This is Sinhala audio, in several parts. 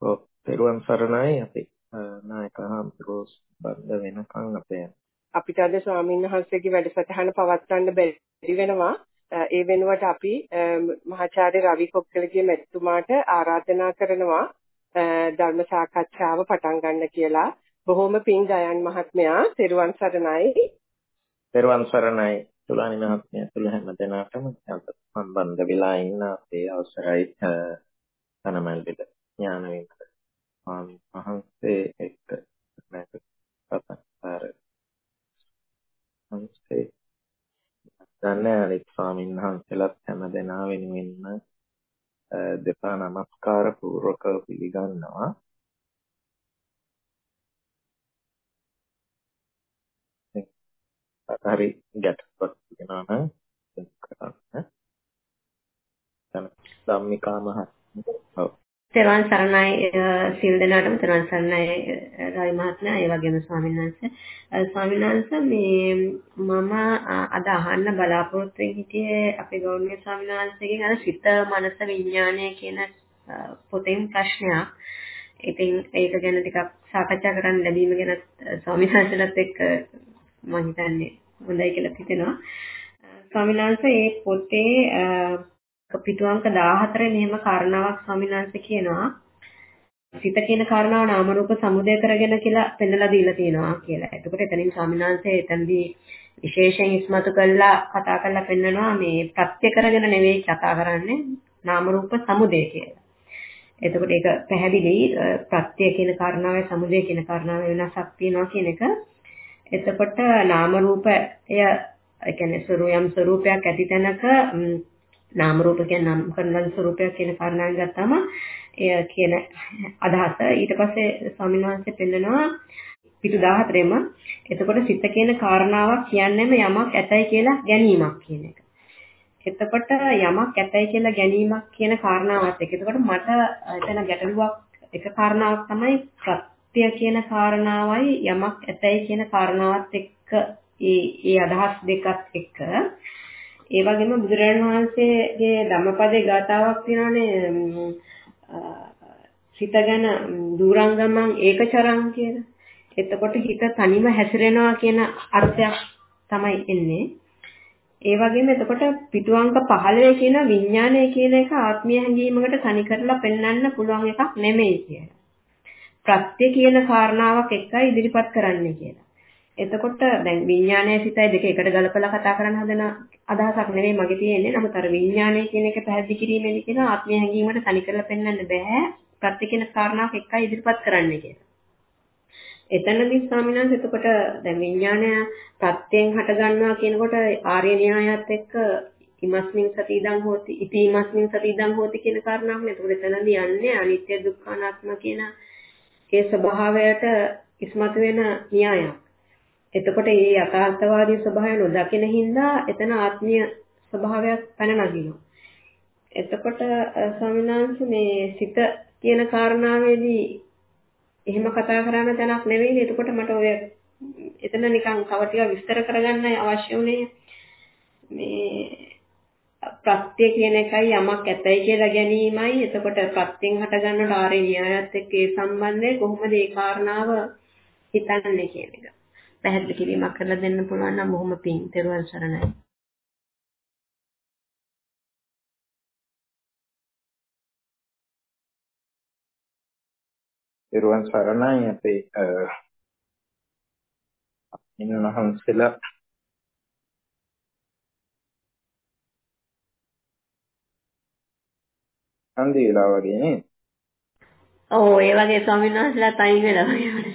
පෙරුවන් සරණයි අපි නායක හාමුදුරුවෝ බද්ධ වෙනකන් අපේ අපිට අද ස්වාමීන් වහන්සේගේ වැඩසටහන පවත්වන්න බැරි වෙනවා. ඒ වෙනුවට අපි මහාචාර්ය රවි කොක්කලගේ මැතිතුමාට ආරාධනා කරනවා ධර්ම සාකච්ඡාව පටන් ගන්න කියලා. බොහොම පිං ගයන් මහත්මයා තෙරුවන් සරණයි. පෙරුවන් සරණයි තුලානි මහත්මයා තුල හැම දෙනාටම සම්බන්ධ වෙලා ඉන්න අපේ අවසරයි තනමල්විද ඥානවින්ද ස්වාමීන් වහන්සේ එක්ක නැත සතර සංස්සේ ධන්‍යවාද ස්වාමීන් වහන්සේලාත් හැම දෙනා වෙනුවෙන්ම දෙපා නමස්කාර පූර්වකව පිළිගන්නවා. හරි ගැටපත් වෙනවා නම් කරන්න. දැන් ධම්මිකා මහත්මිය. තෙරුවන් සරණයි සිල් දෙනාටම තෙරුවන් සරණයි රවි මහත්මයා ඒ වගේම ස්වාමීන් වහන්සේ. ස්වාමීන් වහන්සේ මේ මම අද අහන්න බලාපොරොත්තු වෙ හිටියේ අපේ ගෞරවනීය ස්වාමීන් වහන්සේගෙන් අර සිත මනස විඥානය කියන පොතෙන් ප්‍රශ්නයක්. ඉතින් ඒක ගැන ටිකක් සාකච්ඡා කරන්න ලැබීම ගැන ස්වාමීන් වහන්සේලාත් එක්ක මම හිතන්නේ හොඳයි කියලා හිතෙනවා. ස්වාමීන් වහන්සේ මේ පොතේ පිටුවංක 14 මෙහෙම කාරණාවක් ස්වාමීන් වහන්සේ කියනවා සිත කියන කාරණාව නාම රූප සමුදය කරගෙන කියලා පෙන්නලා දීලා තියෙනවා කියලා. එතකොට එතනින් ස්වාමීන් වහන්සේ එතනදී විශේෂයෙන් ඉස්මතු කළා කතා කරලා පෙන්නනවා මේ ප්‍රත්‍ය කරගෙන නෙවෙයි කතා කරන්නේ නාම රූප සමුදය කියලා. එතකොට ඒක පැහැදිලි ප්‍රත්‍ය කියන කාරණාවයි සමුදය කියන කාරණාවේ වෙනසක් තියෙනවා කියන එක. එතකොට නාම රූපය ඒ කියන්නේ යම් ස්වરૂපයක් ඇති තැනක නාම රූප කියන්නේ නම් කරන ස්වરૂපයක් කියන කාරණාවෙන් ගත්තාම එය කියන අදහස ඊට පස්සේ ස්වාමීන් වහන්සේ පෙන්නනවා පිටු 14ෙම එතකොට සිත කියන කාරණාවක් කියන්නේම යමක් ඇතයි කියලා ගැනීමක් කියන එක. එතකොට යමක් ඇතයි කියලා ගැනීමක් කියන කාරණාවත් එක්ක. එතකොට මට එතන ගැටලුවක් එක කාරණාවක් තමයි ප්‍රත්‍ය කියන කාරණාවයි යමක් ඇතයි කියන කාරණාවත් එක්ක ඒ අදහස් දෙකත් එක්ක ඒ වගේම බුදුරජාණන් වහන්සේගේ ධම්මපදයේ ගාථාවක් තියෙනවානේ සිත ගැන දුරංගමං ඒකචරං කියලා. එතකොට හිත තනිම හැසිරෙනවා කියන අර්ථයක් තමයි එන්නේ. ඒ වගේම එතකොට පිටුවංක 15 කියන විඥානය කියන එක ආත්මීය හැඟීමකට තනි කරලා පෙන්වන්න පුළුවන් එකක් නෙමෙයි කියලා. ප්‍රත්‍ය කියන කාරණාවක් එක්කයි ඉදිරිපත් කරන්නේ කියලා. එතකොට දැන් විඥානයේ සිතයි දෙක එකට ගලපලා කතා කරන්න හදන අදහසක් නෙවෙයි මගේ තියෙන්නේ. නමුත් අර විඥානය කියන එක පැහැදිලි කිරීමේදී කියන ආත්මීය හැඟීමකට තනි කරලා පෙන්වන්න බෑ. ප්‍රත්‍ය කියන කාරණාවක් එක්කයි ඉදිරිපත් කරන්නේ කියලා. එතනදී ස්වාමීන් වහන්සේ එතකොට දැන් විඥානය ප්‍රත්‍යයෙන් හට ගන්නවා කියනකොට ආර්ය න්‍යායත් එක්ක ඉමස්මින් සති ඉදං හෝති ඉති ඉමස්මින් සති ඉදං හෝති කියන කාරණාවක් නේ. එතකොට එතනදී යන්නේ අනිත්‍ය දුක්ඛ අනාත්ම කියන ඒ ස්වභාවයට ඉස්මතු වෙන න්‍යායක්. එතකොට මේ යථාර්ථවාදී ස්වභාවය නොදකින හින්දා එතන ආත්මීය ස්වභාවයක් පැන නගිනවා. එතකොට ස්වාමීන් වහන්සේ මේ සිත කියන කාරණාවේදී එහෙම කතා කරන තැනක් නෙවෙයි. එතකොට මට ඔය එතන නිකන් තව ටිකක් විස්තර කරගන්න අවශ්‍ය උනේ මේ ප්‍රත්‍ය කියන එකයි යමක් ඇතයි කියලා ගැනීමයි. එතකොට ප්‍රත්‍යෙන් හට ගන්නට ආරේ න්‍යායත් එක්ක ඒ සම්බන්ධය කොහොමද ඒ කාරණාව හිතන්නේ කියන එක. පැහැදිලි කිරීමක් කරලා දෙන්න පුළුවන් නම් බොහොම පිං. තෙරුවන් සරණයි. පෙරුවන් සරණයි අපේ ඉන්නහන්සලා හන්දිලා වගේ නේ. ඔව් ඒ වගේ ස්වාමීන් වහන්සේලා තයින් වෙලා වගේ.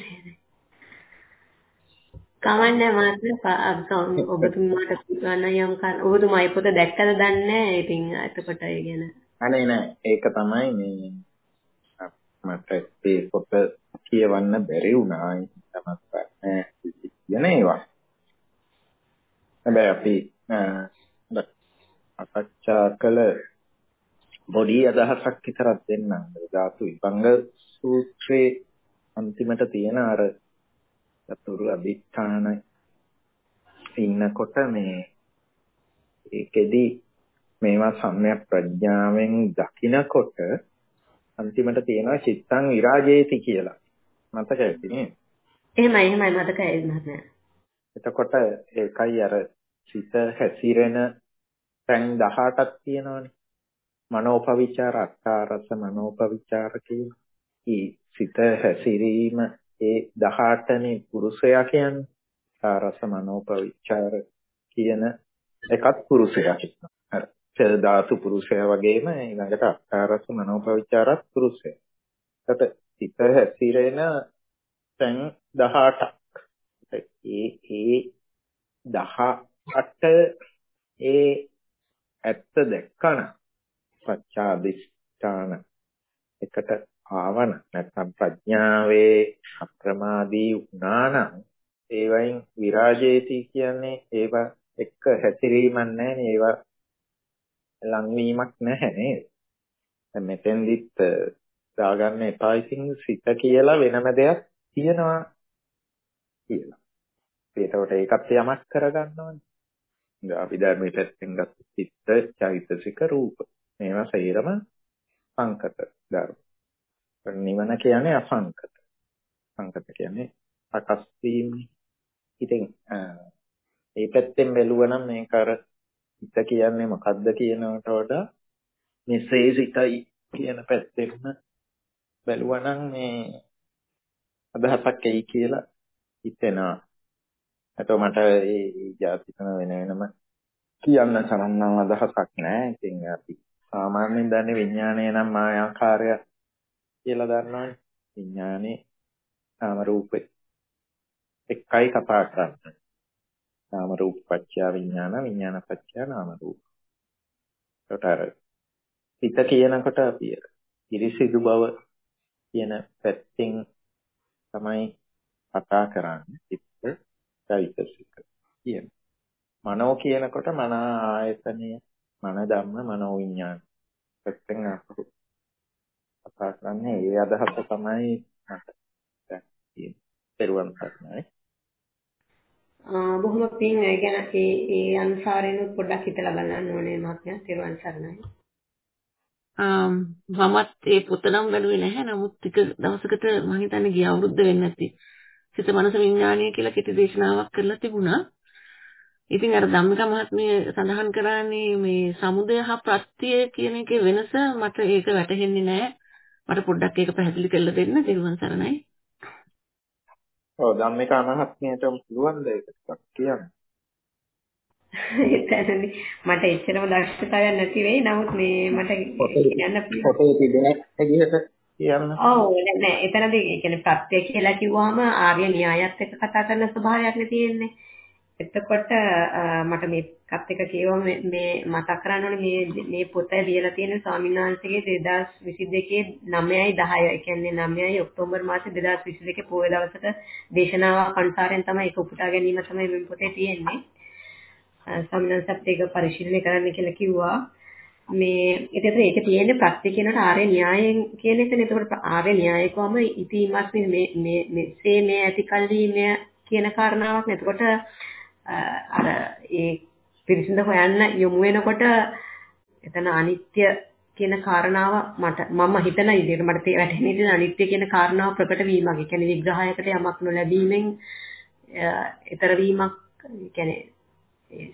කවන්නේ මාත්‍රි ඔබතුමාට ගන්න යම් ඔබතුමා ඒ පොත දැක්කද දන්නේ නැහැ. ඉතින් එතකොට ඒ ගැන අනේ නෑ ඒක තමයි මේ මට මේ පොත කියවන්න බැරි වුණා. තමයි කියන ඒවා. හැබැයි අපි සාකච්ඡා කළ බොඩි අදහසක් විතරක් දෙන්නම්. ධාතු විභංග සූත්‍රයේ අන්තිමට තියෙන අර චතුරු අධිෂ්ඨාන ඉන්නකොට මේ ඒකෙදි මේවා සම්‍යක් ප්‍රඥාවෙන් දකිනකොට අන්තිමට තියෙනවා චිත්තං විරාජේති කියලා. මතක ඇති නේද? එහෙමයි මතකයි මහත්මයා. එතකොට ඒකයි අර සිත හැසිරෙන තැන් 18ක් තියෙනවානේ. මනෝපවිචාර අට්ඨාරස මනෝපවිචාර කියන. ඒ සිත හැසිරීම ඒ 18නේ පුරුෂයා කියන්නේ. ආරස මනෝපවිචාර කියන එකත් පුරුෂයා කියනවා. හරි. ධාතු පුරුෂයා වගේම ඊළඟට අට්ඨාරස මනෝපවිචාරත් පුරුෂයා. ඒකට සිත හැසිරෙන තැන් 18ක්. ඒ 18 ඒ ඇත්ත දැක්කන පච්චාදිෂ්ඨාන එකට ආවන නැත්නම් ප්‍රඥාවේ අප්‍රමාදී වුණානම් ඒවයින් විරාජේති කියන්නේ ඒවා එක්ක හැසිරීමක් නැහැ ඒවා ලංවීමක් නැහැ නේද? දැන් මෙතෙන්දිත් දාගන්න එපා ඉතින් සිත කියලා වෙනම දෙයක් තියනවා කියලා. ඒකට ඒකත් යමක් කරගන්න ඕනේ. අපි ධර්මයේ පැත්තෙන් ගත්ත චිත්ත, චෛතසික, රූප. මේවා සේරම සංකත ධර්ම. නිවන කියන්නේ අසංකත. සංකත කියන්නේ සකස් වීම. ඉතින් මේ පැත්තෙන් බැලුවනම් මේක අර හිත කියන්නේ මොකද්ද කියනකට වඩා මේ ශ්‍රේසිතයි කියන පැත්තෙන් බැලුවනම් මේ අදහසක් එයි කියලා හිතෙනවා. එතකොට මට මේ ජාතිකන වෙනම කියන්න තරම්නම් අදහසක් නැහැ. ඉතින් අපි සාමාන්‍යයෙන් දන්නේ විඥානය නම් මායාකාරය කියලා දන්නවනේ. විඥානේ නාම රූපේ එකයි කතා කරන්නේ. නාම රූප පත්‍ය විඥාන විඥාන පත්‍ය නාම රූප. ඒකට හිත කියනකොට අපි ඉරිසිදු බව කියන පැත්තෙන් තමයි කතා කරන්නේ. චිත්ත චෛතසික කියන. මනෝ කියනකොට මන ආයතනය, මන ධම්ම, මනෝ විඥාන. පැත්තෙන් අපු කතා කරන්නේ ඒ අදහස තමයි මට දැන් තියෙන්නේ. පෙරවන් කරනයි. බොහොම පිං ඒ ගැන ඒ අනුසාරයෙන් පොඩ්ඩක් හිතලා බලන්න ඕනේ මහත්මයා. පෙරවන් සරණයි. මමත් ඒ පොත නම් බැලුවේ නැහැ. නමුත් ටික දවසකට මම හිතන්නේ ගිය අවුරුද්ද වෙන්නේ නැති. සිත මනස විඥානය කියලා කෙටි දේශනාවක් කරලා තිබුණා. ඉතින් අර ධම්මික මහත්මිය සඳහන් කරන්නේ මේ සමුදය හා ප්‍රත්‍ය කියන එකේ වෙනස මට ඒක වැටහෙන්නේ නැහැ. මට පොඩ්ඩක් ඒක පැහැදිලි කරලා දෙන්න. තිරුවන් සරණයි. ඔව් ධම්මික මහත්මියට පුළුවන් ද ඒක ටිකක් කියන්න. එතනදී මට එච්චරම දක්ෂතාවයක් නැති වෙයි. නමුත් මේ මට කියන්න පොතේ තිබෙන හැටියට කියන්න. ඔව් නෑ එතනදී ඒ කියන්නේ ප්‍රත්‍ය කියලා කිව්වම ආර්ය න්‍යායත් එක්ක කතා කරන ස්වභාවයක් නේ තියෙන්නේ. එතකොට මට මේකත් එක කියවම මේ මතක් කරන්න ඕනේ මේ පොත ලියලා තියෙන ස්වාමීන් වහන්සේගේ 2022 9/10 ඒ කියන්නේ 9 ඔක්තෝබර් මාසේ 2022 පොය දවසට දේශනාවක් අනුසාරයෙන් තමයි ඒක උපුටා ගැනීම තමයි මේ පොතේ තියෙන්නේ. ස්වාමීන් වහන්සේත් ඒක පරිශීලනය කරන්න කියලා කිව්වා. මේ ඒක තියෙන්නේ ප්‍රත්‍ය කියනට ආර්ය න්‍යායයෙන් කියන එකනේ. එතකොට ආර්ය න්‍යායකවම ඉතිමත් මේ ඇතිකල්ලි මේ කියන කාරණාවක් නේ. එතකොට අර ඒ පිරිසිඳ හොයන්න යොමු වෙනකොට එතන අනිත්‍ය කියන කාරණාව මම හිතන විදිහට මට වැටහෙන විදිහට අනිත්‍ය කියන කාරණාව ප්‍රකට වීමක්. ඒ කියන්නේ විග්‍රහයකට යමක් නොලැබීමෙන් ඊතර වීමක්. ඒ කියන්නේ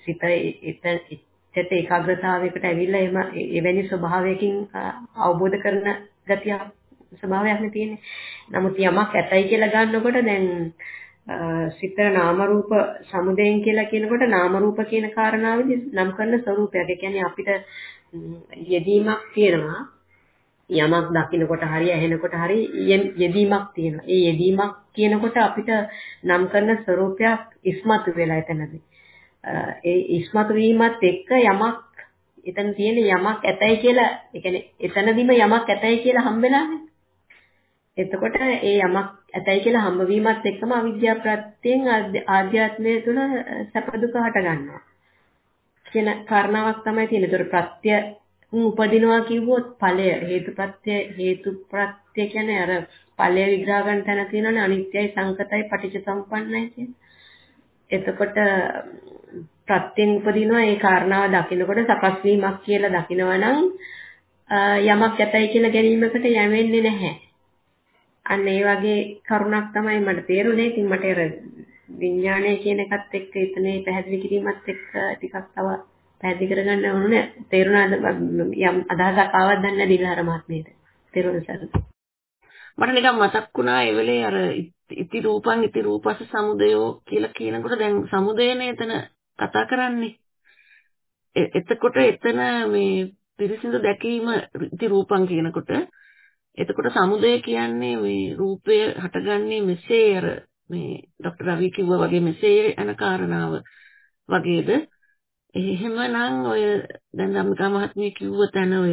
සිත ඒකාග්‍රතාවයකට ඇවිල්ලා එහෙම එවැනි ස්වභාවයකින් අවබෝධ කරන ගතිය ස්වභාවයක් නේ තියෙන්නේ. නමුත් යමක් ඇතයි කියලා ගන්නකොට දැන් සිත නාම රූප සමුදයෙන් කියලා කියනකොට නාම රූප කියන කාරණාවෙදි නම් කරන ස්වરૂපයක්. ඒ කියන්නේ අපිට යෙදීමක් තියෙනවා. යමක් දකින්නකොට හරි ඇහෙනකොට හරි යෙදීමක් තියෙනවා. ඒ යෙදීමක් කියනකොට අපිට නම් කරන ස්වરૂපයක් ඉස්මතු වෙලා එතනදී. ඒ ඉස්මතු වීමත් එක්ක යමක් එතන තියෙන යමක් ඇතයි කියලා, ඒ කියන්නේ එතනදිම යමක් ඇතයි කියලා හම්බෙලානේ. එතකොට ඒ යමක් ඇතයි කියලා හම්බවීමත් එක්කම අවිද්‍යා ප්‍රත්‍යයෙන් ආධ්‍යාත්මය තුළ සැප දුක හට ගන්නවා කියන කාරණාවක් තමයි තියෙන්නේ. ඒතර ප්‍රත්‍ය උපදිනවා කිව්වොත් ඵලය හේතු ප්‍රත්‍ය කියන්නේ අර ඵලය විග්‍රහ ගන්න තැන තියෙනවනේ අනිත්‍යයි සංකතයි පටිච්ච සම්පන්නයි කියන. එතකොට ප්‍රත්‍යෙන් උපදිනවා ඒ කාරණාව දකිනකොට සකස් වීමක් කියලා දකිනවා නම් යමක් ඇතයි කියලා ගැනීමකට යවෙන්නේ නැහැ. අන්න ඒ වගේ කරුණක් තමයි මට තේරුනේ. ඉතින් මට අර විඥානය කියන එකත් එක්ක එතනේ පැහැදිලි කිරීමත් එක්ක ටිකක් තව පැහැදිලි කරගන්න ඕනේ. තේරුණාද යම් අදහසක් ආවද දන්නේ දිලහර මහත්මියට? තේරුණා සර්. මට නිකන් මතක් වුණා ඒ වෙලේ අර ඉති රූපං ඉති රූපස සමුදයෝ කියලා කියනකොට දැන් සමුදයනේ එතන කතා කරන්නේ. එතකොට එතන මේ පිරිසිදු දැකීම ඉති රූපං කියනකොට එතකොට සමුදය කියන්නේ මේ රූපය හටගන්නේ මෙසේ අර මේ ડોક્ટર රවි කිව්වා වගේ මෙසේ යන කාරණාව වගේද? එහෙමනම් ඔය දැන් ධම්මිකා මහත්මිය කිව්ව තැන ඔය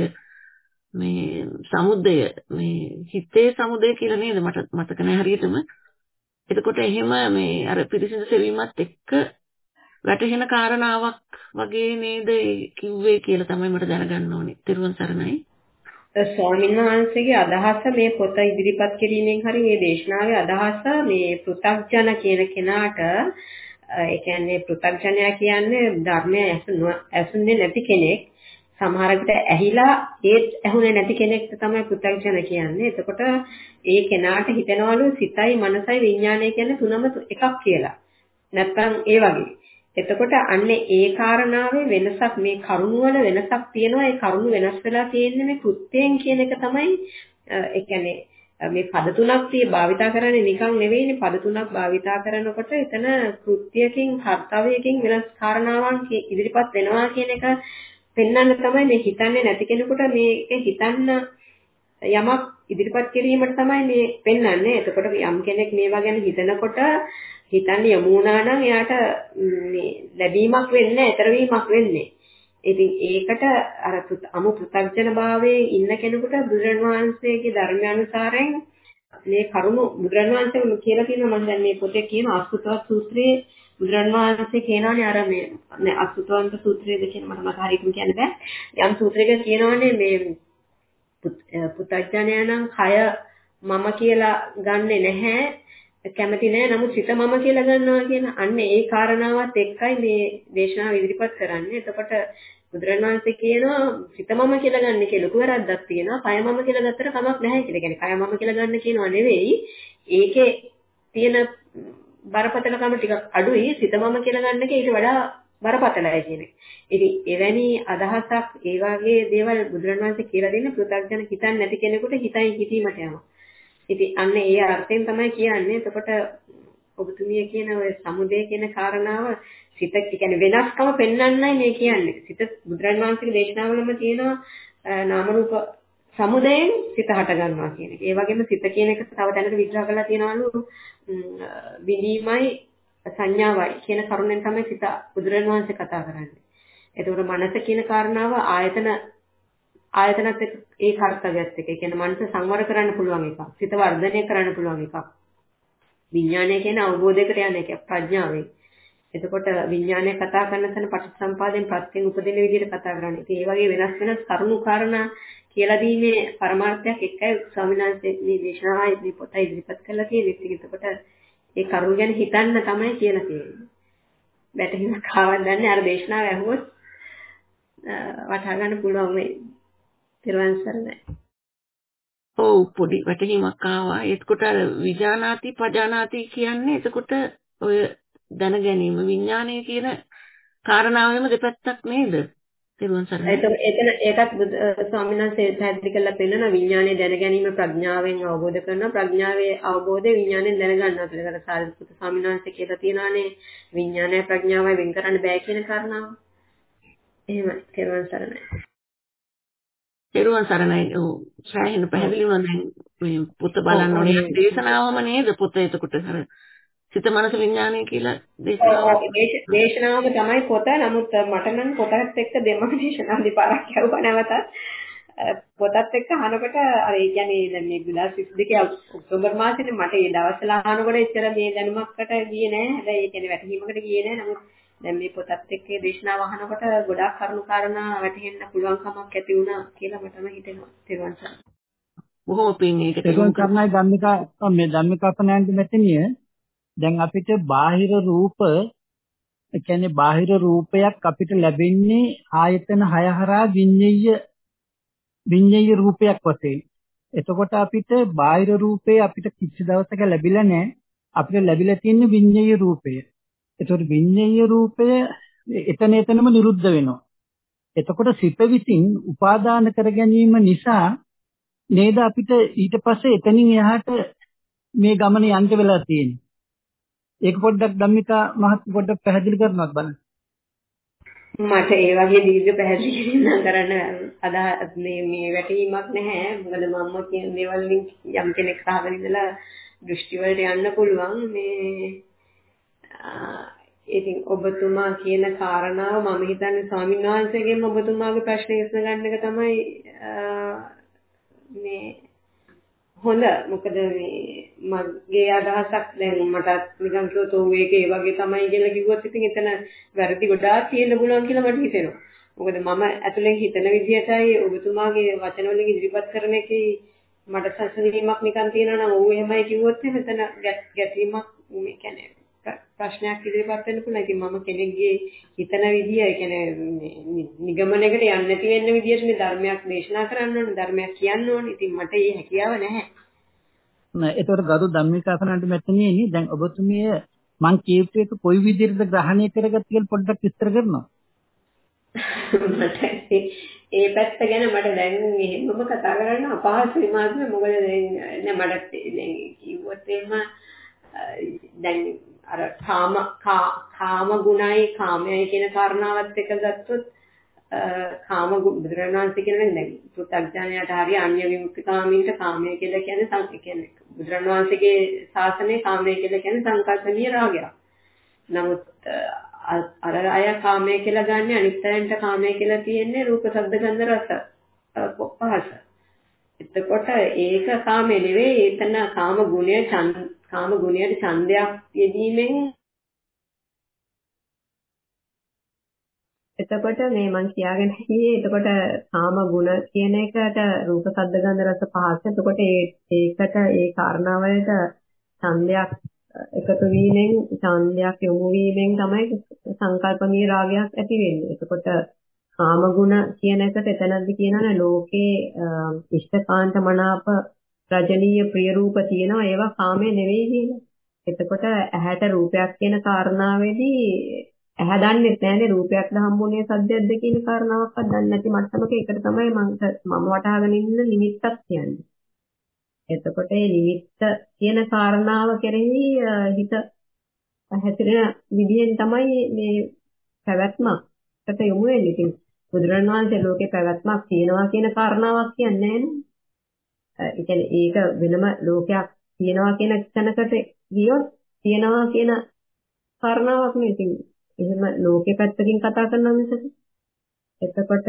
මේ සමුදය මේ හිතේ සමුදය කියලා නේද මට මතක නැහැ හරියටම. එතකොට එහෙම මේ අර පිරිසිදු සෙවීමත් එක්ක වැටහෙන කාරණාවක් වගේ නේද කිව්වේ කියලා තමයි මට දැනගන්න ඕනේ. ත්‍රිවන් සරණයි. ස්වාමීන් වහන්සේගේ අදහස මේ පොත ඉදිරිපත් කිරීමෙන් හරි මේ දේශනාවේ අදහස මේ පෘථග්ජන කියන කෙනාට ඒ කියන්නේ පෘථග්ජනයා කියන්නේ ධර්මය ඇසුන්නේ නැති කෙනෙක්. සමහර විට ඇහිලා ඒත් ඇහුනේ නැති කෙනෙක් තමයි පෘථග්ජන කියන්නේ. එතකොට ඒ කෙනාට හිතනවලු සිතයි මනසයි විඥානය කියන්නේ තුනම එකක් කියලා. නැත්නම් ඒ වගේ. එතකොට අන්නේ ඒ කාරණාවේ වෙනසක් මේ කරුණ වල වෙනසක් තියෙනවා. ඒ කරුණ වෙනස් වෙලා තියෙන්නේ මේ කෘත්‍යයෙන් කියන එක තමයි ඒ කියන්නේ මේ පද තුනක් භාවිතා කරන්නේ නිකන් නෙවෙයිනේ. පද තුනක් භාවිතා කරනකොට එතන කෘත්‍යයෙන් කර්තව්‍යයෙන් වෙනස් කාරණාවන් ඉදිරිපත් වෙනවා කියන එක පෙන්වන්න තමයි මේ හිතන්නේ නැති කෙනෙකුට මේක හිතන්න යමක් ඉදිරිපත් කිරීමට තමයි මේ පෙන්වන්නේ. එතකොට යම් කෙනෙක් මේවා ගැන හිතනකොට හිතන්න යමු වුණා නම් එයාට මේ ලැබීමක් වෙන්නේ නැහැ, ඊතරවීමක් වෙන්නේ. ඉතින් ඒකට අර අමු පෘථග්ජන භාවයේ ඉන්න කෙනෙකුට බුදුරන් වහන්සේගේ ධර්මානුසාරයෙන් මේ කරුණු බුදුරන් වහන්සේ කියලා තියෙනවා. මම දැන් මේ පොතේ කියන අසුතවත් සූත්‍රයේ බුදුරන් වහන්සේ කියනවානේ අර මේ අසුතවන්ත සූත්‍රයේද කියන මට හරියටම කියන්න බෑ. යම් සූත්‍රයක කියනවානේ මේ පුතඥයනම් කය මම කියලා ගන්නෙ නැහැ, කැමති නැහැ, නමුත් සිත මම කියලා ගන්නවා කියන අන්න ඒ කාරණාවත් එක්කයි මේ දේශනාව ඉදිරිපත් කරන්නේ. එතකොට බුදුරණවහන්සේ කියනවා සිත මම කියලා ගන්න කියලා ලොකු වැරද්දක් තියෙනවා. කය මම කියලා ගත්තට කමක් නැහැ කියලා. කියන්නේ කය මම කියලා ගන්න කියනවා නෙවෙයි. ඒකේ තියෙන බරපතලකම ටිකක් අඩුයි. සිත මම කියලා ගන්න එක ඊට වඩා බරපතලයි කියන්නේ. ඉතින් එවැනි අදහසක් ඒ වගේ දේවල් බුදුරණවහන්සේ කියලා දෙන්නේ පෘථග්ජන හිතන්නේ නැති කෙනෙකුට හිතයි හිතීමට යනවා. ඉතින් අන්න ඒ අර්ථයෙන් තමයි කියන්නේ. එතකොට ඔබතුමිය කියන ඔය සමුදය කියන කාරණාව සිත කියන්නේ වෙනස්කම පෙන්වන්නයි මේ කියන්නේ. සිත බුදුරණවහන්සේගේ දේශනාවලම තියෙනවා නාම රූප සමුදයෙන් සිත හට ගන්නවා කියන එක. ඒ වගේම සිත කියන එක තව දැනට විග්‍රහ කරලා තියෙනවලු විදීමයි සංඥාවයි කියන කරුණෙන් තමයි සිත බුදුරණවහන්සේ කතා කරන්නේ. එතකොට මනස කියන කාරණාව ආයතනත් ඒ කාර්යයත් එක්ක. ඒ කියන්නේ මනස සංවර කරන්න පුළුවන් එකක්. සිත වර්ධනය කරන්න පුළුවන් එකක්. විඥානය කියන්නේ අවබෝධයකට යන එක ප්‍රඥාවෙන්. එතකොට විඥානය කතා කරන තැන පටිච්චසමුපාදයෙන් ප්‍රත්‍යයෙන් උපදින විදිහට කතා කරන්නේ. ඉතින් ඒ වගේ වෙනස් වෙනස් කරුණු කාරණා කියලා දීමේ පරමාර්ථයක් එක්කයි ස්වාමීන් වහන්සේ මේ දේශනාවයි මේ පොත ඉදිරිපත් කරලා තියෙන්නේ. ඒකට ඒ කරුණ ගැන හිතන්න තමයි කියලා තියෙන්නේ. වැටහිමක් ආවද දන්නේ අර දේශනාව ඇහුවොත් වටහා ගන්න පුළුවන් මේ ත්‍රිවන් සරණයි. ඔව් පොඩි වැටහිමක් ආවා. එතකොට අර විඥානාති පජානාති කියන්නේ එතකොට ඔය දැන ගැනීම විඥානය කියන කාරණාවෙම දෙපැත්තක් නේද? ත්‍රිවන් සරණයි. එතන ඒකත් ස්වාමීන් වහන්සේ පැහැදිලි කරලා පෙන්නන විඥානය දැන ගැනීම ප්‍රඥාවෙන් අවබෝධ කරනවා. ප්‍රඥාවේ අවබෝධය විඥාණයෙන් දැනගන්නවා කියලා. ඒකට සාරිපුත්‍ර ස්වාමීන් වහන්සේ කියලා තියෙනවානේ විඥානය ප්‍රඥාවයි වෙන් කරන්න බෑ කියන කාරණාව. එහෙමයි. ත්‍රිවන් සරණයි. ත්‍රිවන් සරණයි. ඔව් සෑහෙන පැහැදිලි වුණා දැන් මේ පොත බලන්න ඕනේ. දේශනාවම නේද පොත එතකොට අර සිත මනස විඥානය කියලා දේශනාවම තමයි පොත. නමුත් මට නම් පොතත් එක්ක දෙමළ දේශනාව දෙපාරක් කියවුවා නැවතත්. පොතත් එක්ක අහනකොට අර ඒ කියන්නේ දැන් මේ 2022 ඔක්තෝබර් මාසෙනේ මට ඒ දවස්වල අහනකොට එච්චර මේ දැනුමකට ගියේ නෑ. හැබැයි ඒ කියන්නේ වැටහීමකට ගියේ නෑ. නමුත් දැන් මේ පොතත් එක්ක දේශනාව අහනකොට ගොඩාක් කරුණු කාරණා වැටහෙන්න පුළුවන් කමක් ඇති වුණා කියලා මටම හිතෙනවා. ත්‍රිවන් සරණයි. බොහොම පිං ඒකට ත්‍රිවන් සරණයි ධම්මිකාපනයන්ට මෙතනිය දැන් අපිට බාහිර රූප කියන්නේ බාහිර රූපයක් අපිට ලැබෙන්නේ ආයතන 6 හරහා විඤ්ඤය විඤ්ඤාය රූපයක් වශයෙන්. එතකොට අපිට බාහිර රූපේ අපිට කිසි දවසක ලැබිලා නැහැ. අපිට ලැබිලා තියෙන්නේ විඤ්ඤාය රූපය. එතකොට විඤ්ඤාය රූපය එතනම නිරුද්ධ වෙනවා. එතකොට සිත විසින් උපාදාන කර ගැනීම නිසා නේද අපිට ඊට පස්සේ එතනින් එහාට මේ ගමන යන්න වෙලා තියෙන්නේ. ඒක පොඩ්ඩක් ධම්මිකා මහත්මිය පොඩ්ඩක් පැහැදිලි කරනවත් බලන්න. මට ඒ වගේ දීර්ඝ පැහැදිලි කිරීමක් කරන්න අදහස් මේ වැටීමක් නැහැ. මොකද මම කියන දේවල් වලින් යම් කෙනෙක් සාහගෙන ඉඳලා දෘෂ්ටි වලට යන්න පුළුවන්. ඉතින් ඔබතුමා කියන කාරණාව මම හිතන්නේ ස්වාමීන් වහන්සේගෙන් ඔබතුමාගේ ප්‍රශ්නේ ඉස්ස ගන්න එක තමයි මේ හොඳ. මොකද මගේ අදහසක් දැන් මටත් නිකන් කිව්වොත් ඔව් ඒක ඒ වගේ තමයි කියලා කිව්වොත් ඉතින් එතන වැරදි ගොඩාක් තියෙන්න පුළුවන් කියලා මට හිතෙනවා. මොකද මම ඇතුලෙන් හිතන විදිහටයි ඔබතුමාගේ වචන වලින් ඉදිරිපත් කරන එකේ මට සැසඳීමක් නිකන් තියෙනවා නම් ඔව් එහෙමයි කිව්වොත් එතන ගැටීමක් මේ කියන්නේ ප්‍රශ්නයක් ඉදිරිපත් වෙන්න පුළුවන්. ඉතින් මම කෙනෙක්ගේ හිතන විදිය ඒ කියන්නේ නිගමනයකට යන්නේ නැති වෙන්න විදියටනේ ධර්මයක් දේශනා කරන්න ඕනේ, ධර්මයක් කියන්න ඕනේ. ඉතින් මට ඒ හැකියාව නැහැ. නෑ ඒතකොට ගරු ධම්මිකාසනන්ට මෙතනින් දැන් ඔබතුමිය මං කියපු එක කොයි විදිහටද ග්‍රහණය කරගත්තද කියලා පොඩ්ඩක් විස්තර කරනවා. මට ඒ පැත්ත ගැන මට දැන් එහෙමම කතා කරන්න අපහසුයි මාත්‍රේ. මොකද දැන් මට දැන් කිව්වොත් එහෙම දැන් අර කාම ගුණයි කාමයයි කියන කාරණාවත් එක ගත්තොත් කාම බුදුරණාන්සේ කියන දැන් පුත්තඥානයට හරිය අන්‍ය විමුක්තිකාමීන්ට කාමය කියලා කියන්නේ බුදුරණාන්සේගේ ශාසනයේ කාමය කියලා කියන්නේ සංකල්පනීය රාගයක්. නමුත් අර අය කාමය කියලා ගන්න අනිත් අයන්ට කාමය කියලා තියෙන්නේ රූප ශබ්ද ගන්ධ රස පහස. එතකොට ඒක කාමය නෙවෙයි. එතන කාම ගුණයට ඡන්දයක් යෙදීමෙන් එතකොට මේ මං කියාගෙන හිටියේ එතකොට කාම ගුණ කියන එකට රූප ශබ්ද ගන්ධ රස පහස. එතකොට ඒකට ඒ කාරණාවලට ඡන්දයක් එකතු වීමෙන් ඡන්දයක් යොමු වීමෙන් තමයි සංකල්පමී රාගයක් ඇති වෙන්නේ. එතකොට කාම ගුණ කියන එකට එතනදී කියනවනේ ලෝකේ ඉෂ්ඨකාන්ත මනාප රජනීය ප්‍රිය රූප තියෙනවා. ඒවා කාමයේ නෙවෙයි කියලා. එතකොට ඇහැට රූපයක් කියන කාරණාවේදී ඇහැ දන්නේ නැහැනේ රූපයක්ද හම්බුනේ සද්දයක්ද කියන කාරණාවක්වත් දන්නේ නැති මට්ටමක ඒකට තමයි මම වටහාගෙන ඉන්න නිමිත්තක් කියන්නේ. එතකොට මේ නිමිත්ත කියන කාරණාව කෙරෙහි හිත හැසිරෙන විදිහෙන් තමයි මේ පැවැත්මකට යොමු වෙන්නේ. ඉතින් බුදුරණවහන්සේ ලෝකේ පැවැත්මක් තියෙනවා කියන කාරණාවක් කියන්නේ නැහැ. ඒ කියන්නේ ඒක වෙනම ලෝකයක් තියෙනවා කියන තැනකට ගියොත් තියෙනවා කියන කාරණාවක් නේ. ඉතින් එහෙම ලෝකේ පැත්තකින් කතා කරනවා මිසක එතකොට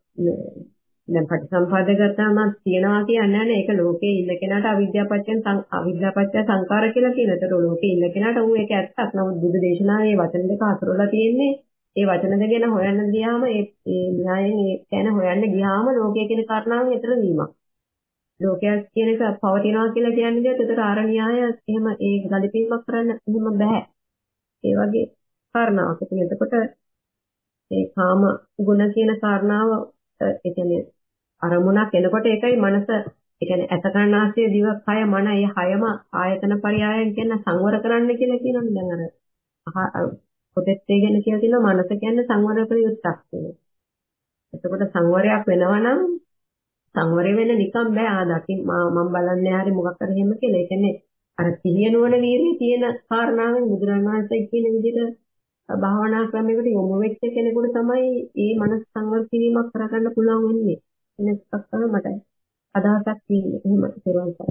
දැන් පටිසම්පාද ගත්තාම තියනවා කියන්නේ නැහැ. ඒක ලෝකේ ඉන්න කෙනාට අවිද්‍යාපච්චය සංකාර කියලා කියනවා. ඒතර ලෝකේ ඉන්න කෙනාට ඌ ඒක ඇත්තක්. නමුත් බුදු දේශනාවේ මේ වචන දෙක අසරලා තියෙන්නේ. ඒ වචන දෙක ගැන හොයන්න ගියාම ඒ න්‍යායෙන් ඒ ගැන හොයන්න ගියාම ලෝකයේ කියන කාරණාවෙන් ඈතර වීමක්. ලෝකයක් කියන එක පවතිනවා කියලා කියන්නේ ඒතර ආර න්‍යාය එහෙම ඒ ගලිපීමක් කරන්න එහෙම බෑ. ඒ වගේ කාරණාවක්. ඉතින් එතකොට ඒ කාම ගුණ කියන කාරණාව ඒ කියන්නේ අරමුණක් එනකොට ඒකයි මනස ඒ කියන්නේ අසකරණාසය දිව කය මන ඒ හයම ආයතන පරියායන් කියන සංවර කරන්න කියලා කියනවනේ. දැන් අර පොතේ ගැන කියලා තියෙනවා මනස කියන්නේ සංවර කළ යුත්තක් කියලා. එතකොට සංවරයක් වෙනවා නම් සංවරය වෙන්න නිකන් බෑ. දකින් මම බලන්නේ හරි මොකක් හරි එහෙම කියලා. ඒ කියන්නේ අර සිහිය නුවණ වීර්යය තියෙන කාරණාවෙන් බුදුරණවහන්සේ කියන විදිහට භාවනා ක්‍රමයකට යොමු වෙච්ච කෙනෙකුට තමයි මේ මනස සංවර කිරීමක් කරගන්න පුළුවන් වෙන්නේ. එනකක් තමයි මට අදහසක් තියෙන්නේ. එහෙම පෙරවන්සයි.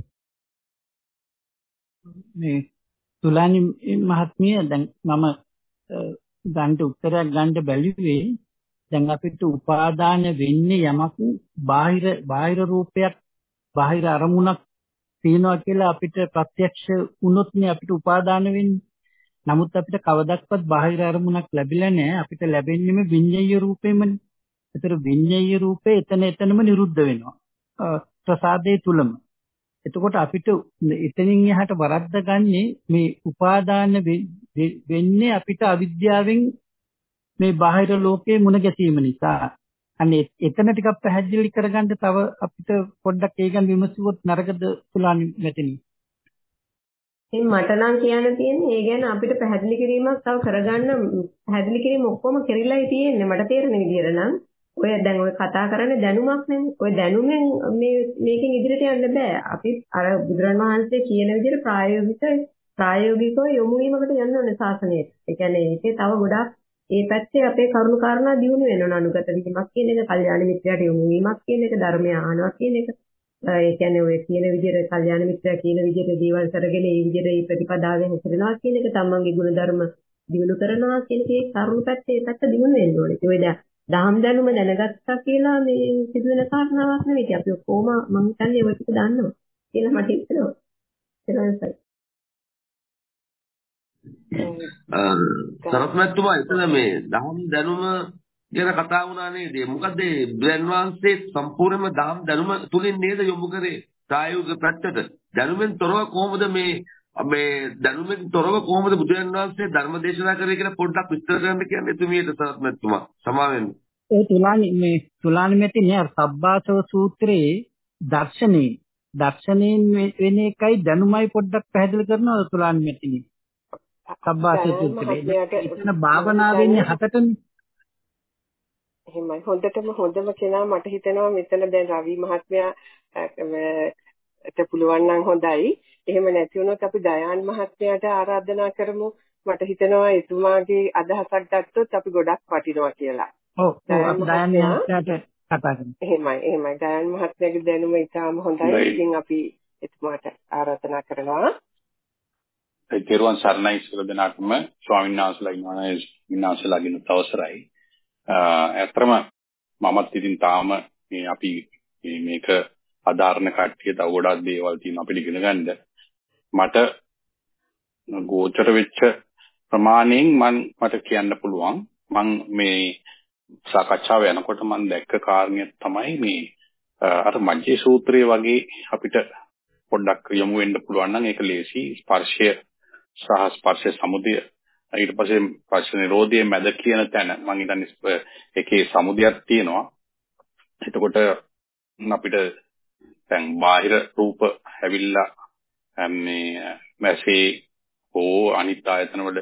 මේ තුලානි මහත්මිය දැන් මම ගන්න උත්තරයක් ගන්න බැලුවේ දැන් අපිට උපාදාන වෙන්නේ යමක් බාහිර රූපයක් බාහිර අරමුණක් තියෙනවා කියලා අපිට ප්‍රත්‍යක්ෂ වුණොත්නේ අපිට උපාදාන වෙන්නේ. නමුත් අපිට කවදාවත් බාහිර අරමුණක් ලැබිලා නැහැ. අපිට ලැබෙන්නේම විඤ්ඤාය රූපෙමනේ. ඒතර විඤ්ඤාය රූපේ එතනම නිරුද්ධ වෙනවා. ප්‍රසාදයේ තුලම. එතකොට අපිට එතනින් එහාට වරද්ද ගන්නේ මේ උපාදාන වෙන්නේ අපිට අවිද්‍යාවෙන් මේ බාහිර ලෝකේ මුණ ගැසීම නිසා. අනේ එතන ටිකක් පැහැදිලි කරගන්න තව අපිට පොඩ්ඩක් ඒ ගැන විමසුවොත් නරකද තුලානි මෙතනින්. ඉතින් මට නම් කියන්න තියෙන්නේ ඒ ගැන අපිට පැහැදිලි කිරීමක් තව කරගන්න පැහැදිලි කිරීම ඔක්කොම කෙරිලායි තියෙන්නේ මට තේරෙන විදිහට නම් ඔය දැන් ඔය කතා කරන්නේ දැනුමක් නෙමෙයි. ඔය දැනුමෙන් මේකෙන් ඉදිරියට යන්න බෑ. අපි අර බුදුරණවහන්සේ කියන විදිහට ප්‍රායෝගිකව යොමු වීමකට යන්න ඕනේ ශාසනයට. ඒ කියන්නේ ඒකේ තව ගොඩාක් ඒ පැත්තේ අපේ කරුණු කාරණා දියුණු වෙනවා. අනුගත වීමක් කියන එක, කල්යාණ මිත්‍රයාට යොමු වීමක් කියන එක, ධර්මය අහනවා කියන එක. ඒ කියන්නේ ඔය කියන විදිහට කල්යාණ මිත්‍රයා කියන විදිහට දේවල් කරගෙන ඒ විදිහට මේ ප්‍රතිපදාවෙන් හැසිරෙනවා කියන එක, තමන්ගේ ගුණධර්ම දියුණු කරනවා කියන එකේ කරුණු පැත්තේ ඒ පැත්ත දියුණු වෙන්න ඕනේ. ඒ වගේ දහම් දැනුම දැනගත්තා කියලා මේ සිදුවෙන කාරණාවක් නෙවෙයි. අපි ඔක්කොම මම හිතන්නේ ඔය ටික දන්නවා කියලා මට හිතෙනවා. සරත්මත්තුමා එතන මේ දහම් දැනුම ගැන කතා වුණා නේද? මොකද බුදුන් වහන්සේ සම්පූර්ණයෙන්ම දහම් දැනුම තුලින් නේද යොමු කරේ ප්‍රායෝගික පැත්තට. දැනුමෙන් තොරව කොහොමද මේ දැනුමෙන් තොරව කොහොමද බුදුන් වහන්සේ ධර්ම දේශනා කරේ කියලා පොඩ්ඩක් විස්තර කරන්න කියන්නේ තුමියට සරත්මත්තුමා. සමාවෙන්න. ඒ තුලානි මෙතන සබ්බාසව සූත්‍රයේ දර්ශනයෙන් වෙන එකයි දැනුමයි පොඩ්ඩක් පැහැදිලි කරනවා තුලානි මෙතන. සබ්බාසව සූත්‍රයේ එතන භාවනා වෙන්නේ හතටනේ. එහෙමයි. හොඳම කෙනා මට හිතෙනවා මෙතන දැන් රවි මහත්මයාට පුළුවන් නම් හොඳයි. එහෙම නැති වුණොත් අපි දයාන් මහත්මයාට ආරාධනා කරමු. මට හිතෙනවා එතුමාගේ අදහසක් ගත්තොත් අපි ගොඩක් වටිනවා කියලා. ඔව් අපි දයාන් මහත්මයාට කතා කරමු. එහෙමයි. දයාන් මහත්මයාගේ දැනුම ඉතාම හොඳයි. ඉතින් අපි එතුමාට ආරාධනා කරනවා. තෙරුවන් සරණයි සියලු දෙනාටම ස්වාමීන් වහන්සේලා ඉන්නවනේ විනාශලාගෙන අවසරයි. ඇත්තම මමත් ඉතින් තාම මේ අපි මේක ආධාරණ කට්ටිය තව ගොඩක් දේවල් තියෙනවා අපිට ඉගෙන ගන්න. මට ගෝචර වෙච්ච ප්‍රමාණයෙන් මට කියන්න පුළුවන් මම මේ සාකච්ඡාව යනකොට මම දැක්ක කාරණයක් තමයි මේ අර මජ්ජේ සූත්‍රයේ වගේ අපිට පොඩ්ඩක් යමු වෙන්න පුළුවන් නම් ඒක ලේසි. ස්පර්ශය සහ ස්පර්ශ සමුදය ඊට පස්සේ ස්පර්ශ නිරෝධයේ මැද කියන තැන මම හිතන්නේ ඒකේ සමුදයක් තියෙනවා. එතකොට අපිට දැන් බාහිර රූප ඇවිල්ලා මේ මැසේ ඕ අනිත් ආයතන වල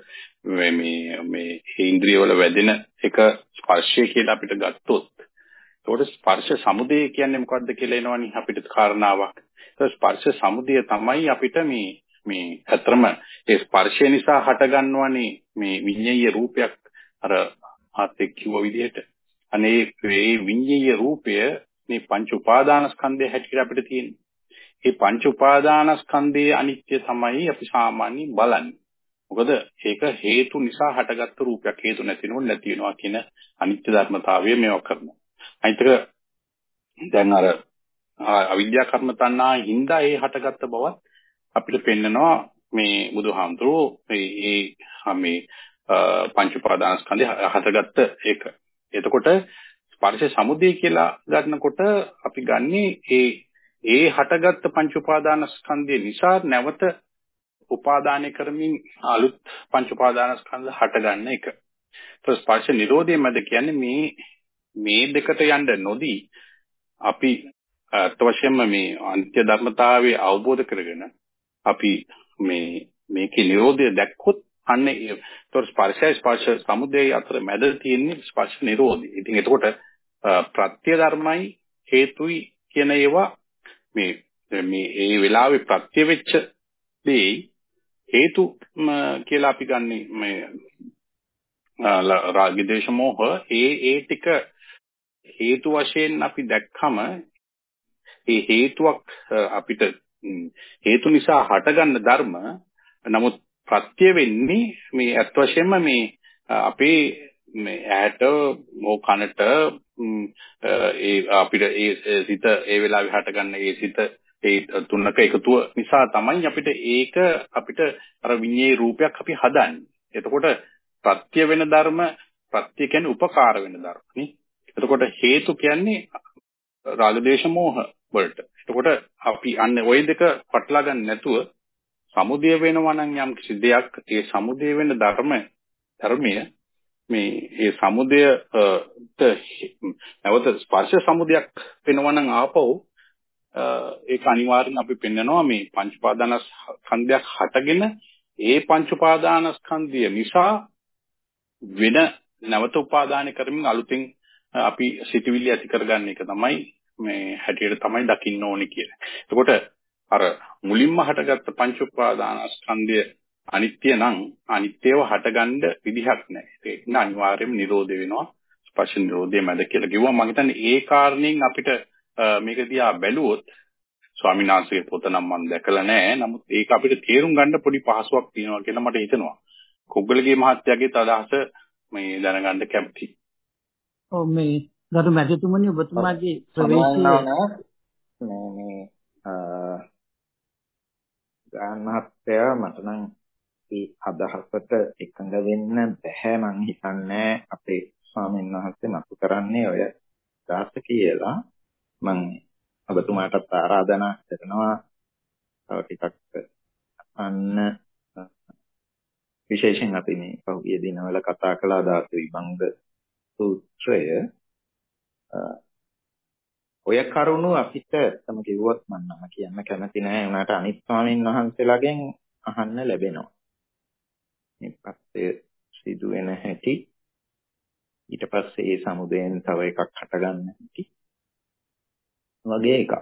මේ ඉන්ද්‍රිය වල වැදෙන එක ස්පර්ශය කියලා අපිට ගත්තොත් එතකොට ස්පර්ශ සමුදය කියන්නේ මොකද්ද කියලා එනවනේ අපිට කාරණාවක්. ඒ ස්පර්ශ සමුදය තමයි අපිට මේ අතරම ඒ ස්පර්ශය නිසා හටගන්නවනේ මේ විඤ්ඤාය රූපයක් අර ආත්‍ය කිව්ව විදිහට. අනේ මේ විඤ්ඤාය රූපය මේ පංච උපාදානස්කන්ධය හැටියට අපිට තියෙන්නේ. මේ පංච උපාදානස්කන්ධයේ අනිත්‍ය තමයි අපි සාමාන්‍යයෙන් බලන්නේ. මොකද ඒක හේතු නිසා හටගත්තු රූපයක්. හේතු නැතිනොත් නැති වෙනවා කියන අනිත්‍ය ධර්මතාවය මේවා කරනවා. අනිතක දැන් අර අවිද්‍යා කර්ම තණ්හා හින්දා ඒ හටගත්ත බවත් අපිට පෙන්නනවා මේ බුදුහාමුදුරුවෝ මේ පංච උපාදානස්කන්ධය හටගත්ත එක. එතකොට ස්පර්ශ සමුදය කියලා ගන්නකොට අපි ගන්නේ ඒ හටගත්ත පංච උපාදානස්කන්ධය නිසා නැවත උපාදානය කරමින් අලුත් පංච උපාදානස්කන්ධ හටගන්න එක. તો ස්පර්ශ නිරෝධය මැද කියන්නේ මේ දෙකට යන්න නොදී අපි අත්වශයෙන්ම මේ අන්ත්‍ය ධර්මතාවයේ අවබෝධ කරගෙන අපි මේකේ නිරෝධය දැක්කොත් අන්නේ ඒතොර ස්පර්ශ සමුදය අතර මැද තියෙන ස්පර්ශ නිරෝධය. ඉතින් එතකොට ප්‍රත්‍ය ධර්මයි හේතුයි කියන ඒවා මේ ඒ වෙලාවේ ප්‍රත්‍ය වෙච්ච දේ හේතු කියලා අපි ගන්නෙ මේ රාග දේශ මොහ ඒ ටික හේතු වශයෙන් අපි දැක්කම ඒ හේතුවක් අපිට හේතු නිසා හටගන්න ධර්ම නමුත් ප්‍රත්‍ය වෙන්නේ මේ අත් වශයෙන්ම මේ අපේ මේ ඇහැට කනට ඒ අපිට ඒ සිත ඒ වෙලාවේ හටගන්න ඒ සිත ඒ තුනක එකතුව නිසා තමයි අපිට අර විඤ්ඤාය රූපයක් අපි හදන්නේ. එතකොට ප්‍රත්‍ය වෙන ධර්ම ප්‍රත්‍ය කියන්නේ උපකාර වෙන ධර්ම නේ. එතකොට හේතු කියන්නේ රාග දේශ මොහ වලට. එතකොට අපි අන්නේ ওই දෙක පටලා ගන්න නැතුව සමුදය වෙනවා නම් යම් කිසි දෙයක් ඒ සමුදය වෙන ධර්මය මේ සමුදයට නැවත ස්පර්ශ සමුදයක් වෙනවා නම් ආපහු ඒක අනිවාර්යෙන් අපි පෙන්නනවා මේ පංච උපාදානස්කන්ධයක් හටගෙන ඒ පංච උපාදානස්කන්ධය නිසා වෙන නැවත උපාදාන කරමින් අලුතෙන් අපි සිතවිලි ඇති කරගන්න එක තමයි මේ හැටියට තමයි දකින්න ඕනේ කියලා. එතකොට අර මුලින්ම හටගත්ත පංච උපාදානස්කන්ධය අනිත්‍ය නම් අනිත්‍යව හටගන්න විදිහක් නැහැ. ඒක අනිවාර්යයෙන්ම නිරෝධ වෙනවා. ස්පර්ශ නිරෝධය මැද කියලා කිව්වා. මම හිතන්නේ ඒ කාරණෙන් අපිට මේක දිහා බැලුවොත් ස්වාමීන් වහන්සේගේ පොත නම් මම දැකලා නැහැ. නමුත් ඒක අපිට තේරුම් ගන්න පොඩි පහසුවක් තියෙනවා කියලා මට හිතෙනවා. කුග්ගලගේ මහත්තයාගේ අදහස මේ දැනගන්න කැමතියි. ඔව් මේ ගරු මැතිතුමනි ඔබතුමාගේ ප්‍රවේශය මේ ගානහත්තයා මට නම් මේ අදහසට එකඟ වෙන්න බැහැ. මං හිතන්නේ අපේ ස්වාමීන් වහන්සේ මතු කරන්නේ ඔය දාස කියලා. මං ඔබතුමාටත් ආරාධනා කරනවා තව ටිකක් අන්න විශේෂයෙන් අපි මේ පහුගිය දිනවල කතා කළා ධාතු විභංග සූත්‍රය. ඔය කරුණු අපිට තම කිව්වොත් මම නම කියන්න කැමති නැහැ. උනාට අනිත් ස්වාමීන් වහන්සේලාගෙන් අහන්න ලැබෙනවා. මේ පස්සේ සිදුවෙන හැටි ඊට පස්සේ ඒ සමුදයෙන් තව එකක් හටගන්න හැටි වගේ එකක්.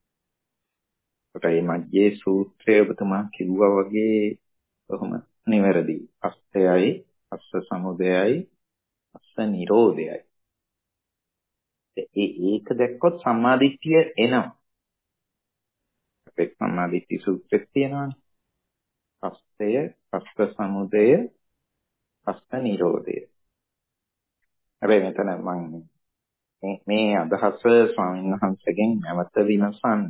ඒකයි මජ්ජේ සූත්‍රය ඔබතුමා කිව්වා වගේ කොහොම නිවැරදි. පස්සයයි, පස්ස සමුදයයි, පස්ස නිරෝධයයි. ඒක දැක්කොත් සම්මාදිට්ඨිය එනවා. අපේ සම්මාදිට්ඨි සූත්‍රෙත් තියෙනවානේ. පස්සය, පස්ස සමුදය, පස්ස නිරෝධය. හැබැයි මෙතන මම මේ අදහස ස්වාමීන් වහන්සේගෙන් නැවත විමසන්න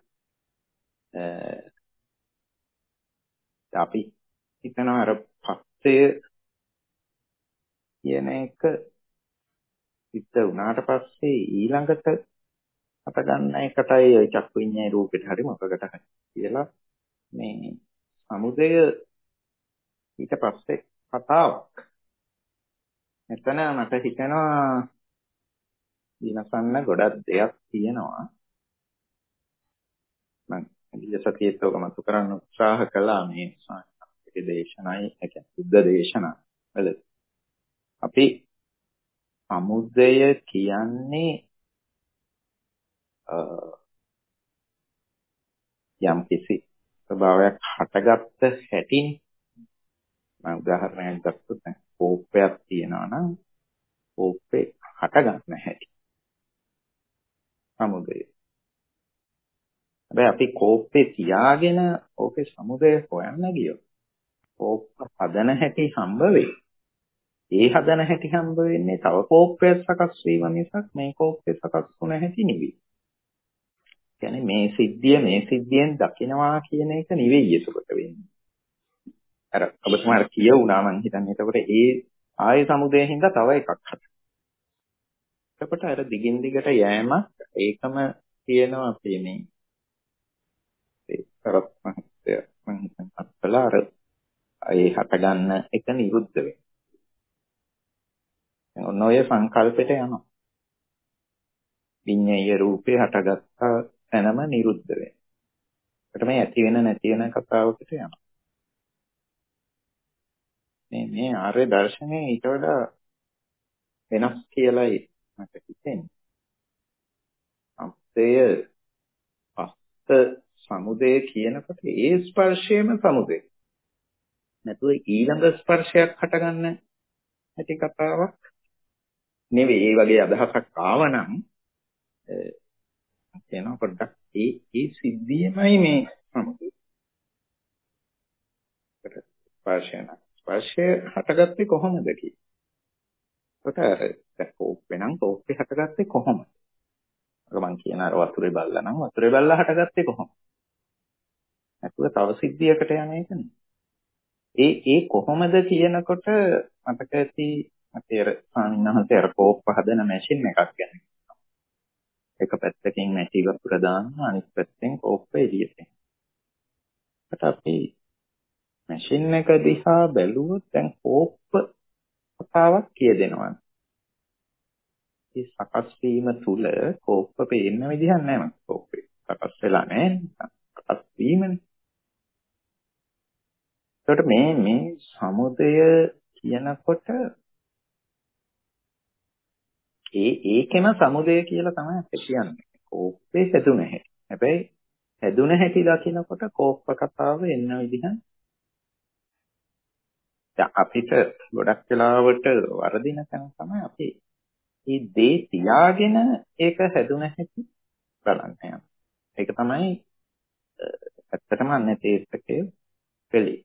අපි හිතනවා අර පස්සය කියන එක සිද්ධ වුණාට පස්සේ ඊළඟට අත ගන්න එකටයි ওই චක්කු විඤ්ඤාණය රූපෙට හරි මොකකට හරි කියලා මේ සමුදය ඊට පස්සේ කතාවක්. එතන මට හිතෙනවා විමසන්න ගොඩක් දෙයක් තියෙනවා. මම ඊයේ සතියේත් ඔක මතු කරන්න උත්සාහ කළා මේ සංස්කෘතික දේශනායි එක බුද්ධ දේශනා වල. අපි සමුදය කියන්නේ යම් කිසි ස්වභාවයක් හටගත්ත හැටිනේ. මම උදාහරණයක් ගත්තොත් දැන් කෝපයක් තියෙනවා නම් කෝපේ හටගන්න හැටි සමුදය. හැබැයි අපි කෝපේ තියාගෙන ඕකේ සමුදය හොයන්න ගියොත් කෝප හදන හැටි හම්බ වෙයි. ඒ හදන හැටි හම්බ වෙන්නේ තව කෝපයක් සකස් වීම මිසක් මේ කෝපය සකස් වුණ හැටි නෙවෙයි. කියන්නේ මේ සිද්ධියෙන් දකින්නවා කියන එක නෙවෙයි ඒකට වෙන්නේ. අර ඔබතුමාට කියවුණා මං හිතන්නේ එතකොට ඒ ආයේ සමුදයෙන් හින්දා තව එකක් හදන්න. එතකොට අර දිගින් දිගට යෑමක් ඒකම කියනවා අපි මේ ඒ කරත් මහත්ය මං හිතන්නේ අත්කලා අර ඒ හට ගන්න එක නිරුද්ධ වෙනවා. ඔන්න ඔය සංකල්පෙට යනවා. විඤ්ඤාය රූපේ හටගත්ත තැනම නිරුද්ධ වෙනවා. ඒකට මේ ඇති වෙන නැති වෙන කතාවකට යනවා. මේ ආර්ය දර්ශනය ඊට වඩා වෙනස් කියලායි මට හිතෙන්නේ. අපේ පස්ස සමුදය කියනකොට ඒ ස්පර්ශයේම සමුදය. නැතුව ඊළඟ ස්පර්ශයක් හටගන්න ඇති කතාවක් නෙවෙයි. ඒ වගේ අදහසක් ආවනම් කියනවා පොඩ්ඩක් ඒ සිද්ධියමයි මේ සමුදය. ස්පර්ශය හටගත්තේ කොහොමද කියලා. ඒකට කෝපේ නම් කෝපේ හටගත්තේ කොහොමද? මම කියන අර වතුරේ බල්ලා නම් වතුරේ බල්ලා හටගත්තේ කොහොමද? නැතුව තව සිද්ධියකට යන එක නේ. ඒ කොහොමද කියනකොට මතක ඇති අපේ අර ස්වාමීන් අර කෝප්ප හදන මැෂින් එකක් ගැන. එක පැත්තකින් මැටි වතුර දානවා අනිත් පැත්තෙන් කෝප්ප එළියට එනවා. ඒකට අපි මැෂින් එක දිහා බැලුවොත් දැන් කෝප්ප කතාවක් කියදෙනවා. මේ සකස් වීම තුල කෝප්ප පේන්න විදිහක් නැහැ. කෝප්පේ සකස් වෙලා නැහැ. සකස් වීමනේ. ඒකට මේ සමුදය කියනකොට ඒකෙම සමුදය කියලා තමයි අපි කියන්නේ. කෝප්පේ හැදුන හැටි. හැබැයි හැදුන හැටි දකිනකොට කෝප්ප කතාව එන්න විදිහ අපිට ගොඩක් වෙලාවට වරදින තැන තමයි අපි මේ දේ තියාගෙන ඒක හැදුන හැටි බලන්නේ. ඒක තමයි ඇත්තටම අනතේස්කේ වෙලී.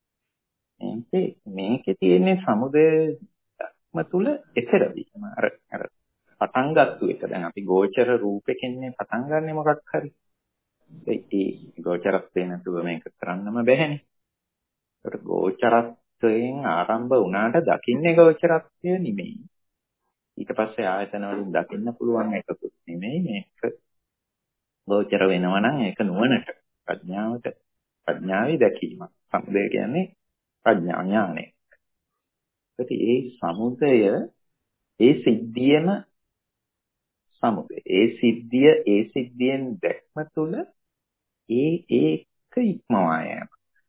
මේකේ තියෙන සමුදයම තුල එතර වීම අර පටන් ගත්තු එක. දැන් අපි ගෝචර රූපෙකින්නේ පටන් ගන්නෙ මොකක් හරි. ඒ ගෝචරත්වේ නැතුව මේක කරන්නම බැහැනේ. ඒකට ගෝචරත්වයෙන් ආරම්භ වුණාට දකින්නේ ගෝචරත්වය නෙමෙයි. ඊට පස්සේ ආයතන වලින් දකින්න පුළුවන් එකකුත් නෙමෙයි මේක. ගෝචර වෙනවා නම් ඒක නුවණට ප්‍රඥාවේ දැකීම. සමුදය කියන්නේ ප්‍රඥා ඥානය. ඒ සමුදය ඒ සිද්ධියම සමුදය. ඒ සිද්ධියෙන් දැක්ම තුළ ඒක ඉක්මවා යෑම.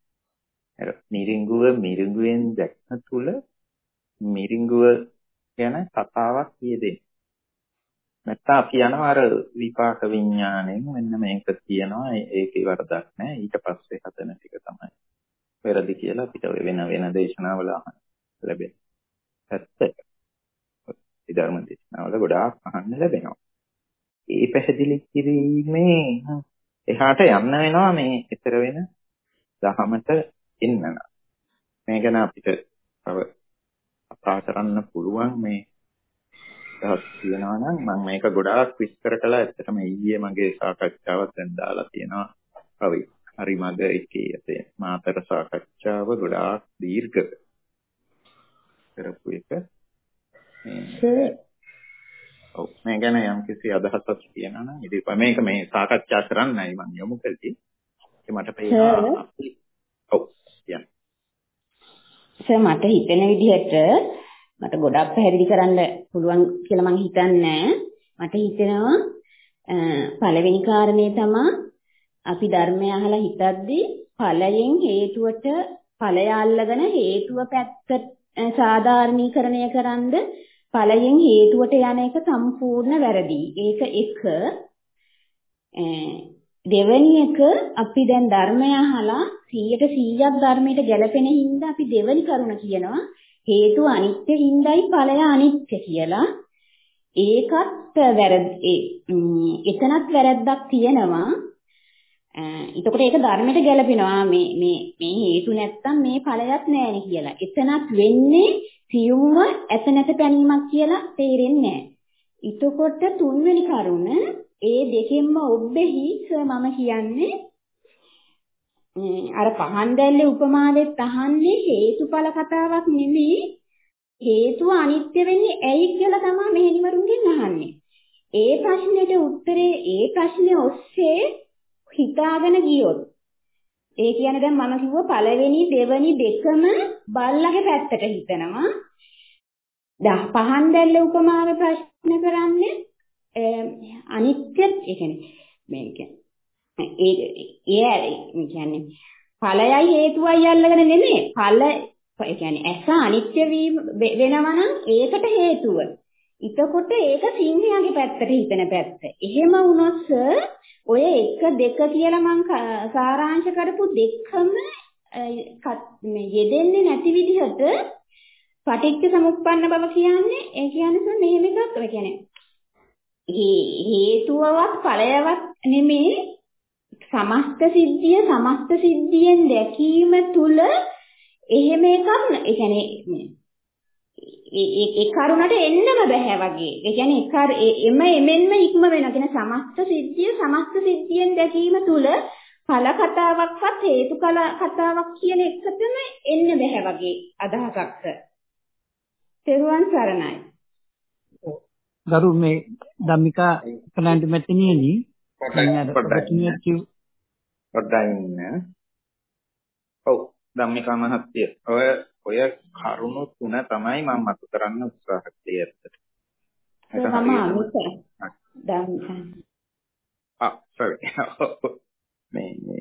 මිරිඟුවෙන් දැක්ම තුළ මිරිඟුව ගැන කතාවක් කියදෙන්නේ. නැත්නම් අපි යනවා අර විපාක විඥාණයෙන් මෙන්න මේක කියනවා ඒකේ වරදක් නැහැ. ඊට පස්සේ හදන ටික තමයි වැරදි කියලා අපිට වෙන දේශනාවල අහන්න ලැබෙන. ඇත්තට ඒ ධර්ම දේශනාවල ගොඩාක් අහන්න ලැබෙනවා. ඒ පැහැදිලි කිරීමේ එහාට යන්න වෙනවා මේ ඊතර වෙන දහමට එන්න. මේ ගැන අපිට තව කතා කරන්න පුළුවන් මේ තියෙනවා නම් මම මේක ගොඩාක් විස්තර කළා. ඇත්තටම ඊයේ මගේ සාකච්ඡාවත් දැන් දාලා තියෙනවා. හරි මග එකේ යතේ මාතර සාකච්ඡාව ගොඩාක් දීර්ඝ කරපු එක. මේ ගැන යම්කිසි අදහසක් තියෙනවා නම් ඉතින් මේක මේ සාකච්ඡා කරන්නයි මම යොමු කළේ. ඒක මට පේනවා. මට හිතෙන විදිහට මට ගොඩක් පැහැදිලි කරන්න පුළුවන් කියලා මම හිතන්නේ. මට හිතෙනවා පළවෙනි කාරණේ තමයි අපි ධර්මය අහලා හිතද්දී ඵලයෙන් හේතුවට ඵලය අල්ලගෙන හේතුව පැත්ත සාධාරණීකරණය කරන්ද ඵලයෙන් හේතුවට යන එක සම්පූර්ණ වැරදි. ඒක එක. දෙවෙනි එක අපි දැන් ධර්මය අහලා 100% ධර්මයට ගැලපෙන හින්දා අපි දෙවෙනි කරුණ කියනවා හේතු අනිත්‍ය හින්දායි ඵලය අනිත්‍ය කියලා. ඒකත් වැරදි. එතනත් වැරද්දක් තියෙනවා. එතකොට ඒක ධර්මයට ගැලපෙනවා මේ හේතු නැත්තම් මේ ඵලයක් නැහැ කියලා. එතනත් වෙන්නේ සියුම්ව ඇත නැත පැනීමක් කියලා තේරෙන්නේ නැහැ. එතකොට තුන්වෙනි කරුණ ඒ දෙකෙන්ම ඔබෙහි මම කියන්නේ අර පහන් දැල්ලේ උපමාවෙත් අහන්නේ හේතුඵල කතාවක් නෙමෙයි. හේතුව අනිත්‍ය වෙන්නේ ඇයි කියලා තමයි මෙහෙණිවරුන්ගෙන් අහන්නේ. ඒ ප්‍රශ්නෙට උත්තරේ ඒ ප්‍රශ්නේ ඔස්සේ හිතාගෙන ගියොත් ඒ කියන්නේ දැන් මම කිව්ව පළවෙනි දෙවෙනි දෙකම බල්ලගේ පැත්තට හිතනවා. පහන් දැල්ල උපමාවේ ප්‍රශ්න කරන්නේ අනිත්‍ය ඒ කියන්නේ මේක ඒ කියන්නේ ඵලයයි හේතුවයි අල්ලගෙන නෙමෙයි ඵල ඒ කියන්නේ ඇස අනිත්‍ය වීම වෙනවා නම් ඒකට හේතුව. එතකොට ඒක සිංහයාගේ පැත්තට හිතන පැත්ත. එහෙම වුණොත් ඔය 1 2 කියලා මම සාරාංශ කරපු දෙකම මේ යෙදෙන්නේ නැති විදිහට පටිච්ච සමුප්පන්න බව කියන්නේ ඒ කියන්නේ මෙහෙම එකක්. ඒ කියන්නේ හේතුවවත් ඵලයවත් නෙමෙයි සමස්ත සිද්ධියෙන් දැකීම තුල එහෙම එකක් ඒ කියන්නේ ඒ කරුණට එන්නම බෑ වගේ. ඒ කියන්නේ එමෙන්ම ඉක්ම වෙනවා. කියන සමස්ත සිද්ධියෙන් දැකීම තුල ඵල කතාවක්වත් හේතු කතාවක් කියන එකටම එන්න බෑ වගේ අදහසක්. තෙරුවන් සරණයි. ගරු මේ ධම්මිකා කලන්ට මෙතනියනි පොඩ්ඩක් ඉන්න. ඔව් ධම්මිකා මහත්තය ඔය කරුණු තුන තමයි මම මතු කරන්න උත්සාහ කළේ ඇත්තට. sorry. මේ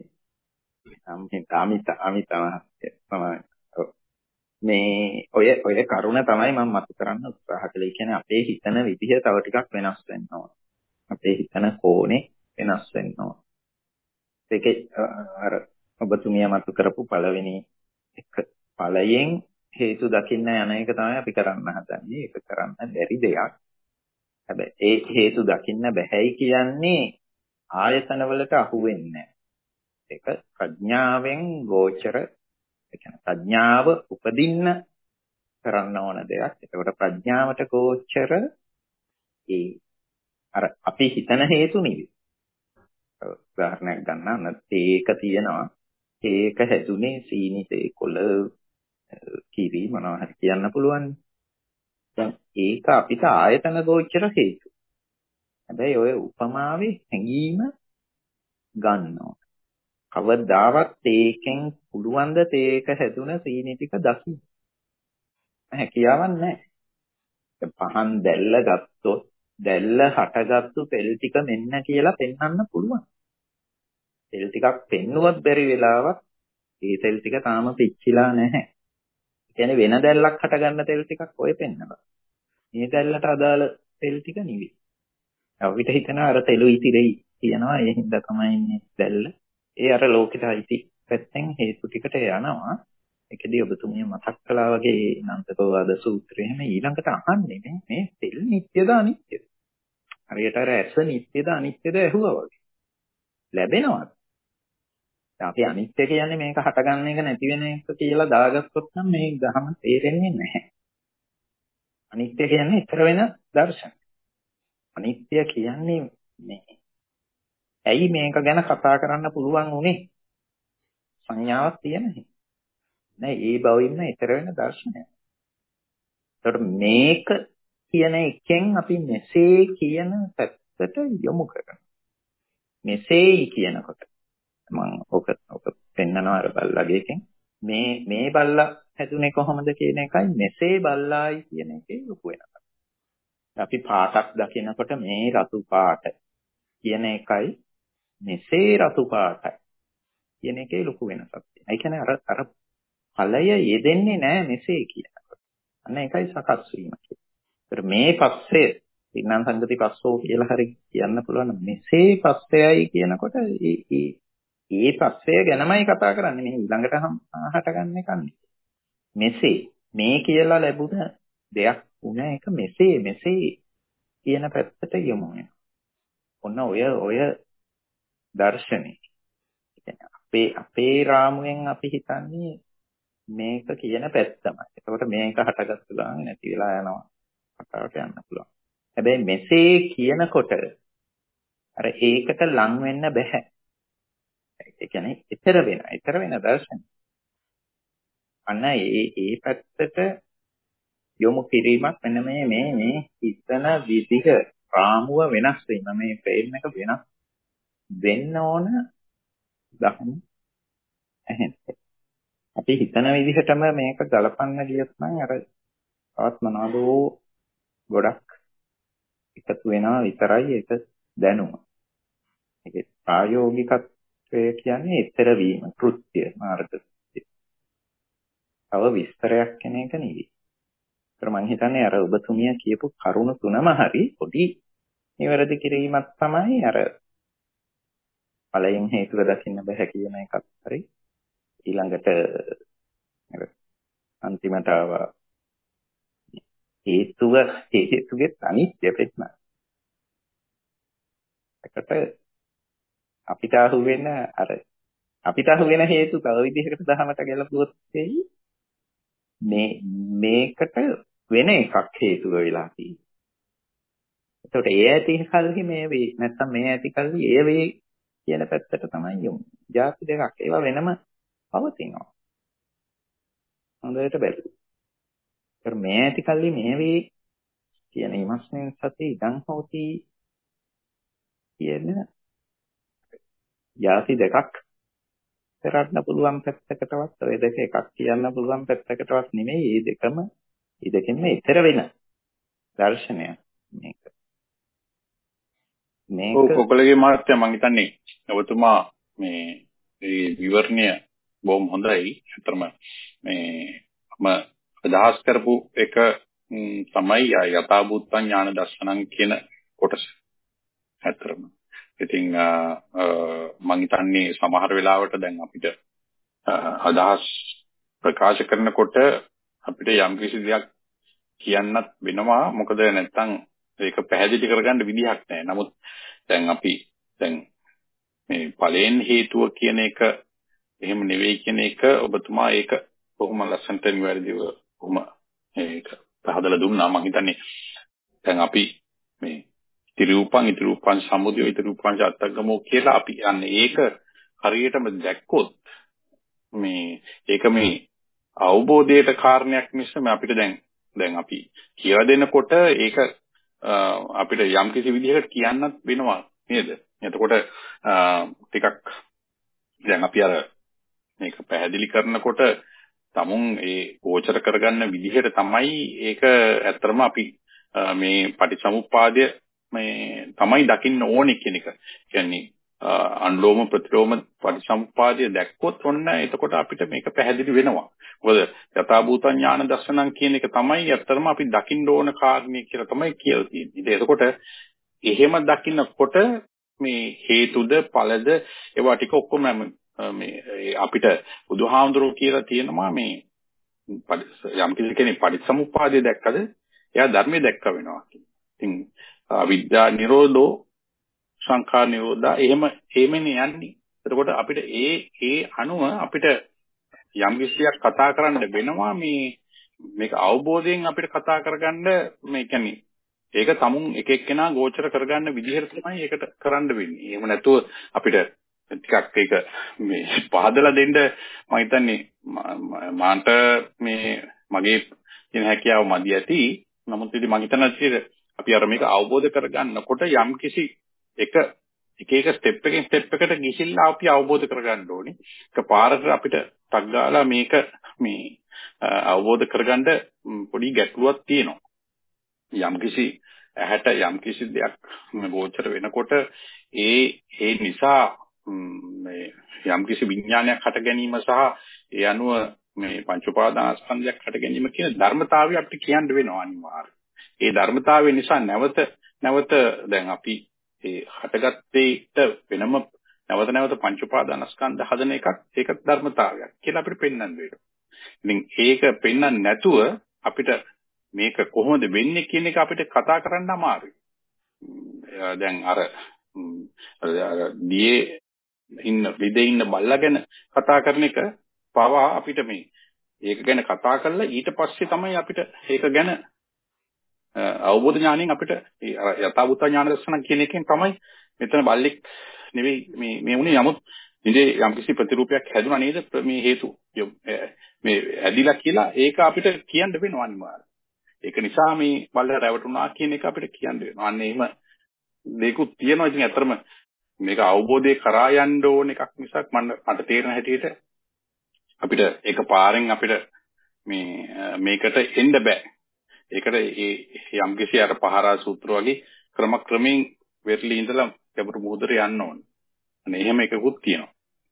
අමිත මහත්තය තමයි. මේ ඔය කරුණ තමයි මම මතු කරන්න උත්සාහ කළේ. ඒ කියන්නේ අපේ හිතන විදිහ තව ටිකක් වෙනස් වෙනවා. අපේ හිතන කෝණේ වෙනස් වෙනවා. ඒකේ අර ඔබතුමිය මතු කරපු පළවෙනි එක ඵලයෙන් හේතු දකින්න යන එක තමයි අපි කරන්න හදන්නේ. ඒක කරන්න බැරි දෙයක්. හැබැයි ඒ හේතු දකින්න බැහැයි කියන්නේ ආයතන වලට අහු වෙන්නේ නැහැ. ඒක ප්‍රඥාවෙන් ගෝචර, ඒ කියන්නේ ප්‍රඥාව උපදින්න කරන්න ඕන දෙයක්. ඒකට ප්‍රඥාවට ගෝචර අර අපි හිතන හේතු නෙවෙයි. උදාහරණයක් ගන්න තේක තියෙනවා. තේක හැදුනේ සීනි තේකොළ කිරි මොනවා හරි කියන්න පුළුවන්. දැන් ඒක අපිට ආයතන ගෝචර හේතු. හැබැයි ඔය උපමාවේ හැඟීම ගන්නවා. කවදාවත් තේකෙන් පුළුවන් ද තේක හැදුන සීනි ටික දකින්න. හැකියාවක් නැහැ. පහන් දැල්ල ගත්තොත් දැල්ල හටගත්තු තෙල් ටික මෙන්න කියලා පෙන්වන්න පුළුවන්. තෙල් ටිකක් පෙන්නුවත් බැරි වෙලාවක් ඒ තෙල් ටික තාම පිච්චිලා නැහැ. ඒ කියන්නේ වෙන දැල්ලක් හටගන්න තෙල් ටිකක් ඔය පෙන්නවා. මේ දැල්ලට අදාළ තෙල් ටික නෙවෙයි. අපිට හිතනවා අර තෙලු ඉතිරෙයි කියනවා. ඒ හින්දා තමයි මේ දැල්ල. ඒ අර ලෝකෙට අයිති පැත්තෙන් හේතු ටිකට යනවා. ඒකදී ඔබතුමිය මතක් කළා වගේ නන්දකෝවාද සූත්‍රයේ හැම ඊළඟට අහන්නේ මේ තෙල් නිට්ටයද අනිත්‍යද? හරියට අර ඇස නිට්ටයද අනිත්‍යද ඇහුවා වගේ. ලැබෙනවද? අපි අනිත්‍ය කියන්නේ මේක හටගන්න එක නැති වෙන එක කියලා දාගත්තොත් නම් මේ ධර්ම තේරෙන්නේ නැහැ. අනිත්‍ය කියන්නේ ඊතර වෙන දර්ශන. අනිත්‍ය කියන්නේ මේ ඇයි මේක ගැන කතා කරන්න පුළුවන් උනේ? සංඥාවක් තියෙන හින්දා. නෑ ඒ බවින්ම ඊතර වෙන දර්ශනයක්. ඒකට මේක කියන එකෙන් අපි මෙසේ කියන පැත්තට යොමු කරනවා. මෙසේයි කියනකොට මම ඔක පෙන්නනවා අර බල්ලාගේකින් මේ බල්ලා හැදුනේ කොහොමද කියන එකයි මෙසේ බල්ලායි කියන එකේ ලොකු වෙනසක්. අපි පාටක් දකිනකොට මේ රතු පාට කියන එකයි මෙසේ රතු පාටයි කියන එකේ ලොකු වෙනසක් තියෙනවා. ඒ කියන්නේ අර ඵලය යෙදෙන්නේ නැහැ මෙසේ කියනකොට. අන්න ඒකයි සකස් වීම කියන්නේ. මේ පස්සේ විඥාන සංගති පස්සෝ කියලා හරි කියන්න පුළුවන්. මෙසේ පස්සයයි කියනකොට ඒ පස්සය ගැනමයි කතා කරන්නේ. මේ ඊළඟට හටගන්න එක නෙවෙයි. මෙසේ මේ කියලා ලැබුණ දෙයක් වුණ එක මෙසේ කියන පැත්තට යොමු වෙනවා. ඔන්න ඔය දර්ශනේ. අපේ රාමුවෙන් අපි හිතන්නේ මේක කියන පැත්තමයි. එතකොට මේක හටගත්තු ගමන් නැති වෙලා යනවා. කතාවට යන්න පුළුවන්. හැබැයි මෙසේ කියනකොට අර ඒකට ලං වෙන්න බෑ. ඒ කියන්නේ ඊතර වෙන දර්ශන. අන්න ඒ පැත්තට යොමු කිරීමක් මෙන්න මේ හිතන විදිහ රාමුව වෙනස් වීම මේ ෆ්‍රේම් එක වෙනස් වෙන්න ඕන දහම් ඇහෙන්නේ. අපි හිතන විදිහටම මේක ගලපන්න ගියොත් නම් අර තවත් මොනවද ගොඩක් එකතු වෙනවා විතරයි ඒක දැනුම. ඒකේ ප්‍රායෝගිකත්වය කියන්නේ ඊතර වීම කෘත්‍ය මාර්ගය. තව විස්තරයක් කෙන එක නෙවෙයි. ඒතර මම හිතන්නේ අර ඔබතුමිය කියපු කරුණ තුනම හරි පොඩි නිවැරදි කිරීමක් තමයි අර ඵලයෙන් හේතුව දකින්න බෑ කියන එකත් හරි. ඊළඟට අන්තිමට හේතුවේ අනිත්‍ය ප්‍රශ්න. ඒකට අපිට අහුවෙන හේතු තව විදිහකට දහමට ගැලපුවොත් මේකට වෙන එකක් හේතුව වෙලා තියෙනවා. ඒකට ඒ ඇති කල්හි මේ වේ නැත්නම් මේ ඇති කල්හි ඒ වේ කියන පැත්තට තමයි යමු. ಜಾති දෙකක් ඒවා වෙනම පවතිනවා. හොඳට බලන්න. ඒත් මේ ඇති කල්හි මේ වේ කියන ඉමස්නෙන් සති ඉදන් හොති කියන ಜಾති දෙකක් කරන්න පුළුවන් පැත්තකටවත් ඔය දෙක එකක් කියන්න පුළුවන් පැත්තකටවත් නෙමෙයි. මේ දෙකෙන්ම ඊතර වෙන දර්ශනයක් මේක. ඔයගොල්ලෝගේ මහත්ය මම හිතන්නේ ඔබතුමා මේ විවරණය බොහොම හොඳයි. අතරම මම අදහස් කරපු එක තමයි යථාභූත ඥාන දර්ශනං කියන කොටස. අතරම ඉතින් මම හිතන්නේ සමහර වෙලාවට දැන් අපිට අදහස් ප්‍රකාශ කරනකොට අපිට යම් කිසි දෙයක් කියන්නත් වෙනවා. මොකද නැත්තම් ඒක පැහැදිලි කරගන්න විදිහක් නැහැ. නමුත් දැන් අපි මේ ඵලයෙන් හේතුව කියන එක එහෙම නෙවෙයි කියන එක ඔබතුමා ඒක කොහොම ලස්සනට නිවැරදිව කොහොම ඒක පහදලා දුන්නා. මම හිතන්නේ දැන් අපි මේ ඉතිරූපං සමුදය ඉතිරූපං අත්තගමෝ කියලා අපි යන්නේ ඒක හරියටම දැක්කොත් ඒක මේ අවබෝධයට කාරණයක් මිසම අපිට දැන් අපි කියලා දෙනකොට ඒක අපිට යම් කිසි විදිහකට කියන්නත් වෙනවා නේද? එතකොට ටිකක් දැන් අපි අර මේක පැහැදිලි කරනකොට තමුන් ඒ ගෝචර කරගන්න විදිහට තමයි ඒක ඇත්තටම අපි මේ පටිච්චසමුප්පාදය මේ තමයි දකින්න ඕනේ කියන එක. කියන්නේ අනුලෝම ප්‍රතිලෝම පටිච්චසමුප්පාදය දැක්කොත් ඔන්න එතකොට අපිට මේක පැහැදිලි වෙනවා. මොකද යථාභූත ඥාන දර්ශනං කියන එක තමයි ඇත්තටම අපි දකින්න ඕන කාරණේ කියලා තමයි කියලා තියෙන්නේ. එතකොට එහෙම දකින්නකොට මේ හේතුද ඵලද ඒවා ටික ඔක්කොම මේ අපිට බුදුහාමුදුරුවෝ කියලා තියෙනවා මේ යම් කෙනෙක් පටිච්චසමුප්පාදය දැක්කද එයා ධර්මයේ දැක්ක වෙනවා කියන්නේ. ඉතින් අවිද්‍යා නිරෝධෝ සංඛාර නිරෝධා එහෙමනේ යන්නේ. එතකොට අපිට ඒ අනුව අපිට යම් කිසියක් කතා කරන්න වෙනවා. මේක අවබෝධයෙන් අපිට කතා කරගන්න මේ කියන්නේ ඒක තමුන් එක එක්කෙනා ගෝචර කරගන්න විදිහට තමයි ඒකට කරන්න වෙන්නේ. එහෙම නැතුව අපිට ටිකක් ඒක මේ පහදලා දෙන්න මම හිතන්නේ මාන්ට මේ මගේ කියන හැකියාව මදි ඇති. නමුත් ඉතින් මම හිතනවා අපි අර මේක අවබෝධ කරගන්නකොට යම් කිසි එක ස්ටෙප් එකෙන් ස්ටෙප් එකට ගිහිල්ලා අපි අවබෝධ කරගන්න ඕනේ. ඒක පාරට අපිට ටක් ගාලා මේක මේ අවබෝධ කරගන්න පොඩි ගැටලුවක් තියෙනවා. යම් කිසි ඇහැට යම් කිසි දෙයක් ගෝචර වෙනකොට ඒ නිසා මේ යම් කිසි විඥානයක් හට ගැනීම සහ ඒ අනුව මේ පංච උපාදානස්කන්ධයක් හට ගැනීම කියන ධර්මතාවය අපිට කියන්න වෙනවා අනිවාර්යයෙන්. ඒ ධර්මතාවය නිසා නැවත දැන් අපි ඒ හටගත්තේට වෙනම නැවත පංච උපාදානස්කන්ධ හදන ඒක ධර්මතාවයක් කියලා අපිට පෙන්වන්න වෙනවා. ඉතින් ඒක පෙන්වන්න නැතුව අපිට මේක කොහොමද වෙන්නේ කියන එක අපිට කතා කරන්න අමාරුයි. දැන් අර විදේ ඉන්න බල්ලා ගැන කතා කරන එක පවා අපිට ඒක ගැන කතා කරලා ඊට පස්සේ තමයි අපිට ඒක ගැන අවබෝධ ඥාණයෙන් අපිට යථාභූත ඥාන දර්ශන කියන එකෙන් තමයි මෙතන බල්ලෙක් නෙවෙයි මේ උනේ. නමුත් ඉතින් යම්කිසි ප්‍රතිරූපයක් හැදුනා නේද මේ හේතු මේ ඇදිලා කියලා ඒක අපිට කියන්න වෙනවා අනිවාර්යයෙන්. ඒක නිසා මේ බල්ලා රැවටුණා කියන එක අපිට කියන්න වෙනවා. අන්න එහෙම දෙකුත් තියෙනවා. ඉතින් ඇත්තටම මේක අවබෝධය කරා යන්න ඕන එකක් මිසක් මට තේරෙන හැටියට අපිට ඒක පාරෙන් අපිට මේකට එන්න බෑ. ඒකට යම්කිසි අර පහරා සූත්‍ර වගේ ක්‍රමයෙන් වෙරළි ඉඳලා ගැඹුරු මුහුදට යන්න ඕන. අනේ එහෙම එකකුත් තියෙනවා.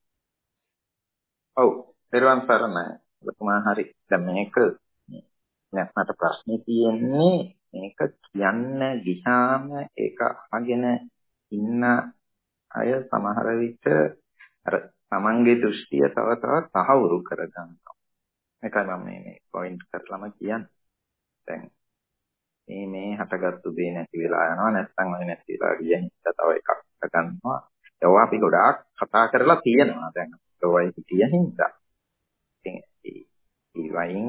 ඔව්. පෙරවන් සරණයි. ඔබතුමා හරි. දැන් මේක මට ප්‍රශ්නේ තියෙන්නේ මේක කියන්න ගියාම ඒක අහගෙන ඉන්න අය සමහර විට අර තමන්ගේ දෘෂ්ටිය තව තවත් තහවුරු කරගන්නවා. මේකයි මම මේ පොයින්ට් කරලාම කියන්නේ. දැන් මේ හටගත්තු දේ නැති වෙලා යනවා නැත්නම් ඔය නැති වෙලා ගියන් තව එකක් ගන්නවා. ඒවා අපි ගොඩාක් කතා කරලා තියෙනවා. දැන් ඔයයි හිතිය හින්දා. ඉතින් ඒ වයින්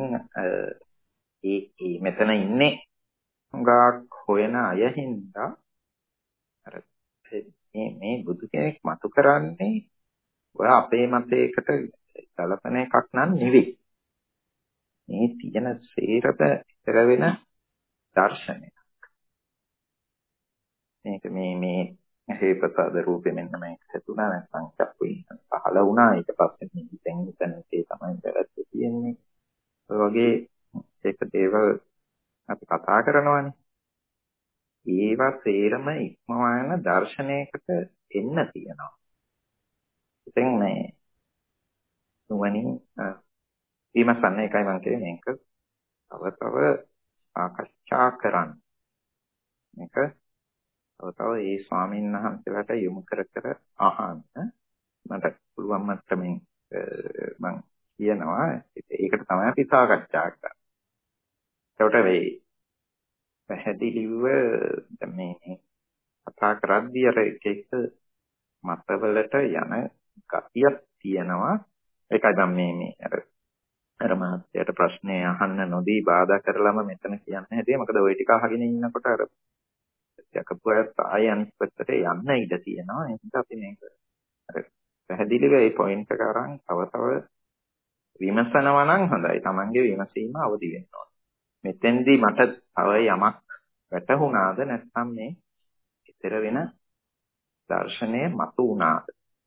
මෙතන ඉන්නේ හුඟක් හොයන අය හින්දා අර මේ බුදු කෙනෙක් මතු කරන්නේ ඔය අපේ මතයකට ගලපන එකක් නන් නෙවෙයි. මේ තියෙන සේරම ඉතර වෙන දර්ශනයක්. මේක මේ හේපසාද රූපේ මෙන්න මේක හැදුනා නැත්නම් චක්කු පහළ වුණා ඊට පස්සේ හිතෙන් හිතන ඒ තමයි වැරද්ද තියෙන්නේ. ඔය වගේ ඒක දේවල් අපි කතා කරනවානේ. ඒවා සේරම ඉක්මවන දර්ශනයකට එන්න තියෙනවා. ඉතින් මේ නුවණින් විමසන්න එකයි මම කියන්නේ මේක තව සාකච්ඡා කරන්න. මේක තව ඒ ස්වාමීන් වහන්සේලාට යොමු කර අහන්න මට පුළුවන් මට්ටමින් මම කියනවා ඒකට තමයි අපි සාකච්ඡා කරන්නේ. ඒකට වෙයි පැහැදිලිව මේ කතා කරද්දී අර එක මතවලට යන ගතියක් තියෙනවා. ඒකයි මම මේ අර මහත්තයාට ප්‍රශ්නේ අහන්න නොදී බාධා කරලම මෙතන කියන්නේ හැටි. මොකද ওই ටික අහගෙන ඉන්නකොට අර යකපුවත් ආය අනිත් පැත්තට යන්න ඉඩ තියෙනවා. ඒ නිසා අපි මේක අර පැහැදිලිව මේ පොයින්ට් එක අරන් තව විමසනවා නම් හොඳයි. Tamange විමසීම අවදි වෙන්න ඕනේ. මෙතෙන්දී මට තව යමක් වැටහුණාද නැත්නම් මේ ඉතර වෙන දර්ශනය මතු වුණාද?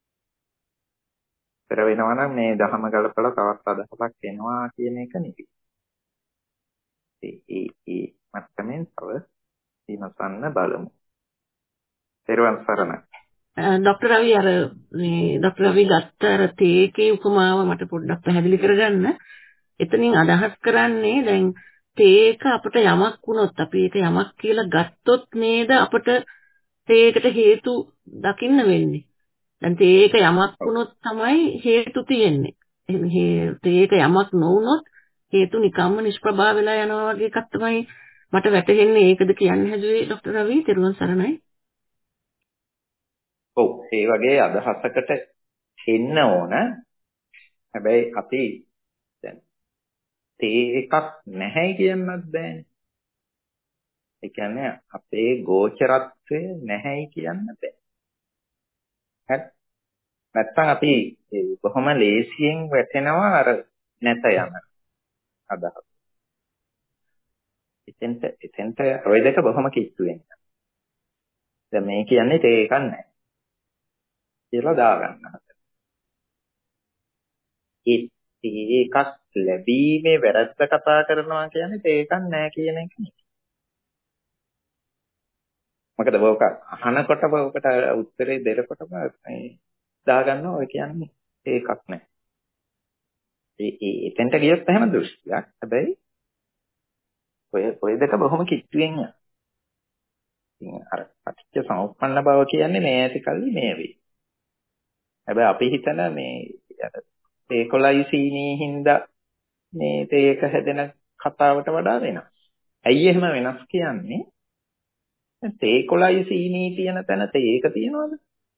ඉතර වෙනවා නම් මේ දහම ගලපලා තවත් අදහසක් එනවා කියන එක නෙවෙයි. ඒ මත්තෙන් තව විමසන්න බලමු. පෙරවන් සරණයි. ડોક્ટર රවි අර මේ ડોક્ટર රවි ගත්ත අර තේකේ උපමාව මට පොඩ්ඩක් පැහැදිලි කරගන්න. එතනින් අදහස් කරන්නේ දැන් තේක අපිට යමක් වුණොත් අපි ඒක යමක් කියලා ගත්තොත් නේද අපිට තේකට හේතු දකින්න වෙන්නේ. දැන් තේක යමක් වුණොත් තමයි හේතු තියෙන්නේ. තේක යමක් නොවුනොත් හේතු නිකම්ම නිෂ්ප්‍රභා වෙලා යනවා වගේ එකක් තමයි මට වැටහෙන්නේ. ඒකද කියන්න හැදුවේ ડોક્ટર රවි තෙරුවන් සරණයි. ඔව් ඒ වගේ අදහසකට එන්න ඕන. හැබැයි අපි දැන් තේ එකක් නැහැයි කියන්නත් බෑනේ. ඒ කියන්නේ අපේ ගෝචරත්වය නැහැයි කියන්න බෑ. හරි. නැත්තම් අපි කොහොම ලේසියෙන් වැටෙනවා අර නැත යන අදහස. එතෙන්ට ඔය දෙක බොහොම කිට්ටු වෙනවා. දැන් මේ කියන්නේ තේ එකක් නැහැ කියලා දාගන්න. ඒකක් ලැබීමේ වැරද්ද කතා කරනවා කියන්නේ තේ එකක් නැහැ කියන එක නෙවෙයි. මොකද බෝක අහනකොට බෝකට උත්තරේ දෙනකොට මේ දාගන්නවා ඔය කියන්නේ ඒකක් නැහැ. එතෙන්ට ගියොත් එහෙම දෘෂ්ටියක්. හැබැයි ඔය දෙක බොහොම කිට්ටුවෙන් යනවා. ඉතින් අර පටිච්ච සමුප්පන්න බව කියන්නේ මේ ඇති කල්ලි මේ වෙයි. හැබැයි අපි හිතන මේ ඒකොලයි සීනී හින්දා මේ තේක හැදෙන කතාවට වඩා වෙනස්. ඇයි එහෙම වෙනස් කියන්නේ? තේකොලයි සීනී තියෙන තැන තේක තියනවද?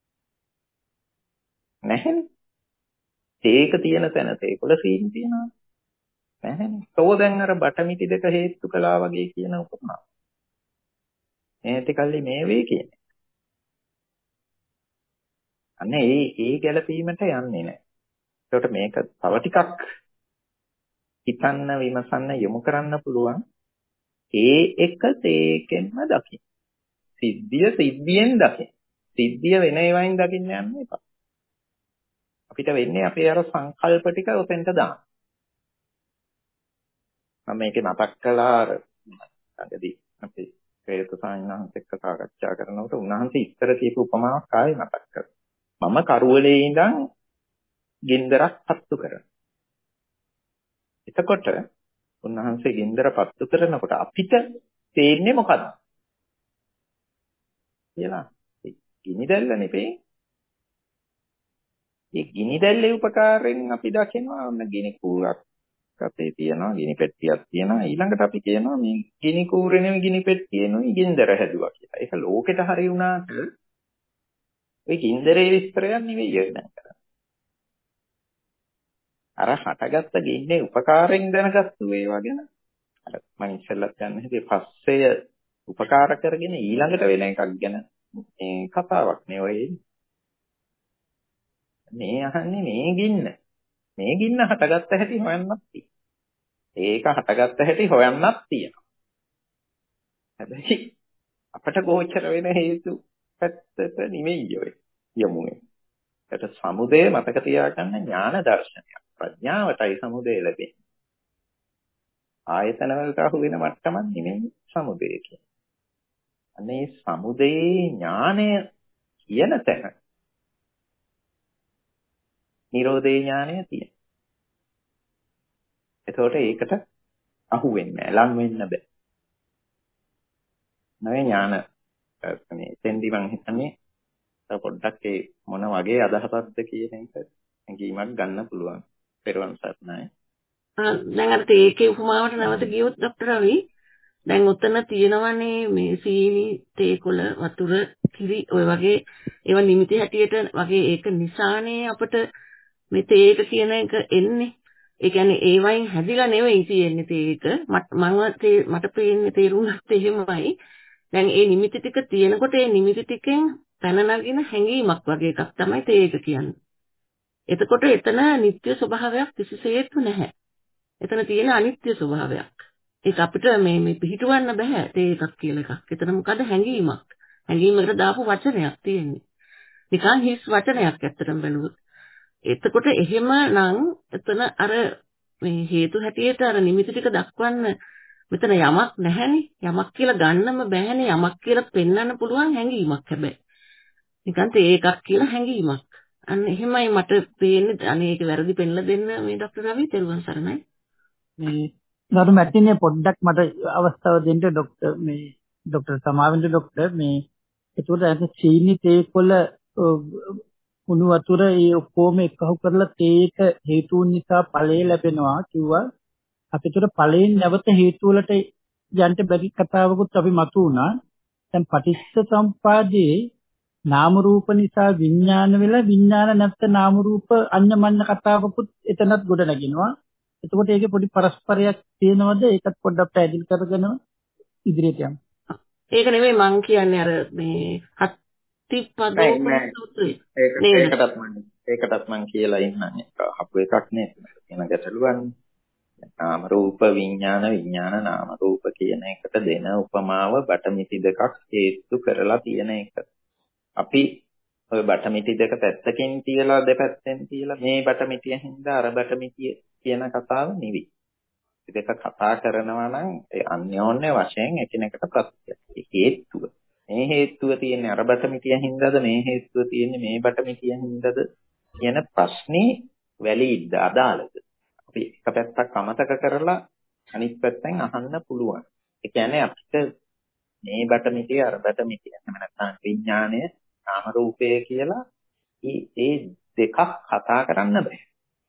නැහැනේ. තේක තියෙන තැන තේකොල සීනී තියනවද? නැහැනේ. තෝ දැන් අර බටමිටි දෙක හේතු කළා වගේ කියන උපමාව. මේ ටිකල්ලි මේ වේ කියන්නේ. අනේ ඒ ගැළපීමට යන්නේ නැහැ. ඒකට මේක තව ටිකක් හිතන්න විමසන්න යොමු කරන්න පුළුවන්. ඒ එක තේකෙන්ම දකින්න. සිද්ධිය සිද්ධියෙන් දකින්න. සිද්ධිය වෙන ඒවායින් දකින්න යන්න එපා. අපිට වෙන්නේ අපේ අර සංකල්ප ටික උතෙන්ට දාන්න. මම මේකේ මතක් කළා අර අදදී අපි හේතු සායනහත් එක්ක සාකච්ඡා කරනකොට උන්වහන්සේ ඉස්සර කියපු උපමාවක් ආයේ මතක් කරා. මම කරුවලේ ඉඳන් ගින්දරක් පත්තු කරනවා. එතකොට උන්වහන්සේ ගින්දර පත්තු කරනකොට අපිට තේන්නේ මොකද්ද? කියලා. ගිනි දැල්ලනේ පේන්නේ. මේ ගිනි දැල්ලේ උපකාරයෙන් අපි දකිනවා ඔන්න ගිනි කූරක් අපේ තියෙනවා, ගිනි පෙට්ටියක් තියෙනවා. ඊළඟට අපි කියනවා මේ ගිනි කූරේ නෙවෙයි ගිනි පෙට්ටියනොයි ගින්දර හැදුවා කියලා. ඒක ලෝකෙට හරි වුණාට ඔය ගින්දරේ විස්තරයක් නෙවෙයි ඔය දැන් කරන්නේ. අර හටගත්ත ගින්නේ උපකාරයෙන් දැනගත්තු ඒවා ගැන අර මම ඉස්සෙල්ලත් ගන්න හැටි පස්සේ උපකාර කරගෙන ඊළඟට වෙන එකක් ගැන මේ කතාවක් නේ ඔය. මේ අහන්නේ මේ ගින්න හටගත්ත හැටි හොයන්නත් තියෙනවා. ඒක හටගත්ත හැටි හොයන්නත් තියෙනවා. හැබැයි අපට ගෝචර වෙන හේතු පැත්තට නෙමෙයි ඔය යමුනේ. ඒකට සමුදය මතක තියාගන්න ඥාන දර්ශනයක්. ප්‍රඥාවටයි සමුදය ලැබෙන්නේ. ආයතන වලට අහු වෙන මට්ටමක් නෙමෙයි සමුදය කියන්නේ. අනේ සමුදයේ ඥානය කියන තැන නිරෝධේ ඥානය තියෙනවා. එතකොට ඒකට අහු වෙන්නේ නැහැ, ලං වෙන්න බෑ. නෑ ඥාන මේ තෙන්දි මං හිතන්නේ පොඩ්ඩක් ඒ මොන වගේ අදහසක්ද කියන එක හැඟීමක් ගන්න පුළුවන්. පෙරවන් සත්‍යයි. දැන් අර තේකේ උපමාවට නැවත ගියොත් ડોක්ටර් රවි දැන් උතන තියෙනවනේ මේ සීනි තේකොළ වතුර කිරි ඔය වගේ ඒවා නිමිති හැටියට වගේ ඒක නිසානේ අපිට මේ තේක කියන එක එන්නේ. ඒ කියන්නේ ඒ වයින් හැදිලා නෙවෙයි තියෙන්නේ තේක. මට පේන්නේ තේරුණත් එහෙමයි. දැන් ඒ නිමිති ටික තියෙනකොට ඒ නිමිති ටිකෙන් පැන නගින හැඟීමක් වගේ එකක් තමයි තේක කියන්නේ. එතකොට එතන නිත්‍ය ස්වභාවයක් කිසිසේත්ම නැහැ. එතන තියෙන අනිත්‍ය ස්වභාවයක්. ඒක අපිට මේ පිළිටවන්න බෑ තේකක් කියලා එකක්. එතන මොකද හැඟීමක්. හැඟීමකට දාපු වචනයක් තියෙන්නේ. නිකන් හිස් වචනයක් ඇත්තටම බැලුවොත්. එතකොට එහෙම නම් එතන අර මේ හේතු හැටියට අර නිමිති ටික දක්වන්න මෙතන යමක් නැහැනේ. යමක් කියලා ගන්නම බෑනේ. යමක් කියලා පෙන්වන්න පුළුවන් හැඟීමක් හැබැයි. නිකන් තේකක් කියලා හැඟීමක්. අන්න එහෙමයි මට පේන්නේ. අනේ ඒක වැරදි පෙන්ලා දෙන්න මේ ડોક્ટર රවි තෙරුවන් සරණයි. මේ නඩු මැටිනේ පොඩ්ඩක් මට අවස්ථාව දෙන්න ડોક્ટર සමාවෙන්ද ડોક્ટર මේ ඒකට අද සීනි තේකොළ කුණු වතුර ඒ ඔක්කොම එකහු කරලා තේක හේතුන් නිසා ඵලය ලැබෙනවා කිව්වා. අපිට ඵලයෙන් නැවත හේතු වලට යන්න බැරි කතාවකුත් අපි මතු වුණා. දැන් පටිච්ච සම්පදායේ නාම රූප නිසා විඥාන වෙලා විඥාන නැත්ත නාම රූප අඤ්ඤමඤ්ඤ කතාවකුත් එතනත් ගොඩ නැගිනවා. එතකොට ඒකේ පොඩි පරස්පරයක් තියෙනවද? ඒකත් පොඩ්ඩක් පැහැදිලි කරගෙන ඉදිරියට යමු. ඒක නෙමෙයි මං කියන්නේ අර මේ හත්තිපදෝපසූත්‍රය. ඒකටත් මං කියලා ඉන්නන්නේ. අපු එකක් නේ කියන ගැටලුවන්නේ. නාම රූප විඥාන නාම රූප කියන එකට දෙන උපමාව බටමිටි දෙකක් හේතු කරලා තියෙන එක. අපි ඔය බටමිටි දෙක පැත්තකින් තියලා දෙපැත්තෙන් තියලා මේ බටමිටිය හින්දා අර බටමිටිය කියන කතාව නෙවෙයි. දෙක කතා කරනවා නම් ඒ අන්‍යෝන්‍ය වශයෙන් එකිනෙකට ප්‍රත්‍යක්ෂ හේතුව. මේ හේතුව තියෙන්නේ අර බටමිටිය හින්දාද මේ හේතුව තියෙන්නේ මේ බටමිටිය හින්දාද කියන ප්‍රශ්නේ වැලිද්ද අදාළද? අපි එක පැත්තක් අමතක කරලා අනිත් පැත්තෙන් අහන්න පුළුවන්. ඒ කියන්නේ අපිට මේ බටමිටිය අර බටමිටිය එහෙම නැත්නම් විඥාණය නාම රූපය කියලා ඒ දෙකක් කතා කරන්න බෑ.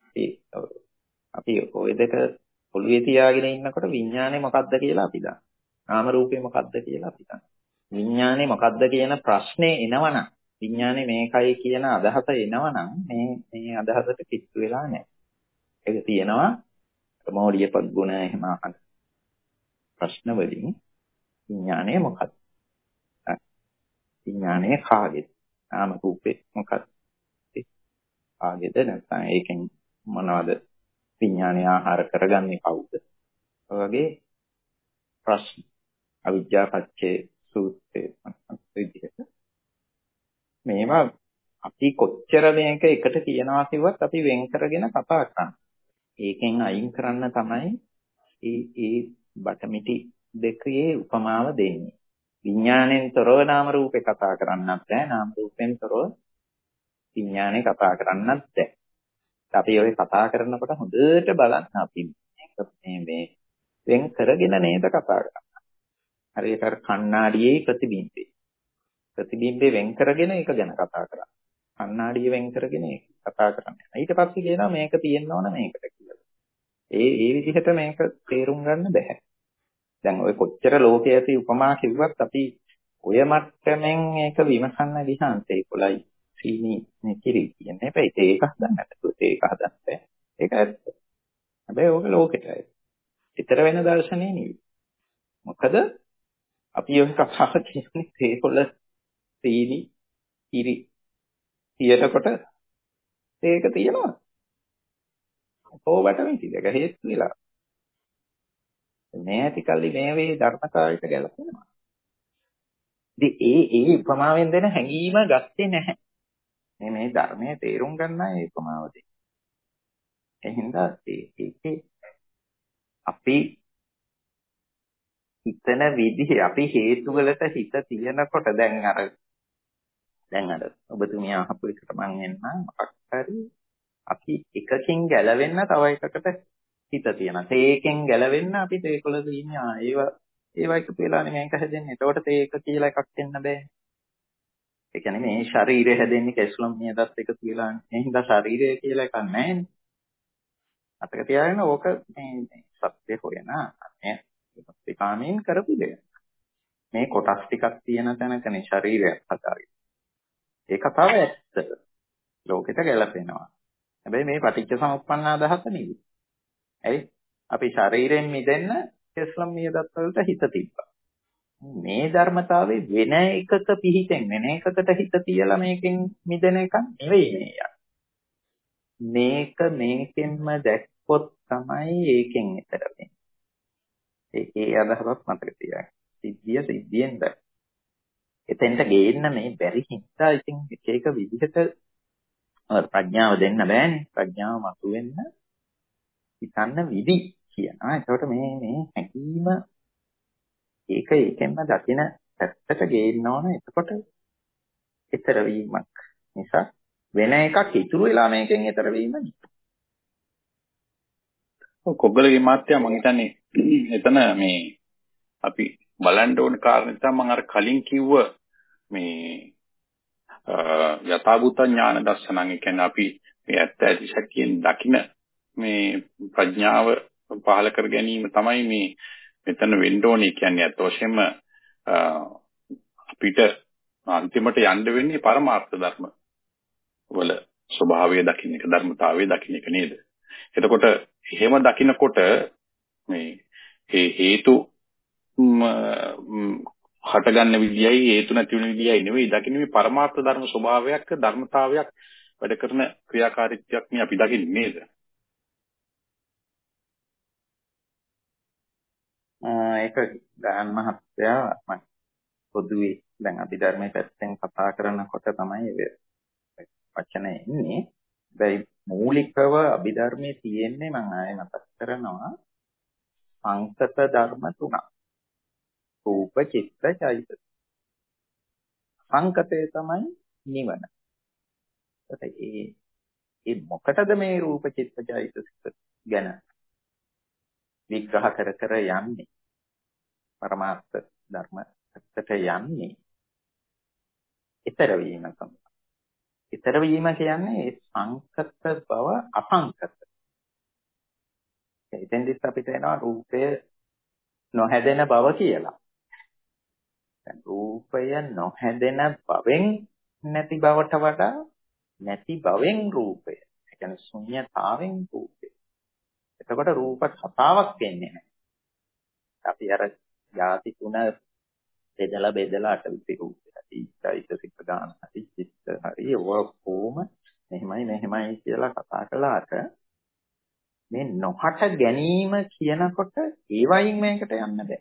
අපි ওই දෙක ඔළුවේ තියාගෙන ඉන්නකොට විඥානේ මොකක්ද කියලා අපි දන්නවා. නාම රූපේ මොකක්ද කියලා අපි දන්නවා. විඥානේ මොකක්ද කියන ප්‍රශ්නේ එනවනම් විඥානේ මේකයි කියන අදහස එනවනම් මේ අදහසට කිට්ටු වෙලා නැහැ. ඒක තියෙනවා මොහොලිය පග්ගුණ එහෙම අහන ප්‍රශ්න වලින් විඥානේ මොකක්ද? විඥානේ කාගේද? නාම රූපේ මොකක්ද? කාගේද නැත්නම් ඒකෙන් මොනවද විඥානය ආහාර කරගන්නේ කවුද? ඔය වගේ ප්‍රශ්න අවිද්‍යාපච්චේ සූත්‍රයේ විදිහට මේවා අපි කොච්චර මේක එකට කියනවා කිව්වත් අපි වෙන් කරගෙන කතා කරන්නේ. ඒකෙන් අයින් කරන්න තමයි ඒ බටමිටි දෙකේ උපමාව දෙන්නේ. විඥාණයෙන් තොරව නාම රූපේ කතා කරන්නත් බෑ. නාම රූපෙන් තොරව විඥානේ කතා කරන්නත් බෑ. අපි ඔය කතා කරනකොට හොඳට බලන්න අපි මේ වෙන් කරගෙන නේද කතා කරන්නේ. හරියට අර කණ්ණාඩියේ ප්‍රතිබිම්බේ වෙන් කරගෙන ඒක ගැන කතා කරන්නේ. කණ්ණාඩිය වෙන් කරගෙන ඒක කතා කරන්නේ. ඊට පස්සේ කියනවා මේක තියෙන්න ඕන මේකට කියලා. ඒ විදිහට මේක තේරුම් ගන්න බෑ. දැන් ඔය කොච්චර ලෝකයේ ඇති උපමා කිව්වත් අපි ඔය මට්ටමින් ඒක විමසන්න ගියාන් ඒකොලයි සීනි කිරි කියන්නේ බෑ. ඒක හදන්න නැතුව ඒක හදන්න බෑ. ඒක ඇත්ත. හැබැයි ඕක ලෝකෙටයි. ඊතර වෙන දර්ශනේ නෙවෙයි. මොකද අපි ඔය කතාව කියන්නේ ඒකොල සීනි කිරි තියනකොට ඒක තියෙනවා. ඕවට මේ ටික හේතු වෙලා. මේ ඇති කල්ලි මේ වේ ධර්මතාවයට ගැලපෙනවා. ඉතින් ඒ උපමාවෙන් දෙන හැඟීම ගත්තේ නැහැ. මේ ධර්මයේ තේරුම් ගන්න ඒ උපමාව දෙන්නේ. ඒ හින්දා ඒකේ අපි හිතන විදිහ අපි හේතු වලට හිත තියනකොට දැන් අර ඔබතුමිය අහපු එකට මම එන්න මොකක් හරි අපි එකකින් ගැලවෙන්න තව එකකට හිත තියනවා. තේකෙන් ගැලවෙන්න අපි තේකොළ තියෙන්නේ ඒවා එකතු වෙලානේ මේක හැදෙන්නේ. එතකොට තේක කියලා එකක් එන්න බෑ. ඒ කියන්නේ මේ ශරීරය හැදෙන්නේ කැස්ලම් නියදත් එකතු වෙලානේ. ඒ හින්දා ශරීරය කියලා එකක් නැහැනේ. අතක තියාගෙන ඕක මේ සත්‍ය හොයන මේ ප්‍රතිකාමයෙන් කරපු දෙයක්. මේ කොටස් ටිකක් තියෙන තැනකනේ ශරීරයක් හදාගන්නේ. ඒ කතාව ඇත්ත. ලෝකෙට ගැලපෙනවා. හැබැයි මේ පටිච්ච සමුප්පන්න අදහස නෙවෙයි. ඇයි? අපි ශරීරයෙන් මිදෙන්න කෙස්ලම් නියදත් වලට හිත තිබ්බා. මේ ධර්මතාවේ වෙන එකක පිහිටෙන් වෙන එකකට හිත තියලා මේකෙන් මිදෙන එක නෙවෙයි මේ. මේක මේකෙන්ම දැක්කොත් තමයි ඒකෙන් ඈතර වෙන්නේ. ඒකේ අදහසක් මතක තියාගන්න. සිද්ධිය සිද්ධියෙන් දැක්. එතෙන්ට ගේන්න මේ බැරි හින්දා ඉතින් එක විදිහට ප්‍රඥාව දෙන්න බෑනේ. ප්‍රඥාව මතුවෙන්න හිතන්න විදි කියනවා. ඒකට මේ හැකීම ඒකෙන්ම දකින පැත්තට ගේන්න ඕන. එතකොට ඈතර වීමක් නිසා වෙන එකක් ඉතුරු වෙලා මේකෙන් ඈතර වීම නෙවෙයි. කොග්ගලගේ මාත්‍යා මම හිතන්නේ එතන මේ අපි බලන්න ඕන කාරණේ තමයි මම අර කලින් කිව්ව මේ යථාභූත ඥාන දර්ශනං. ඒ කියන්නේ අපි මේ ඇත්ත ඇති සැකයෙන් දකින මේ ප්‍රඥාව පහළ කර ගැනීම තමයි මේ මෙතන වෙන්න ඕනේ. කියන්නේ අත් වශයෙන්ම අපිට අන්තිමට යන්න වෙන්නේ පරමාර්ථ ධර්ම වල ස්වභාවය දකින්න එක, ධර්මතාවය දකින්න එක නේද? එතකොට එහෙම දකින්නකොට මේ හේතු හටගන්න විදියයි හේතු නැති වෙන විදියයි නෙවෙයි දකින්නේ මේ පරමාර්ථ ධර්ම ස්වභාවයක්, ධර්මතාවයක් වැඩ කරන ක්‍රියාකාරීත්වයක් නේ අපි දකින්නේ නේද? ඒක ගාන මහත්තයා මම පොදුවේ දැන් අභිධර්මයේ පැත්තෙන් කතා කරනකොට තමයි වචනේ එන්නේ. දැන් මූලිකව අභිධර්මයේ තියෙන්නේ මම ආයෙ මතක් කරනවා සංකත ධර්ම තුනක්. රූප, චිත්ත, චෛතසික. සංකතය තමයි නිවන. ඒ මොකටද මේ රූප, චිත්ත, චෛතසික ගැන විග්‍රහ කර යන්නේ? පරමාර්ථ ධර්ම පැත්තට යන්නේ ඊතර වීම තමයි. ඊතර වීම කියන්නේ සංකත බව අසංකත. එතෙන්දිත් අපිට එනවා රූපය නොහැදෙන බව කියලා. දැන් රූපය නොහැදෙන බවෙන් නැති බවට වඩා නැති බවෙන් රූපය. ඒ කියන්නේ ශුන්‍යතාවෙන් රූපය. එතකොට රූප කතාවක් වෙන්නේ නැහැ. අපි අර ಜಾති තුන බෙදලා අටවිසි රූපය. චෛතසික ගාන හරි චිත්ත හරි ඔක්කොම මෙහෙමයි කියලා කතා කළාට මේ නොහට ගැනීම කියනකොට ඒ වයින් මේකට යන්න බෑ.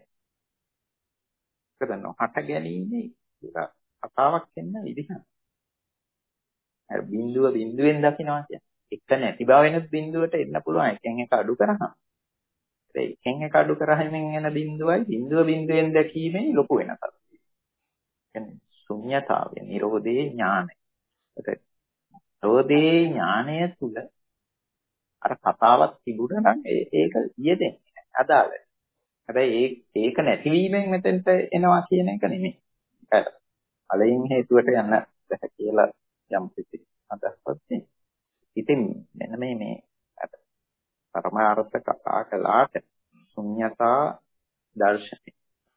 මොකද නොහට ගැනීමේ කතාවක් වෙන විදිහ. අර බිඳුවෙන් දකින්නවා කියන්නේ. එක නැති බව වෙන බිඳුවට එන්න පුළුවන්. එකෙන් එක අඩු කරහම. එකෙන් එක අඩු කරාම එන බිඳුවයි බිඳුවෙන් දැකීමේ ලොකු වෙනසක්. කියන්නේ ශුන්‍යතාවය, නිරෝධේ ඥානය. නිරෝධේ ඥානය තුල අර කතාවක් තිබුණා නම් ඒක යෙදෙන්නේ අදාළයි. හැබැයි ඒක නැතිවීමෙන් මෙතෙන්ට එනවා කියන එක නෙමෙයි. අලින් හේතුවට යන්න බැහැ කියලා යම් කිසි අදහසක් තියෙනවා. ඉතින් මෙන්න මේ පරමාර්ථ කතා කළාට ශුන්‍යතා දර්ශනය.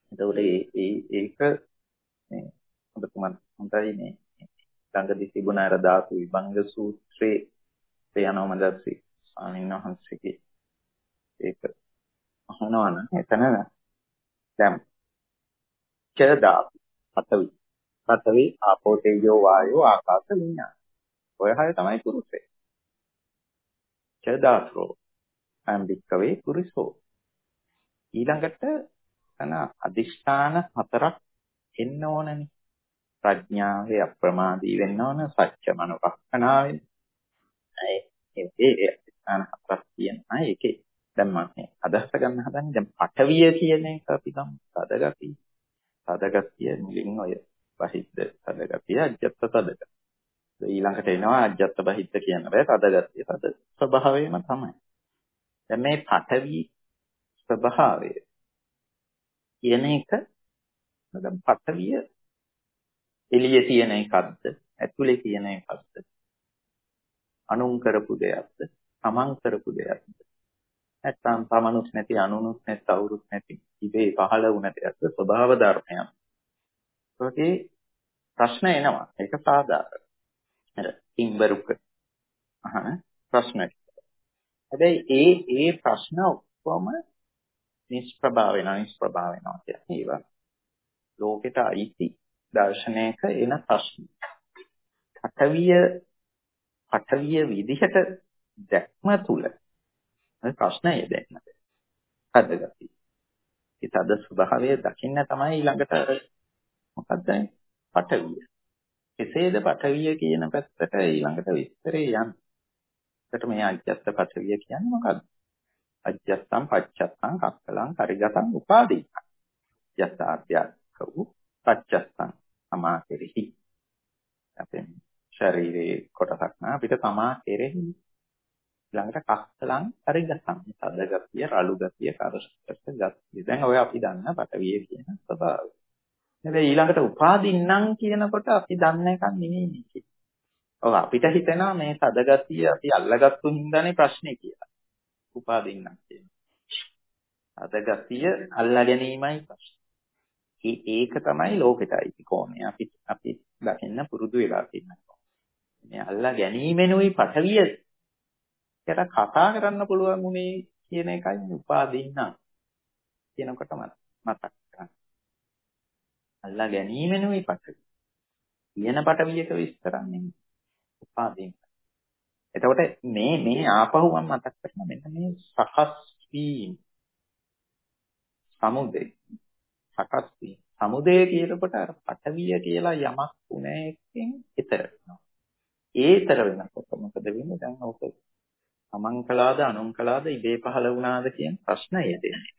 ඒක මේ ඔබතුමන් හොඳයි මේ ළඟදී තිබුණ අර ධාතු විභංග සූත්‍රයේ ප්‍රයනෝමදස්සි ස්වාමීන් වහන්සේගේ ඒක අහනවනම් එතන දැන් ච ධාතු පඨවි ආපෝ තේජෝ වායෝ ආකාශ විඥාන ඔය හය තමයි පුරුෂය. ච ධාතු අම්බික්කවේ පුරුෂෝ ඊළඟට තන අදිෂ්ඨාන හතරක් එන්න ඕනනේ. ප්‍රඥාවේ අප්‍රමාදී වෙන්න ඕන, සත්‍ය මනෝපස්සනාවෙන්. ඒ ස්ථාන හතරක් තියෙනවා. ඒකේ දැන් මම අදහස ගන්න හදන්නේ දැන් පඨවිය කියන එක අපි ගමු. තදගතිය. තදගතිය මුලින් ඔය බහිද්ද තදගතිය, අජ්ජත් තදගතිය. ඊළඟට එනවා අජ්ජත් බහිද්ද කියන බෑ තදගතිය. තද ස්වභාවයම තමයි. දැන් මේ පඨවි ස්වභාවය කියන එක දැන් පඨවිය එළියේ තියෙන එකක්ද ඇතුලේ තියෙන එකක්ද අනුන් කරපු දෙයක්ද තමන් කරපු දෙයක්ද නැත්නම් තමනුත් නැති අනුනුත් නැති කවුරුත් නැති ඉබේ පහළ වුණ දෙයක්ද ස්වභාව ධර්මයක්. ඒකේ ප්‍රශ්න එනවා. ඒක සාධාරණ. හරි. ඉංබරුක අහන ප්‍රශ්න. හැබැයි ඒ ප්‍රශ්න ඔක්කොම නිෂ්ප්‍රභා වෙනවා කියන්නේ ඒවා ලෝකෙට අයිති දර්ශනයක එන ප්‍රශ්න. පඨවිය විදිහට දැක්ම තුල ප්‍රශ්නය දැක්මද හදගති. ඒ තද ස්වභාවය දකින්න තමයි ඊළඟට මොකක්ද පඨවිය. කෙසේද පඨවිය කියන පැත්තට ඊළඟට විස්තරේ යන්නේ. ඒකට මේ අජ්ජත් පඨවිය කියන්නේ මොකක්ද? අජ්ජත්තම් පච්චත්තම් කක්කලං කරිගතං උපාදී. යථාර්ථයක් වූ පච්චත්තං තමා කෙරෙහි. අපේ ශරීරයේ කොටසක් නා අපිට තමා කෙරෙහි ඊළඟට කක්කලං කරිගතං සද්දගතිය රළු ගතිය කරස්කස්ස ගතිය. දැන් ඔය අපි දන්න පඨවිය කියන ස්වභාවය. හැබැයි ඊළඟට උපාදින්නම් කියනකොට අපි දන්න එකක් නෙමෙයි මේක. ඔව් අපිට හිතෙනවා මේ සද්දගතිය අපි අල්ලගත්තු හින්දානේ ප්‍රශ්නේ කියලා. උපාදින්නම් කියන්නේ. සද්දගතිය අල්ලා ගැනීමයි ප්‍රශ්නේ. ඒක තමයි ලෝකෙට අයිති කෝණය. අපි දකින්න පුරුදු වෙලා තියෙනවා. මේ අල්ලා ගැනීමෙනුයි පඨවිය කියලා කතා කරන්න පුළුවන් උනේ කියන එකයි උපාදින්නම් කියනකොට මතක් කරගන්න. අල්ලා ගැනීමෙනුයි පඨවිය. කියන පඨවියක විස්තරක් නෙමෙයි. උපාදින්න. එතකොට මේ ආපහු මම මතක් කරන මෙන්න මේ සකස් වීම සමුදේ සකස් වීම සමුදේ කියනකොට අර පඨවිය කියලා යමක් උනේ එකෙන් ඊතර වෙනවා. ඒතර වෙනකොට මොකද වෙන්නේ? දැන් ඔක තමන් කළාද අනුන් කළාද ඉබේ පහළ වුණාද කියන ප්‍රශ්නය දෙන්නේ.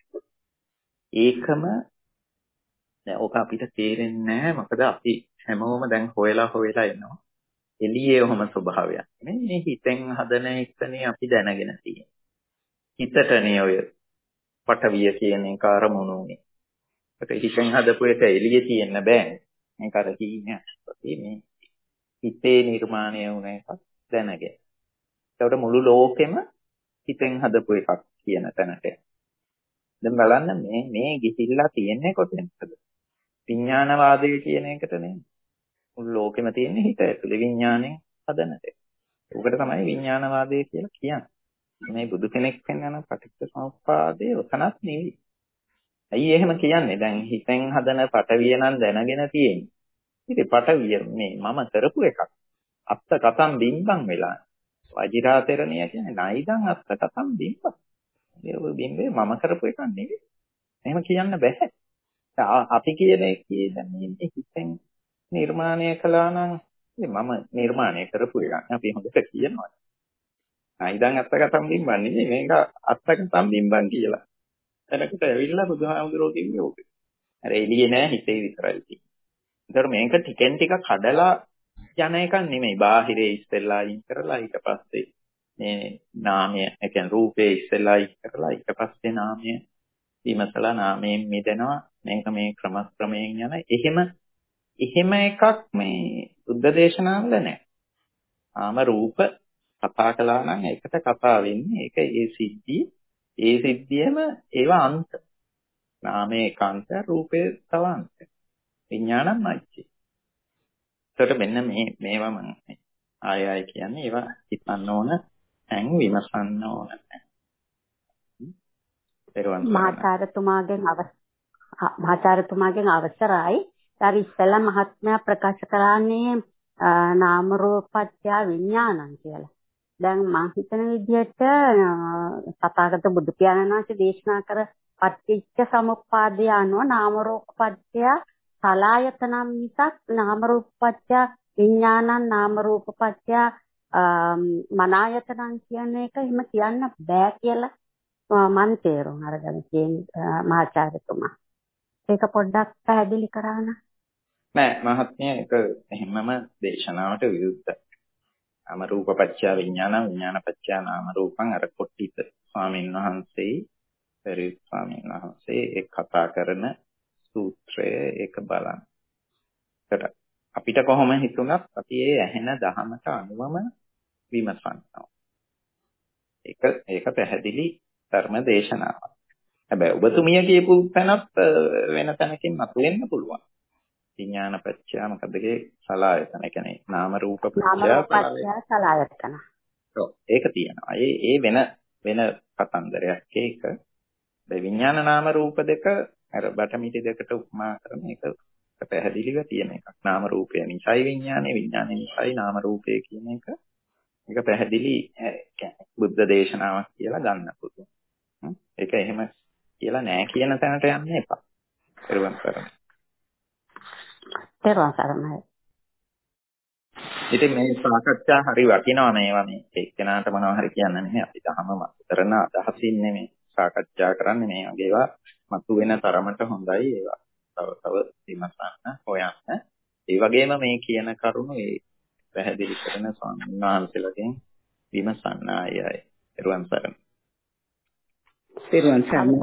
ඒකම දැන් ඔක අපිට තේරෙන්නේ නැහැ. මොකද අපි හැමෝම දැන් හොයලා එනවා. එළියේ ඔහම ස්වභාවයක්. මේ හිතෙන් හදන එකනේ අපි දැනගෙන තියෙන්නේ. හිතටනේ ඔය පඨවිය කියන එක අරමුණුනේ. ඒක හිතෙන් හදපු එක එළියේ තියෙන්න බෑ. මේක අර කියන්නේ මේ හිතේ නිර්මාණය වුණ එකක් දැනගෙන. ඒකට මුළු ලෝකෙම හිතෙන් හදපු එකක් කියන තැනට. දැන් බලන්න මේ ගිහිල්ලා තියෙන්නේ කොතෙන්ද? විඥානවාදය කියන එකට නේ. මුළු ලෝකෙම තියෙන්නේ හිත ඇතුලේ විඥාණයෙන් හදන දේ. ඒකට තමයි විඥානවාදය කියලා කියන්නේ. මේ බුදු කෙනෙක් පෙන්වන පටිච්චසමුප්පාදේ උතනක් නෙවෙයි. ඇයි එහෙම කියන්නේ? දැන් හිතෙන් හදන පටවිය නම් දැනගෙන තියෙන්නේ. ඉතින් පටවිය මේ මම කරපු එකක්. අත්ත කතම් බිම්බම් වෙලා. වජිරාතරණිය කියන්නේ නයිදන් අත්ත කතම් බිම්බම්. මේ බිම්බේ මම කරපු එකක් නෙවෙයි. එහෙම කියන්න බෑ. අපි කියන එකේ දැන් මේ හිතෙන් නිර්මාණය කළා නම් මම නිර්මාණය කරපු එකක්. අපි හොඳට කියනවා. නයිදන් අත්ත කතම් බිම්බම් නෙවෙයි මේක අත්ත කතම් බිම්බම් කියලා. එතකොට ඇවිල්ලා බුදුහාමුදුරුවෝ කිව්වේ ඕක. අර එළියේ නෑ හිතේ විතරයි තියෙන්නේ. ඒතර මේක ටිකෙන් ටික කඩලා යන එකක් නෙමෙයි. බාහිරේ ඉස්සෙල්ලා අයින් කරලා ඊට පස්සේ මේ නාමය, ඒ කියන්නේ රූපේ ඉස්සෙල්ලා අයින් කරලා ඊට පස්සේ නාමය විමසලා නාමයෙන් මිදෙනවා. මේක මේ ක්‍රමයෙන් යන. එහෙම එකක් මේ බුද්ධ දේශනාවල නෑ. ආම රූප කතා කළා නම් ඒකට කතා වෙන්නේ. ඒක ඒ සිද්ධියම ඒවා අන්ත. නාමයේ කාන්ත රූපේ තව අන්ත. විඥානම් මච්චි. ඒකට මෙන්න මේවා මම ආයයි කියන්නේ ඒවා හිතන්න ඕන, දැන් විමසන්න ඕන. මහාචාර්යතුමාගෙන් අවසරයි. ඊට ඉස්සෙල්ලා මහත්මයා ප්‍රකාශ කරන්නේ නාම රූපත්‍ය විඥානං කියලා. දැන් මම හිතන විදිහට තථාගත බුදු පියාණන් වහන්සේ දේශනා කර පටිච්ච සමුප්පාදය අනුව නාම රූප පත්‍ය සලායතනම් මිසක් නාම රූපපත්‍ය විඥානං නාම රූපපත්‍ය මනායතනං කියන එක එහෙම කියන්න බෑ කියලා මම තේරුම් අරගෙන කියන්නේ මහාචාර්යතුමා. ඒක පොඩ්ඩක් පැහැදිලි කරන්න. නෑ මහත්මිය ඒක එහෙමම දේශනාවට විරුද්ධයි. නාම රූපපත්‍ය විඥානං විඥානපත්‍ය නාම රූපං අර කොට්ටිත ස්වාමීන් වහන්සේ පෙරේත ස්වාමීන් වහන්සේ ඒ කතා කරන සූත්‍රය ඒක බලන්න. අපිට කොහොම හිතුණත් අපි ඒ ඇහෙන දහමට අනුවම විමසනවා. ඒක පැහැදිලි ධර්ම දේශනාවක්. හැබැයි ඔබතුමිය කියපු තැනත් වෙන තැනකින් මතුවෙන්න පුළුවන්. විඥානපත්‍ය මොකදගේ සලආයතන. ඒ කියන්නේ නාම රූප පත්‍ය සලආයතන. ඔව් ඒක තියෙනවා. ඒ වෙන කතන්දරයක් ඒක. විඥාන නාම රූප දෙක අර බටමිටි දෙකට උපමා කරන එක පැහැදිලිව තියෙන එකක්. නාම රූපය නිසයි විඥානේ, විඥානේ නිසයි නාම රූපය කියන එක. ඒක පැහැදිලි බුද්ධ දේශනාවක් කියලා ගන්න පුළුවන්. ඒක එහෙම කියලා නෑ කියන තැනට යන්න එපා. පෙරවන් කරන්නේ. පෙරවන් කරන්නේ. ඉතින් මේ සාකච්ඡා හරි වටිනවා මේවා මේ එක්කෙනාට මොනවා හරි කියන්න නෙමෙයි. අපි තහම කරන අදහසින් නෙමෙයි සාකච්ඡා කරන්නේ මේ වගේ ඒවා මතු වෙන තරමට හොඳයි ඒවා. තව විමසන්න හොයන්න. ඒ වගේම මේ කියන කරුණු ඒ පැහැදිලි කරන ස්වාමීන් වහන්සේලාගෙන් විමසන්න ආයයි. පෙරවන් සරණ. පෙරවන් සරණ.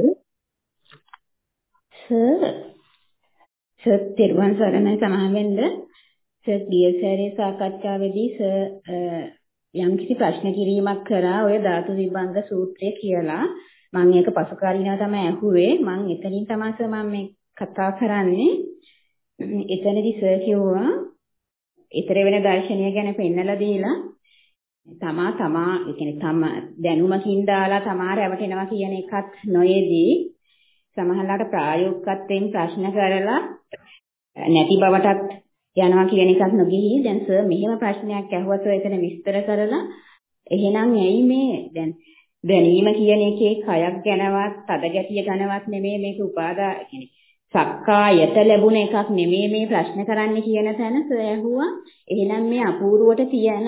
සර් පෙරවන් සරණයි සමාවෙන්න. සර් ගියසරේ සාකච්ඡාවේදී සර් යම්කිසි ප්‍රශ්න කිරීමක් කරා ඔය ධාතු විභංග සූත්‍රය කියලා. මම ඒක පසුකාලීනව තමයි අහුවේ. මම එතනින් තමයි සර් මම මේ කතා කරන්නේ. එතනදී සර් කිව්වා ඊතර වෙන දර්ශනය ගැන පෙන්නලා දීලා තමා ඒ කියන්නේ තම දැනුමකින් දාලා තමා රැවටෙනවා කියන එකත් නොයේදී සමහරවිට ප්‍රායෝගිකත්වයෙන් ප්‍රශ්න කරලා නැති බවටත් යනවා කියන එකක් නොගිහි දැන් සර් මෙහෙම ප්‍රශ්නයක් ඇහුවත් ඔය එතන විස්තර කරලා එහෙනම් ඇයි මේ දැන් දැනීම කියන එකේ කයක් ගැනවත් තද ගැටිය ගැනවත් නෙමෙයි මේක උපාදා කියන්නේ සක්කායත ලැබුණ එකක් නෙමෙයි මේ ප්‍රශ්න කරන්න කියන තැන සර් ඇහුවා එහෙනම් මේ අපූර්වට තියෙන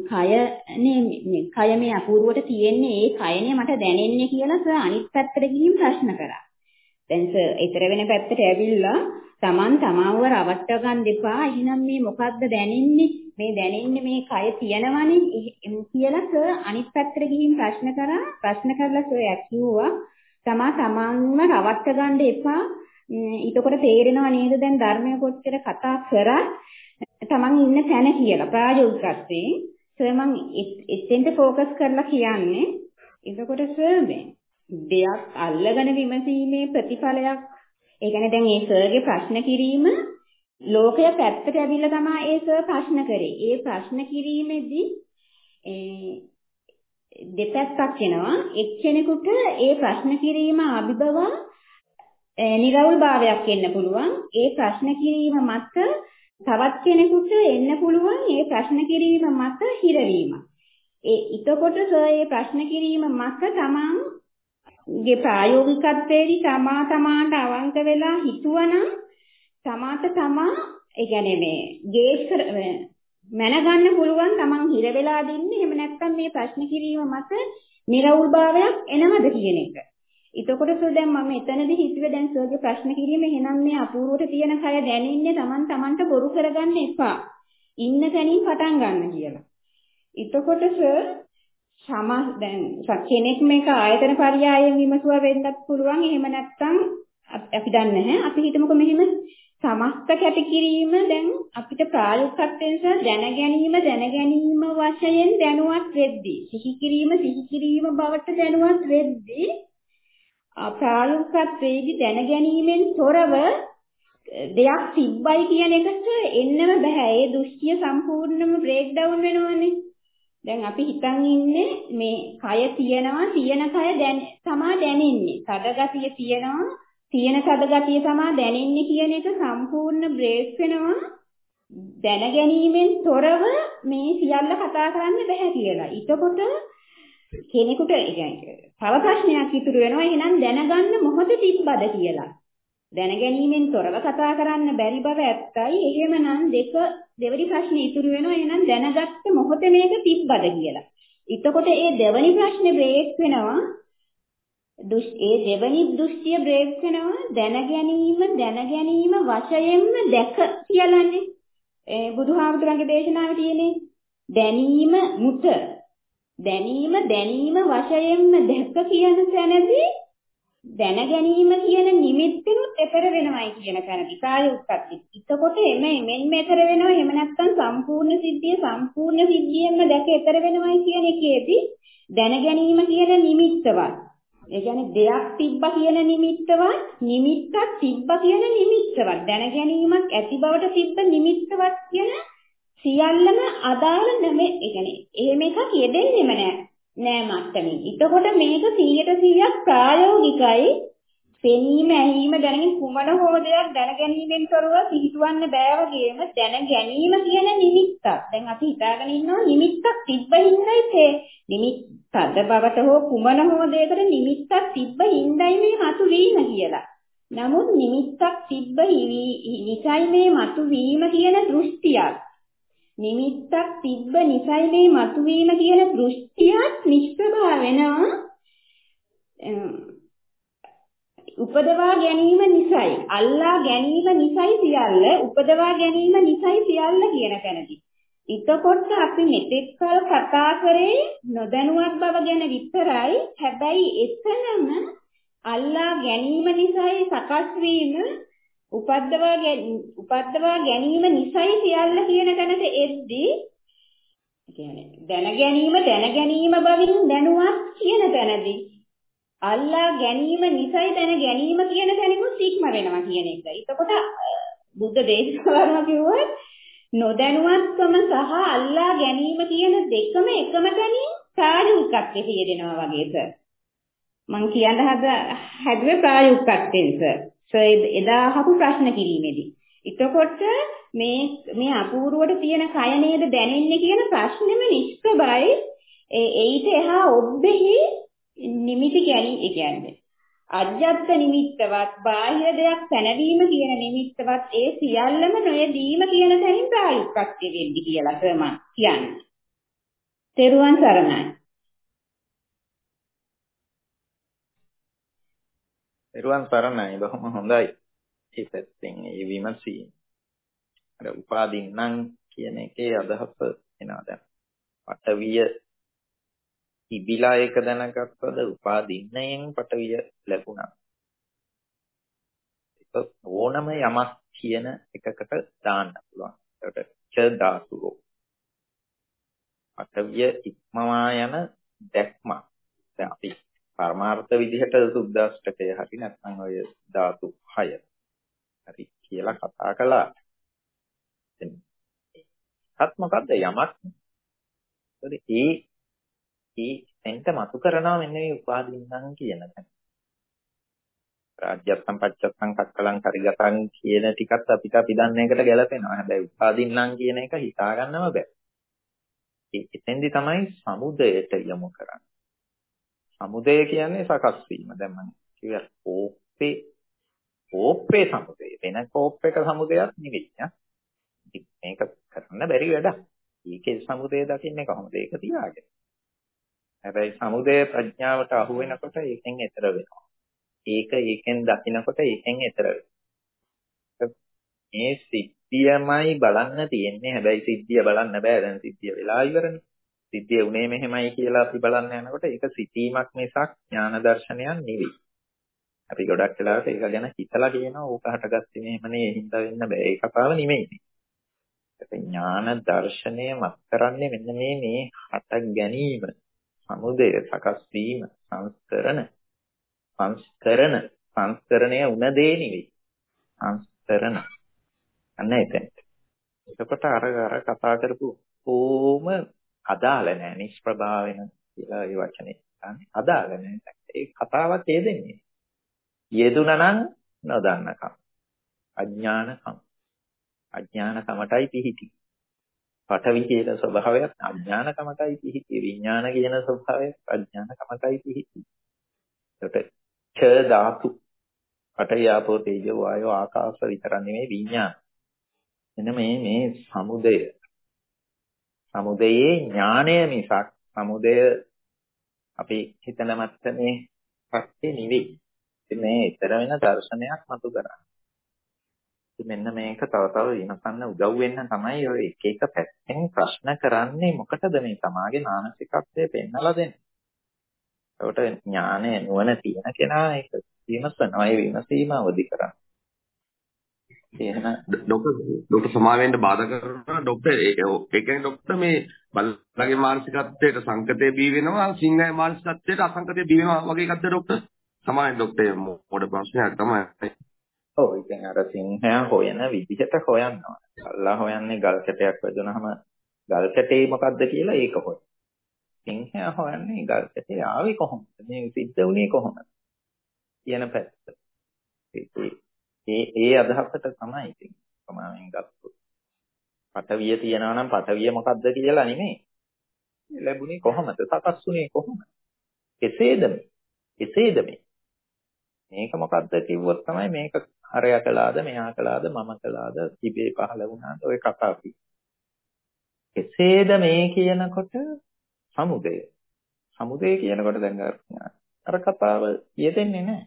කය මේ අපූර්වට තියෙන්නේ ඒ කයනේ මට දැනෙන්නේ කියලා සර් අනිත් පැත්තට ගිහින් ප්‍රශ්න කරා. දැන් සර් ඊතර වෙන පැත්තට ඇවිල්ලා Taman තමාව රවට්ට ගන්න එපා. එහෙනම් මේ මොකද්ද දැනෙන්නේ? මේ දැනෙන්නේ මේ කය තියනවනේ කියලා සර් අනිත් පැත්තට ගිහින් ප්‍රශ්න කරා. ප්‍රශ්න කරලා සර් ඇක්කියුවා තමාන්ව රවට්ට ගන්න එපා. ඊටකොට තේරෙනව නේද දැන් ධර්මය කොච්චර කතා කරා තමන් ඉන්න තැන කියලා ප්‍රායෝගිකත්වයෙන් සර් මම එතෙන්ට ફોකස් කරලා කියන්නේ එතකොට සර් දෙයක් අල්ලගෙන විමසීමේ ප්‍රතිඵලයක් ඒ කියන්නේ දැන් ඒ සර්ගේ ප්‍රශ්න කිරීම ලෝකය පැත්තට ඇවිල්ලා තමයි ඒ සර් ප්‍රශ්න කරේ. ඒ ප්‍රශ්න කිරීමේදී දෙපැත්තක් එනවා. එක්කෙනෙකුට ඒ ප්‍රශ්න කිරීම අභිබව නිරවුල් භාවයක් එන්න පුළුවන්. ඒ ප්‍රශ්න කිරීම මත තවත් කෙනෙකුට එන්න පුළුවන් ඒ ප්‍රශ්න කිරීම මත හිරවීම. එතකොට සර් මේ ප්‍රශ්න කිරීම මත තමන්ගේ ප්‍රායෝගිකත්වයේදී තමාට අවංක වෙලා හිතුවනම් තමා ඒ කියන්නේ මේ ගේජ් මැනගන්න පුළුවන් තමන් හිර වෙලා දින්නේ. එහෙම නැත්නම් මේ ප්‍රශ්න කිරීම මත නිරවුල් භාවයක් එනවද කියන එක. එතකොට සර් දැන් මම එතනදී හිතුවේ දැන් සර්ගේ ප්‍රශ්න කිරීම එහෙනම් මේ අපූර්වට තියෙන කය දැනෙන්නේ තමන්ට බොරු කරගන්න එපා. ඉන්න තැනින් පටන් ගන්න කියලා. එතකොට සර් දැන් කෙනෙක් මේක ආයතන පරියායෙන් විමසුවා වෙන්නත් පුළුවන්. එහෙම නැත්නම් අපි දන්නේ නැහැ. අපි හිතමුකෝ මෙහෙම සමස්ත කැටකිරීම දැන් අපිට ප්‍රායෝගිකත්වයෙන් සහ දැනගැනීම වශයෙන් දැනුවත් වෙද්දී සිහි කිරීම බවට දැනුවත් වෙද්දී ප්‍රායෝගිකත්වයේදී දැනගැනීමෙන් තොරව දෙයක් තිබ්බයි කියන එකට එන්නම බෑ. ඒ දෘෂ්ටිය සම්පූර්ණයෙන්ම බ්‍රේක් ඩවුන් වෙනවනේ. දැන් අපි හිතන් ඉන්නේ මේ කය තියෙන කය තමා දැනෙන්නේ. තදගතිය තියෙන තදගතිය තමා දැනෙන්නේ කියන එක සම්පූර්ණ බ්‍රේක් වෙනවා. දැනගැනීමෙන් තොරව මේ සියල්ල කතා කරන්න බෑ කියලා. ඊටකොට කෙනෙකුට තව ප්‍රශ්නයක් ඉතුරු වෙනවා. එහෙනම් දැනගන්න මොහොත තිබ්බද කියලා. දැනගැනීමෙන් තොරව කතා කරන්න බැරි බව ඇත්තයි. එහෙමනම් දෙවනි ප්‍රශ්නේ ඉතුරු වෙනවා. එහෙනම් දැනගත්ත මොහොතේ මේක තිබ්බද කියලා. එතකොට ඒ දෙවනි ප්‍රශ්නේ බ්‍රේක් වෙනවා. ඒ දෙවනි දෘෂ්ටිය බ්‍රේක් වෙනවා. දැනගැනීම වශයෙන්ම දැක කියලානේ. බුදුහාමුදුරන්ගේ දේශනාවේ තියෙන්නේ දැනීම මුත. දැනීම වශයෙන්ම දැක කියන තැනදී දැනගැනීම කියන නිමිත්තෙනුත් එතර වෙනවයි කියන තැනදී කාය උත්පත්ති. එතකොට මෙන්න එතර වෙනවා. එහෙම නැත්නම් සම්පූර්ණ සිද්ධියෙන්ම දැක එතර වෙනවයි කියන එකේදී දැනගැනීම කියන නිමිත්තවත්. ඒ කියන්නේ දෙයක් තිබ්බා කියන නිමිත්තක් තිබ්බා කියන නිමිත්තවත්. දැනගැනීමක් ඇති බවට තිබ්බ නිමිත්තවත් කියන සියල්ලම අදාළ නැමේ. ඒ කියන්නේ එහෙම එකක් යෙදෙන්නෙම නෑ මට්ටමින්. එතකොට මේක 100% ප්‍රායෝගිකයි. පෙනීම, ඇහිීම, දැනීම කුමන හෝ දෙයක් දැනගැනීමෙන් තොරව පිහිටවන්න බෑ වගේම දැනගැනීම කියන නිමිත්තක්. දැන් අපි හිතාගෙන ඉන්නවා නිමිත්තක් තිබ්බින්දයි තේ නිමිත්ත බවට හෝ කුමන හෝ දෙයකට නිමිත්තක් තිබ්බින්දයි මේ මතුවීම කියලා. නමුත් නිමිත්තක් තිබ්බ නිසයි මේ මතුවීම කියන දෘෂ්ටියක්. නිමිත්තක් තිබ්බ නිසයි මේ මතුවීම කියන දෘෂ්ටියක් නිෂ්ප්‍රභා වෙනවා. උපදවා ගැනීම නිසයි, අල්ලා ගැනීම නිසයි සියල්ල, උපදවා ගැනීම නිසයි සියල්ල කියන තැනදී. එතකොට අපි මෙතෙක් කල කතා කරේ නොදැනුවත් බව ගැන විතරයි. හැබැයි එතනම අල්ලා ගැනීම නිසයි සකස් වීම, උපද්දවා ගැනීම නිසයි සියල්ල කියන තැනට එද්දී කියන්නේ දැනගැනීම බවින් දැනුවත් කියන තැනදී අල්ලා ගැනීම නිසයි දැන ගැනීම කියන තැනකුත් ඉක්ම වෙනවා කියන එක. එතකොට බුද්ධ දේශනාවම කිව්වොත් නොදැනුවත්කම සහ අල්ලා ගැනීම කියන දෙකම එකම තැනින් ප්‍රායෝගිකත්වයේ තියෙනවා වගේ සර්. මම කියන්න හැදුවේ ප්‍රායෝගිකත්වයෙන් සර්. එදා අහපු ප්‍රශ්න කිරීමේදී. එතකොට මේ අපූර්වට තියෙන කය නේද දැනෙන්නේ කියන ප්‍රශ්නෙම නිෂ්ප්‍රභයි. ඒිට එහා ඔබ්බෙහි නිමිති කියන්නේ අජ්ජත් නිමිත්තවත් බාහිර දෙයක් පැනවීම කියන නිමිත්තවත් ඒ සියල්ලම නොයදීම කියන තැනින් ප්‍රායෝගිකත්වයේ වෙන්නේ කියලා තමයි කියන්නේ. තෙරුවන් සරණයි. තෙරුවන් සරණයි. බොහොම හොඳයි. ඒ පැත්තෙන් ඒ විමසීම. අර උපාදින්නම් කියන එකේ අදහස එනවා දැන්. පටවිය ඉබිලා එක දැනගත්තද උපාදින්නයෙන් පටවිය ලැබුණා. ඒක ඕනම යමක් කියන එකකට දාන්න පුළුවන්. ඒකට ච ධාතුව. පටවිය ඉක්මවා යන දැක්ම. දැන් අපි පරමාර්ථ විදිහට සුද්දාෂ්ටකය හරි නැත්නම් ඔය ධාතු 6 හරි කියලා කතා කළා. ඒකත් මොකද්ද යමක්? ඒ එන්ට මතු කරනවා මෙන්න මේ උපාදින්නම් කියන එක. රාජ්‍යත්තම් පච්චත්තම් කක්කලං කරිගතං කියන ටිකත් අපි දන්න එකට ගැලපෙනවා. හැබැයි උපාදින්නම් කියන එක හිතා ගන්නම බෑ. එතෙන්දි තමයි සමුදයට යොමු කරන්නේ. සමුදය කියන්නේ සකස් වීම. දැන් මම කිව්වා කෝප්පේ සමුදය. වෙන කෝප්පයක සමුදයක් නෙවෙයි. මේක කරන්න බැරි වැඩක්. ඒකේ සමුදය දකින්නේ කොහොමද? ඒක තියාගෙන. හැබැයි සමුදය ප්‍රඥාවට අහු වෙනකොට ඒකෙන් එතර වෙනවා. ඒකෙන් දකිනකොට ඒකෙන් එතර වෙනවා. මේ සිද්ධියමයි බලන්න තියෙන්නේ. හැබැයි සිද්ධිය බලන්න බෑ. දැන් සිද්ධිය වෙලා ඉවරනේ. සිද්ධිය උනේ මෙහෙමයි කියලා අපි බලන්න යනකොට ඒක සිතීමක් මිසක් ඥාන දර්ශනයක් නෙවෙයි. අපි ගොඩක් වෙලාවට ඒක ගැන හිතලා කියනවා ඕක හටගත්තේ මෙහෙමනේ ඒ හින්දා වෙන්න බෑ. ඒ කතාව නෙමෙයි. ඒක ඥාන දර්ශනය මත කරන්නේ මෙන්න මේ හට ගැනීම. සමුදය සකස් වීම සංස්කරණය උන දේ නෙවෙයි සංස්කරණ අන්න එතෙන්ට. එතකොට අර කතා කරපු කොහොම අදාළ නැහැ නිෂ්ප්‍රභා වෙන කියලා ඒ වචනේ අදාළ නැහැ. ඒ කතාවත් හේදෙන්නේ යෙදුණා නම් නොදන්නකම අඥානකමටයි පිහිටි. පඨවි කියන ස්වභාවයත් අඥානකමටයි පිහිටි. විඥාන කියන ස්වභාවයත් අඥානකමටයි පිහිටි. ඒකට ඡ ධාතු පඨවි ආපෝ තේජෝ වායෝ ආකාශ විතර නෙමෙයි විඥාන. එන්න මේ සමුදයේ ඥානය මිසක් සමුදය අපි හිතන මත්තේ පස්සේ නෙවෙයි. ඉතින් මේ ඊතර වෙන දර්ශනයක් මතු කරන්නේ. ඉතින් මෙන්න මේක තව තව විමසන්න උදව් වෙන්න තමයි ඔය එක එක පැත්තෙන් ප්‍රශ්න කරන්නේ මොකටද මේ සමාගේ මානසිකත්වය පෙන්නලා දෙන්නේ. ඒකට ඥානය නුවණ තියෙන කෙනා ඒක විමසනවා. ඒ විමසීම අවදි කරනවා. එහෙනම් ડોક્ટર සමාවෙන්න බාධා කරනවා ડોક્ટર ඒ කියන්නේ ડોક્ટર මේ බලගේ මානසිකත්වයට සංකතේ බී වෙනවා සිංහය මානසිකත්වයට අසංකතේ බී වෙනවා වගේ එකක්ද ડોક્ટર සමාවෙන්න ડોક્ટર මොකද ප්‍රශ්නයක් තමයි. ඔව් ඉතින් අර සිංහයා හොයන විදිහට හොයනවා. අල්ලා හොයන්නේ ගල් කැටයක් වැදුනහම ගල් කැටේ මොකද්ද කියලා ඒක හොයන. සිංහයා හොයන්නේ ගල් කැටේ ආවේ කොහොමද? මේ සිද්ධ වුණේ කොහොමද? කියන පැත්ත. ඒ අදහසට තමයි ඉතින් ප්‍රමාණයෙන් ගත්තොත්. පටවිය තියනවා නම් පටවිය මොකද්ද කියලා නෙමෙයි. ලැබුණේ කොහොමද? සකස් වුණේ කොහොමද? කෙසේද මේ? මේක මොකද්ද කිව්වොත් තමයි මේක හරය කළාද මෙහා කළාද මම කළාද ඉබේ පහළ වුණාද ඔය කතා අපි. කෙසේද මේ කියනකොට සමුදය කියනකොට දැන් අර කතාව යෙදෙන්නේ නැහැ.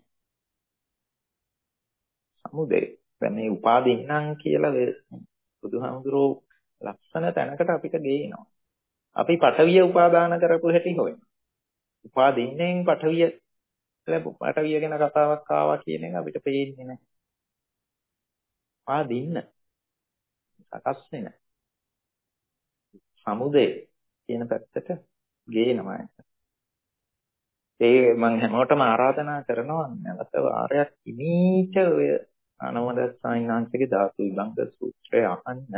සමුදය. දැන් මේ උපාදින්නම් කියලා බුදුහාමුදුරුවෝ ලක්ෂණ තැනකට අපිට ගේනවා. අපි පඨවිය උපාදාන කරපු හැටි හොයනවා. උපාදින්නෙන් පඨවිය ගැන කතාවක් ආවා කියන එක අපිට පේන්නේ නැහැ. උපාදින්න සකස් වෙන සමුදය කියන පැත්තට ගේනවා. ඒ මම හැමෝටම ආරාධනා කරනවා නැවත වාරයක් ඉමීට ඔය අනවද සායනාංශගේ ධාතු විභංග සූත්‍රය අහන්න.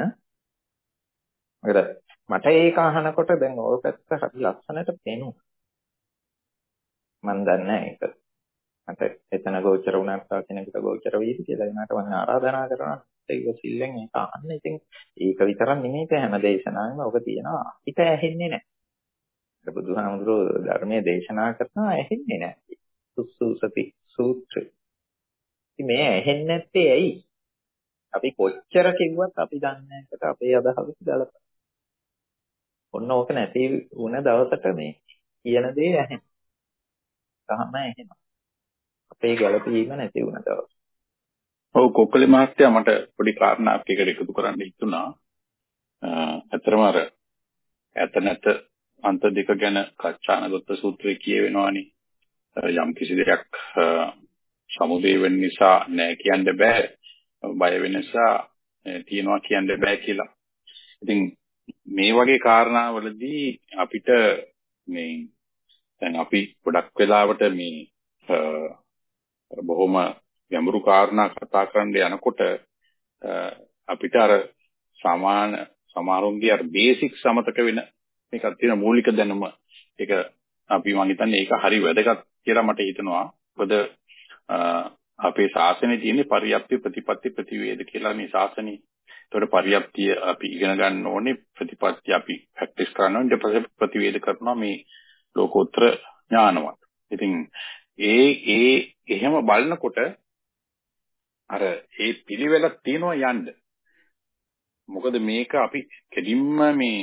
මට ඒක අහනකොට දැන් ඔය පැත්ත හරි ලස්සනට පේනවා. මම දන්නේ ඒක. මට එතන ගෝචර වුණාට තව කෙනෙකුට ගෝචර වෙයිද කියලා එනකට මම ආරාධනා කරනවා. ඒක සිල්ලෙන් ඒක අහන්න. ඉතින් ඒක විතරක් නෙමෙයි හැම දේශනාවෙම ඔක තියෙනවා. අපිට ඇහෙන්නේ නැහැ. බුදුහාමුදුරුවෝ ධර්මයේ දේශනා කරනවා ඇහෙන්නේ නැහැ. සුසුසති සූත්‍රය. ඉතින් මේ ඇහෙන්නේ නැත්තේ ඇයි? අපි කොච්චර කිව්වත් අපි දන්නේ නැකට අපේ අදහස් ගලපන. ඔන්න ඕක නැති වුණ දවසට මේ කියන දේ ඇහෙන. තාම ඇහෙනවා. අපේ ගැළපීම නැති වුණ දවස. ඔව් කොක්කලි මහත්තයා මට පොඩි කාරණාවක් එකට එකතු කරන්න හිතුණා. අතරම අර ඇත නැත අන්ත දෙක ගැන කච්චානගත සූත්‍රයේ කියවෙනවානේ. යම් කිසි දෙයක් සමුදේ වෙන නිසා නෑ කියන්න බෑ. බය වෙන නිසා තියනවා කියන්න බෑ කියලා. ඉතින් මේ වගේ කාරණාවලදී අපිට මේ දැන් අපි ගොඩක් වෙලාවට මේ බොහොම ගැඹුරු කාරණා කතා කරන්න යනකොට අපිට අර සමහරුන්ගේ අර බේසික් සමතක වෙන මේකක් තියෙන මූලික දැනුම ඒක අපි මං හිතන්නේ ඒක හරි වැදගත් කියලා මට හිතෙනවා. මොකද අපේ ශාසනයේ තියෙන පරියප්ති ප්‍රතිපත්ති ප්‍රතිවේද කියලා මේ ශාසනය. ඒතකොට පරියප්තිය අපි ඉගෙන ගන්න ඕනේ, ප්‍රතිපත්ති අපි ප්‍රැක්ටිස් කරනවා, ඊට පස්සේ ප්‍රතිවේද කරනවා මේ ලෝකෝත්තර ඥානවත්. ඉතින් එහෙම බලනකොට අර ඒ පිළිවෙලක් තියෙනවා යන්න. මොකද මේක අපි කෙලින්ම මේ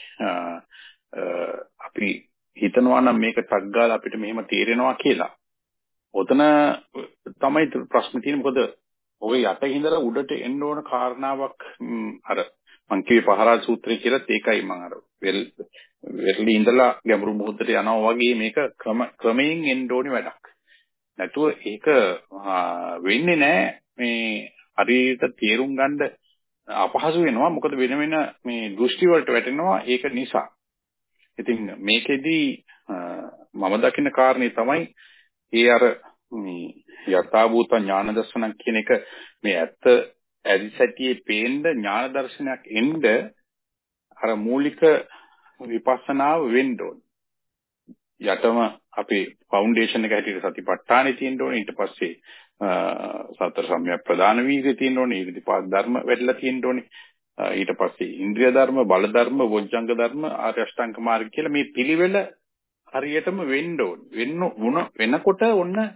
අපි හිතනවා නම් මේක ටක් ගාලා අපිට මෙහෙම තේරෙනවා කියලා. ඔතන තමයි ප්‍රශ්නේ තියෙන්නේ. මොකද ඔය යට ඉඳලා උඩට එන්න ඕන කාරණාවක් අර මං කිව්වේ පහරා සූත්‍රය කියලාත් ඒකයි මං අර වෙරළි ඉඳලා ගැඹුරු මොහොතට යනවා වගේ මේක ක්‍රමයෙන් එන්න ඕනේ වැඩක්. නැතුව ඒක වෙන්නේ නැහැ. මේ හරියට තේරුම් ගන්න අපහසු වෙනවා. මොකද වෙන වෙන මේ දෘෂ්ටි වලට වැටෙනවා ඒක නිසා. ඉතින් මේකෙදි මම දකින්න කාරණේ තමයි ඒ අර මේ යථාභූත ඥාන දර්ශන කියන එක මේ ඇත්ත ඇරිසැටියේ පේන්න ඥාන දර්ශනයක් එන්න අර මූලික විපස්සනාව වෙන්න ඕන. යටම අපේ ෆවුන්ඩේෂන් එක හැටියට සතිපට්ඨානෙ තියෙන්න ඕනේ. ඊට පස්සේ සතර සම්‍යක් ප්‍රදාන වීර්යය තියෙන්න ඕනේ. ඊර්ධිපාද ධර්ම වැඩිලා තියෙන්න ඕනේ. ඊට පස්සේ ඉන්ද්‍රිය ධර්ම, බල ධර්ම, වොජ්ජංග ධර්ම, ආර්ය අෂ්ටාංග මාර්ග කියලා මේ පිළිවෙල හරියටම වෙන්න ඕනේ. වෙනකොට ඔන්න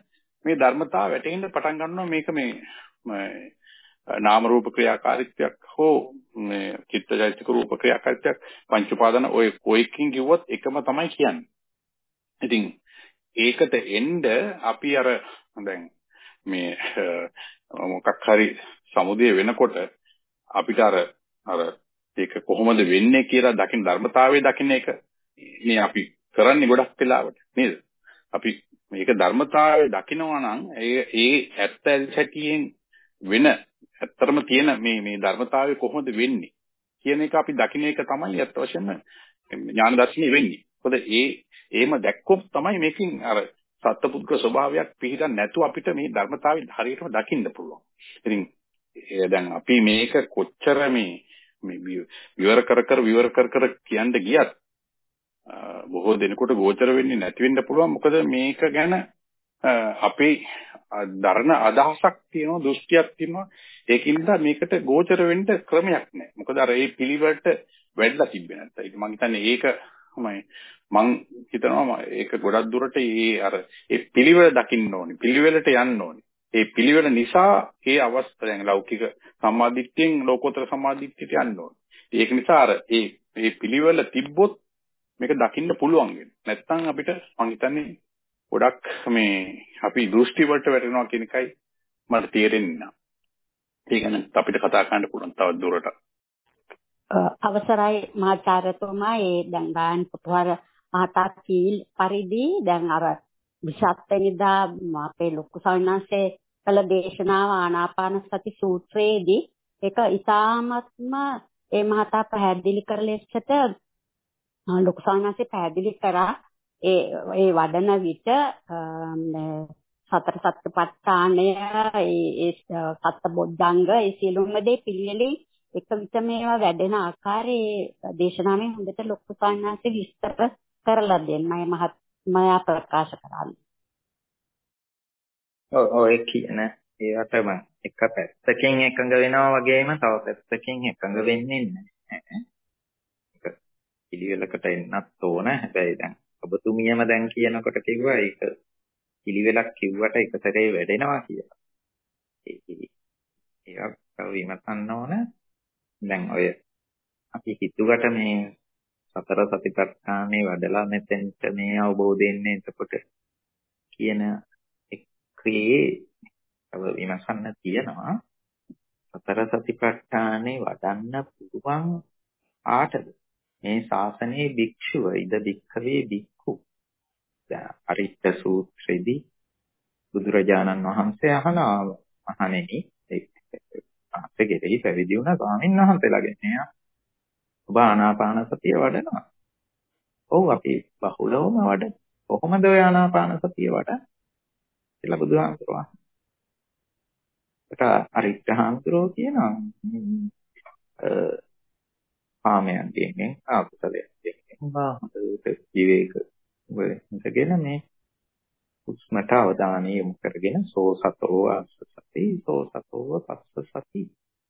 මේ ධර්මතාව වැටෙන්න පටන් ගන්නවා. මේක මේ නාම රූප ක්‍රියාකාරීත්වයක් හෝ මේ චිත්තජෛතික රූප ක්‍රියාකාරීත්වයක් පංච උපාදාන ඔය කොයිකින් කිව්වොත් එකම තමයි කියන්නේ. ඉතින් ඒකට එන්න අපි අර දැන් මේ මොකක් හරි සමුදේ වෙනකොට අපිට අර ඒක කොහොමද වෙන්නේ කියලා දකින්න ධර්මතාවයේ දකින්න එක මේ අපි කරන්නේ ගොඩක් වෙලාවට නේද? අපි මේක ධර්මතාවයේ දකිනවා නම් ඒ ඇත්ත ඇතියෙන් වෙන ඇත්තටම තියෙන මේ ධර්මතාවය කොහොමද වෙන්නේ කියන එක අපි දකින්න එක තමයි අත් වශයෙන්ම ඥාන දර්ශනය වෙන්නේ. මොකද එහෙම දැක්කොත් තමයි මේකෙන් අර සත්පුද්ගල ස්වභාවයක් පිළිගන්න නැතුව අපිට මේ ධර්මතාවය හරියටම දකින්න පුළුවන්. ඉතින් දැන් අපි මේක කොච්චර මේ විවර කර කියන්න ගියත් බොහෝ දෙනෙකුට ගෝචර වෙන්නේ නැති වෙන්න පුළුවන්. මොකද මේක ගැන අපේ දරණ අදහසක් තියෙනවා, දෘෂ්ටියක් තියෙනවා. ඒකින්ද මේකට ගෝචර වෙන්න ක්‍රමයක් නැහැ. මොකද අර ඒ පිළිවෙලට වැඩිලා තිබෙන්නේ නැත්නම්. ඒක මම හිතන්නේ ඒක මං හිතනවා ඒක ගොඩක් දුරට ඒ පිළිවෙල දකින්න ඕනේ. පිළිවෙලට යන්න ඕනේ. ඒ පිළිවෙල නිසා ඒ අවස්ථාවෙන් ලෞකික සම්මාදිට්ඨියෙන් ලෝකෝත්තර සම්මාදිට්ඨියට යන්න ඕනේ. ඒක නිසා ඒ පිළිවෙල තිබ්බොත් මේක දකින්න පුළුවන් වෙනවා. නැත්නම් අපිට මං හිතන්නේ ගොඩක් අපි දෘෂ්ටි වලට වැටෙනවා කියන එකයි මට තේරෙන්නේ නැහැ. ඒක ගැන අපිට කතා කරන්න පුළුවන් තවත් දුරට. අවසරයි මහාචාර්යතුමා දැන් ගායන පුතුවර මහතා කීල් පරිදි දැන් අර 27 වෙනිදා අපේ ලොකු සවිනාංශයේ කළ දේශනාව ආනාපාන සති සූත්‍රයේදී ඒක ඉතාමත්ම ඒ මහතා පැහැදිලි කරලෙච්චට ලොකු සවිනාංශයේ පැහැදිලි කරා ඒ වඩන විට සතර සත්‍යපට්ඨානය ඒ සත්බොද්ධංග ඒ සියලුම දේ පිළිවෙලින් එක විට මේවා වැඩෙන ආකාරයේ දේශනාවෙන් හොඳට ලොකු සවිනාංශයේ විස්තර කරලා දෙන්නයි මහත්මයා ප්‍රකාශ කරන්නේ. ඔය කියන ඒවට මම එක පැත්තකින් එකඟ වෙනවා වගේම තව පැත්තකින් එකඟ වෙන්නේ නැහැ. ඒක පිළිවෙලකට එන්නත් ඕන. හැබැයි දැන් ඔබතුමියම දැන් කියනකොට කිව්වා ඒක පිළිවෙලක් කිව්වට එක සැරේ වැඩෙනවා කියලා. ඒක විමසන්න ඕන. දැන් ඔය අපි හිතුවට මේ සතර සතිපට්ඨානේ වඩලා මෙතෙන්ට මේ අවබෝධයෙන් එතකොට කියන ක්‍රියේ විමසන්න තියෙනවා. සතර සතිපට්ඨානේ වඩන්න පුළුවන් ආටද මේ ශාසනයේ භික්ෂුව ඉද භික්ඛවේ භික්ඛු දැන් අරිත්ත සූත්‍රයේදී බුදුරජාණන් වහන්සේ අහනවා මහණෙනි අපෙගෙරෙහි පැවිදි වුණ ස්වාමීන් වහන්සේලාගෙන් එයා ඔබ ආනාපාන සතිය වඩනවා. ඔව් අපි බහුලවම වඩන. කොහොමද ඔය ආනාපාන සතිය වඩන්නේ? කියලා බුදුහාමුදුරුවෝ අහනවා. අරිත්ත හාමුදුරුවෝ කියනවා කාමයන්ගෙන් අකුසලයෙන් හොඳට විවේක වෙනසගෙන මේ උස්මට අවධානය යොමු කරගෙන සෝ සතෝ ආස්ස සති සෝ සතෝ පස්ස සති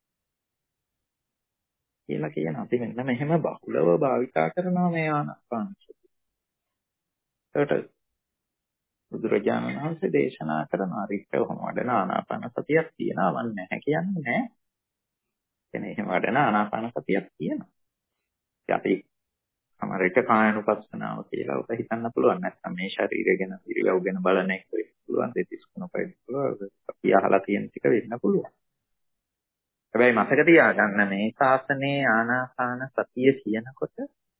කියලා කියන අපි මෙන්න මෙහෙම බහුලව භාවිතා කරනවා මේ ආනාපාන සතිය. ඒකට බුදුරජාණන් වහන්සේ දේශනා කරන අරිත්තවම වඩන ආනාපාන සතියක් තියෙනවා නැහැ කියන්නේ නැහැ. එනේ එහෙම වඩන ආනාපාන සතියක් තියෙනවා. අපි සමහර විට කායනුපස්සනාව කියලා උත හිතන්න පුළුවන්. නැත්නම් මේ ශරීරය ගැන ඉරියව් ගැන බලන එක වෙන්න පුළුවන්. දෙතිස් කුණපයි පුළුවන්. අපි අහලා තියෙන ටික වෙන්න පුළුවන්. හැබැයි මතක තියාගන්න මේ ශාසනයේ ආනාපාන සතිය කියනකොට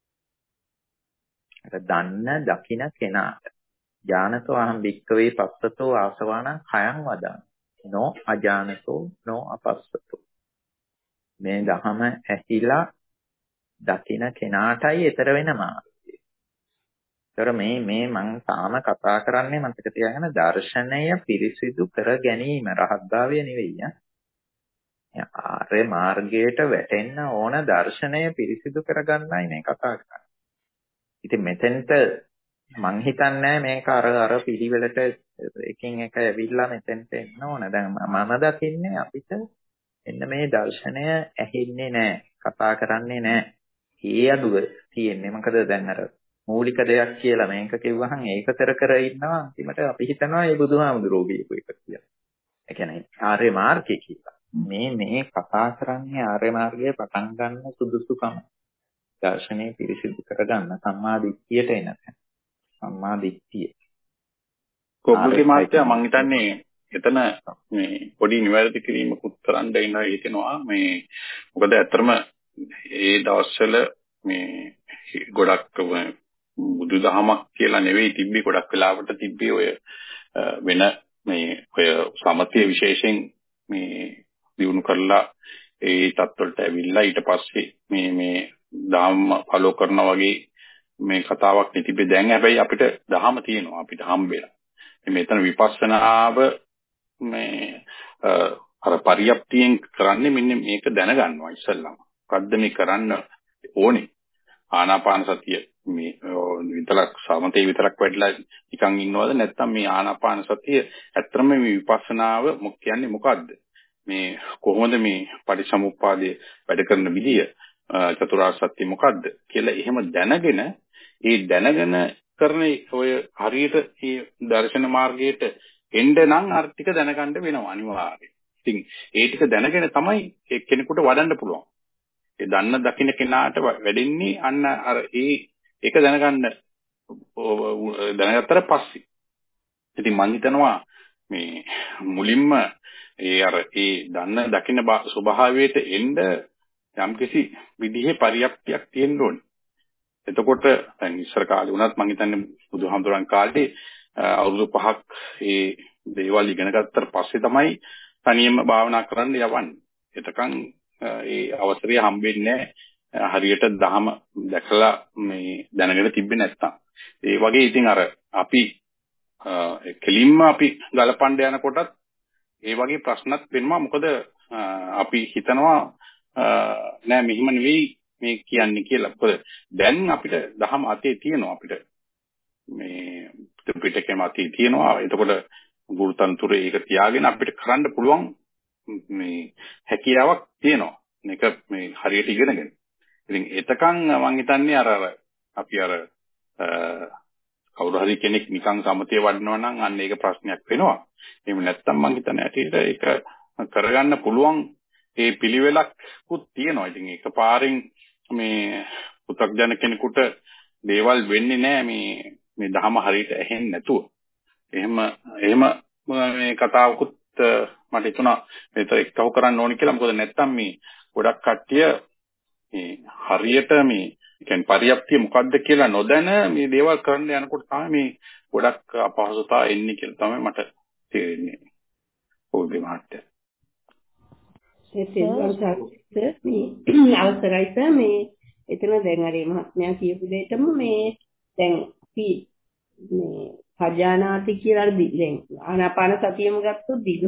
අර දන්න දකින කෙනාට ඥානතෝ අහං භික්ඛවේ පස්සතෝ ආසවාණං khයං වදාන නෝ අජානතෝ නෝ අපස්සතෝ මේ දහම ඇහිලා දකින කෙනාටයි ඊතර වෙන මාර්ගය. ඒතර මේ මම තාම කතා කරන්නේ මතක තියාගන්න දර්ශනය පිරිසිදු කර ගැනීම රහත්භාවය නෙවෙයි. ආර්ය මාර්ගයට වැටෙන්න ඕන දර්ශනය පිරිසිදු කරගන්නයි මේ කතා කරන්නේ. ඉතින් මෙතෙන්ට මං හිතන්නේ මේක අර පිළිවෙලට එකින් එක ඇවිල්ලා මෙතෙන්ට එන්න ඕන. දැන් මම දකින්නේ අපිට එන්න මේ දර්ශනය ඇහෙන්නේ නැහැ, කතා කරන්නේ නැහැ. ඒ අඩුව තියෙන්නේ මොකද දැන් අර මූලික දෙයක් කියලා මේක කිව්වහම ඒක කර ඉන්නවා අන්තිමට අපි හිතනවා ඒ බුදුහාමුදුරුවෝ කියපු එක කියලා. ඒ කියන්නේ ආර්ය මාර්ගය කියලා. මේ කතා කරන්නේ ආර්ය මාර්ගයේ පටන් ගන්න සුදුසුකම. දර්ශනය පිරිසිදු කරගන්න සම්මා දිට්ඨියට එන තැන. සම්මා දිට්ඨිය. කොබ්බුගේ මාත්‍යා මම හිතන්නේ එතන මේ පොඩි නිවැරදි කිරීමකුත් කරන්න ඉන්නවා හිතෙනවා මේ මොකද ඇත්තටම ඒ දවස්වල මේ ගොඩක් බුදුදහමක් කියලා නෙවෙයි තිබ්බේ ගොඩක් වෙලාවට තිබ්බේ ඔය වෙන මේ ඔය සමතය විශේෂයෙන් මේ දිනු කරලා ඒ තත්වලට ඇවිල්ලා ඊට පස්සේ මේ ධම්ම ෆලෝ කරනා වගේ මේ කතාවක් නෙතිබේ දැන් හැබැයි අපිට දහම තියෙනවා අපිට හම්බෙලා මෙතන විපස්සනාව මේ අර පරියප්තියෙන් කරන්නේ මෙන්න මේක දැනගන්නවා ඉස්සල්ලාම. මොකද්ද මේ කරන්න ඕනේ? ආනාපාන සතිය මේ විතරක් සමතේ විතරක් වැඩිලා නිකන් ඉන්නවද නැත්නම් මේ ආනාපාන සතිය ඇත්තම මේ විපස්සනාව කියන්නේ මොකද්ද? මේ කොහොමද මේ පටිච්චසමුප්පාදයේ වැඩ කරන විදිය චතුරාර්ය සත්‍ය මොකද්ද කියලා එහෙම දැනගෙන ඒ දැනගෙන කරන ඔය හරියට මේ දර්ශන මාර්ගයට එන්න නම් අර ටික දැනගන්න වෙනවා අනිවාර්යයෙන්. ඉතින් ඒ ටික දැනගෙන තමයි කෙනෙකුට වඩන්න පුළුවන්. ඒ දන්න දකින්න කෙනාට වැඩෙන්නේ අන්න අර ඒක දැනගත්තට පස්සේ. ඉතින් මම හිතනවා මේ මුලින්ම ඒ දන්න දකින්න ස්වභාවයට එන්න යම්කිසි විදිහේ පරියප්තියක් තියෙන්න ඕනේ. එතකොට දැන් ඉස්සර කාලේ වුණත් මම හිතන්නේ බුදුහාමුදුරන් කාලේ අවුරුදු 5ක් මේ දේවල් ඉගෙන ගත්තට පස්සේ තමයි තනියම භාවනා කරන්න යවන්නේ. එතකන් ඒ අවසරය හම්බෙන්නේ හරියට දහම දැකලා මේ දැනගෙන තිබ්බේ නැත්තම්. ඒ වගේ ඉතින් අර අපි කෙලින්ම අපි ගලපන්න යනකොටත් ඒ වගේ ප්‍රශ්නත් වෙනවා. මොකද අපි හිතනවා නෑ මෙහිම නෙවෙයි මේ කියන්නේ කියලා. මොකද දැන් අපිට දහම අතේ තියෙනවා අපිට මේ පිටකේම අතේ තියෙනවා. එතකොට ගුරුතන්තුරේ ඒක තියාගෙන අපිට කරන්න පුළුවන් මේ හැකියාවක් තියෙනවා. මේක මේ හරියට ඉගෙනගෙන. ඉතින් එතකන් මම හිතන්නේ අපි කවුරු හරි කෙනෙක් නිකන් සමතේ වඩනවා නම් අන්න ඒක ප්‍රශ්නයක් වෙනවා. එහෙම නැත්නම් මම හිතන්නේ ඇටියට ඒක කරගන්න පුළුවන් ඒ පිළිවෙලක්කුත් තියෙනවා. ඉතින් එකපාරින් මේ පුතග්ජන කෙනෙකුට දේවල් වෙන්නේ නැහැ මේ ධහම හරියට ඇහෙන්නේ නැතුව. එහෙම මේ කතාවකුත් මට හිතුණා මේක එක්කව කරන්න ඕනේ කියලා. මොකද නැත්තම් මේ ගොඩක් කට්ටිය මේ හරියට මේ කියන්නේ පරියප්තිය මොකද්ද කියලා නොදැන මේ දේවල් කරන්න යනකොට තමයි මේ ගොඩක් අපහසුතා එන්නේ කියලා තමයි මට තේරෙන්නේ. ඔබේ මහත්තයා. මේ අවසරයි සර් මේ එතන දැන් අර මහත්මයා කියපු දෙයටම මේ දැන් අපි මේ පජානාති කියලා දැන් ආනාපාන සතියම ගත්තොත් දිග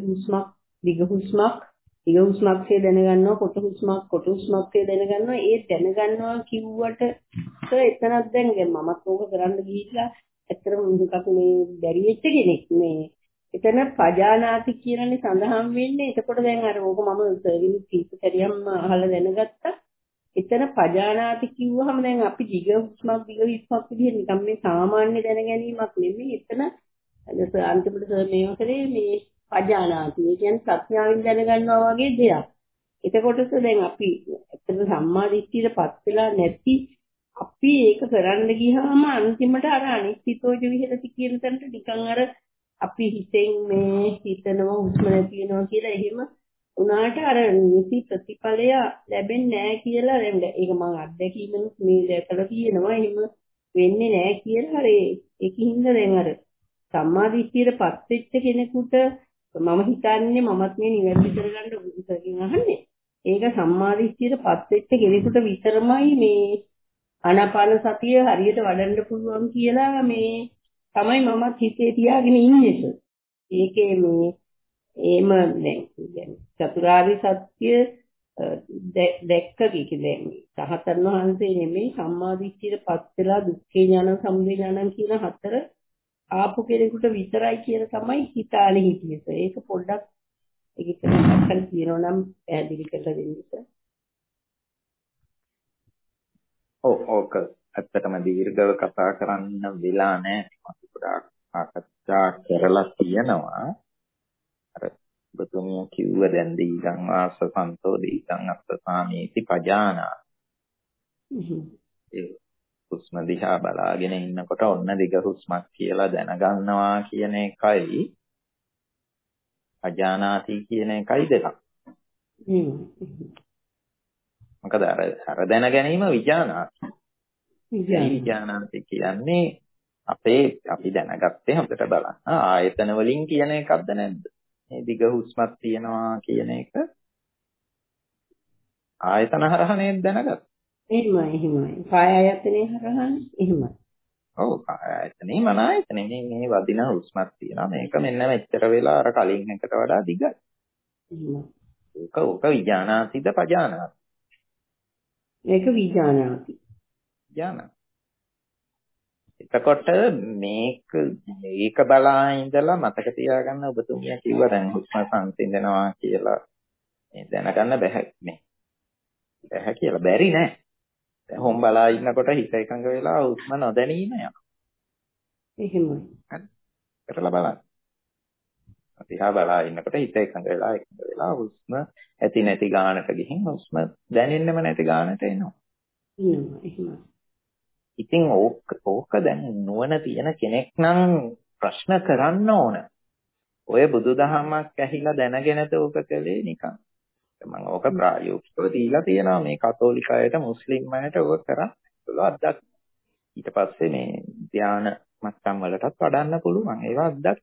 හුස්මක් දැනගන්නවා කොට හුස්මක් දැනගන්නවා ඒ දැනගන්නවා කිව්වට එතනක් දැන් මමත් ඕක කරන්න ගිහිල්ලා ඇත්තටම මොකක් මේ බැරි වෙච්ච කෙනෙක් මේ එතන පජානාති කියලානේ සඳහන් වෙන්නේ. එතකොට දැන් අර ඕක මම සර්විස් කීප සැරියක්ම අහලා දැනගත්තා. එතන පජානාති කිව්වහම දැන් අපි දිග හුස්මක් විදිහට නිකන් මේ සාමාන්‍ය දැන ගැනීමක් නෙමෙයි. එතන අන්තිමට සර් මේව කරේ මේ පජානාති. ඒ කියන්නේ ප්‍රඥාවෙන් දැනගන්නවා වගේ දෙයක්. එතකොට දැන් අපි ඇත්තට සම්මා දිට්ඨියටපත් වෙලා නැති අපි ඒක කරන්න ගියාම අන්තිමට අර අනිත්‍යෝජ විහෙරති කියන තැනට නිකන් අර අපි හිතෙන් මේ හිතනවා හුස්ම නැති වෙනවා කියලා එහෙම උනාට අර නිසි ප්‍රතිඵලය ලැබෙන්නේ නැහැ කියලා දැන් ඒක මම අත්දැකීමෙන් මේ දැකලා තියෙනවා එහෙම වෙන්නේ නැහැ කියලා හරි ඒකින්ද දැන් අර සම්මාදිට්ඨියටපත් වෙච්ච කෙනෙකුට මම හිතන්නේ මමත් මේ නිවැරදි කරගන්න උත්සාහකින් අහන්නේ ඒක සම්මාදිට්ඨියටපත් වෙච්ච කෙනෙකුට විතරමයි මේ ආනාපාන සතිය හරියට වඩන්න පුළුවන් කියලා මේ තමයි මමත් හිතේ තියාගෙන ඉන්නේ. ඒකේ මේ එහෙම දැන් චතුරාර්ය සත්‍ය දැක්ක කිකිනේ සහතන් වහන්සේ නෙමෙයි සම්මාදිට්ඨියටපත් වෙලා දුක්ඛේ ඥාන සමුදය ඥාන කියන හතර ආපු කෙනෙකුට විතරයි කියලා තමයි හිතානේ හිටියේ. ඒක පොඩ්ඩක් ඒකට අක්කල් කියනවා නම් පැහැදිලි කරලා දෙන්න. ඕක ඇත්තටම දීර්ඝව කතා කරන්න වෙලා නැහැ. අපි ගොඩාක් සාකච්ඡා කරලා තියෙනවා. අර ඔබතුමිය කිව්ව දැන් දීගං වාස සන්තෝ දීගං අස්සසාමීති පජානා. ඒ හුස්ම දිහා බලාගෙන ඉන්නකොට ඔන්න දිග හුස්මක් කියලා දැනගන්නවා කියන එකයි අජානාති කියන එකයි දෙකක්. මොකද අර දැන ගැනීම විඥානාති. විඥානාති කියන්නේ අපි දැනගත්තේ හොඳට බලන්න ආයතන වලින් කියන එකක්ද නැද්ද? මේ දිග හුස්මක් තියනවා කියන එක ආයතන හරහා නේද දැනගත්තේ? එහෙමයි. කාය ආයතනේ හරහානේ. එහෙමයි. ඔව් කාය ආයතනේ මන ආයතනේ මේ වදින හුස්මක් තියෙනවා. මේක මෙන්න මෙච්චර වෙලා අර කලින් එකට වඩා දිගයි. ඕක විඥානාතිද පජානාති? මේක විඥානාති. ඥාන. එතකොට මේක බලා ඉඳලා මතක තියාගන්න ඔබතුමිය කිව්වා දැන් හුස්ම සංසිඳනවා කියලා මේ දැනගන්න බෑ මේ. බෑ කියලා බැරි නෑ. දැන් හොම් බලා ඉන්නකොට හිත එකඟ වෙලා හුස්ම නොදැනී යනවා. එහෙමයි. හරි. කරලා බලන්න. අතිහා බලා ඉන්නකොට හිත එකඟ වෙලා හුස්ම ඇති නැති ගානට ගිහින් හුස්ම දැනෙන්නෙම නැති ගානට එනවා. එහෙමයි. ඉතින් ඕක දැන් නුවණ තියෙන කෙනෙක් නම් ප්‍රශ්න කරන්න ඕන. ඔය බුදුදහමක් ඇහිලා දැනගෙනද ඕක කළේ නිකන්. මම ඕක ප්‍රායෝගිකව දීලා තියෙනවා මේ කතෝලික අයට මුස්ලිම් අයට ඕක කරා අද්දක්. ඊට පස්සේ මේ ධාන මට්ටම් වලටත් වඩන්න පුළුවන් ඒවා අද්දක්.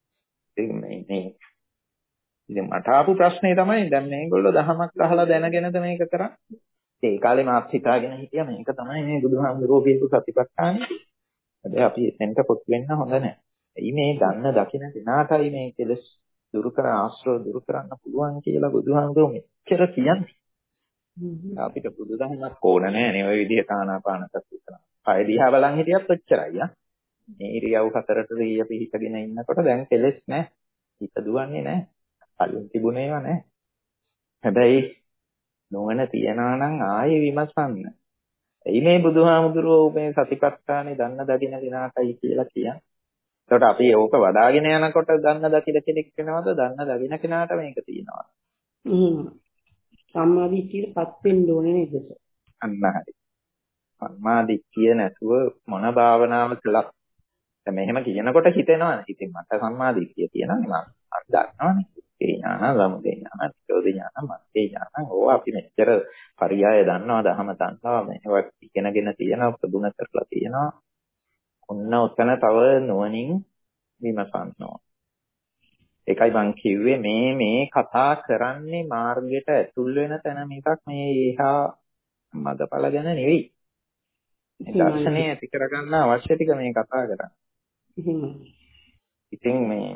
ඉතින් මට ආපු ප්‍රශ්නේ තමයි දැන් මේගොල්ලෝ දහමක් අහලා දැනගෙනද මේක කරන්නේ. ඒ කාලේ මාත් හිතාගෙන හිටියා මේක තමයි මේ බුදුහාමුදුරුවෝ කියපු සතිපට්ඨානෙ. හැබැයි අපි එතෙන්ට පොත් වෙන්න හොඳ නැහැ. එයි මේ දන්න දකින්න දිනාටයි මේ කෙලස් දුරු කර ආශ්‍රව දුරු කරන්න පුළුවන් කියලා බුදුහාමුදුරුවෝ මෙච්චර කියන්නේ. අපිට බුදුදහමක් ඕන නැහැ නේ ඔය විදිහට ආනාපාන සතිය කරනවා. පය දිහා බලන් හිටියත් ඔච්චරයි ආ. මේ ඉරියව් හතරට රිය පිහිටගෙන ඉන්නකොට දැන් කෙලස් නැහැ. හිත දුවන්නේ නැහැ. කලින් තිබුණේව නැහැ. හැබැයි නොවන තියනා නම් ආයේ විමසන්න. එයි මේ බුදුහාමුදුරුවෝ මේ සතිපට්ඨානේ දන්න දකින්න දිනාටයි කියලා කියන්නේ. ඒකට අපි ඕක වඩාගෙන යනකොට දන්න දකින්න කෙනෙක් වෙනවද? දන්න දකින්න කෙනාට මේක තියෙනවා. සම්මාදිට්ඨියටපත් වෙන්න ඕනේ නේද? අන්න හරි. සම්මාදිට්ඨිය නැතුව මොන භාවනාව කළත් දැන් මෙහෙම කියනකොට හිතෙනවා ඉතින් මට සම්මාදිට්ඨිය තියෙනවා මම දන්නවනේ. ඒ ඥාන, සමුදය ඥාන, නිරෝධ ඥාන, මග්ගේ ඥාන ඕවා අපි මෙච්චර පරියාය දන්නවා, දහම දන්නවා, මේවා ඉගෙනගෙන තියෙනවා, ප්‍රගුණ කරලා තියෙනවා. ඔන්න ඔතන තව නුවණින් විමසන්න ඕන. ඒකයි මං කිව්වේ මේ කතා කරන්නේ මාර්ගයට ඇතුල් වෙන තැන මිසක් මේ එහා මගපල ගැන නෙවෙයි. දර්ශනය ඇති කරගන්න අවශ්‍ය ටික මේ කතා කරන්නේ. ඉතින් මේ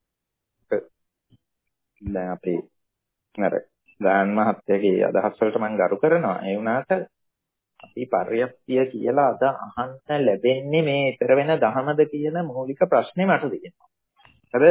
දැන් අපේ අර ගාන් මහත්තයාගේ අදහස් වලට මම ගරු කරනවා. ඒ වුණාට අපි පර්යප්තිය කියලා අද අහන්න ලැබෙන්නේ මේ ඊතර වෙන දහමද කියන මූලික ප්‍රශ්නේ මට තියෙනවා. හරි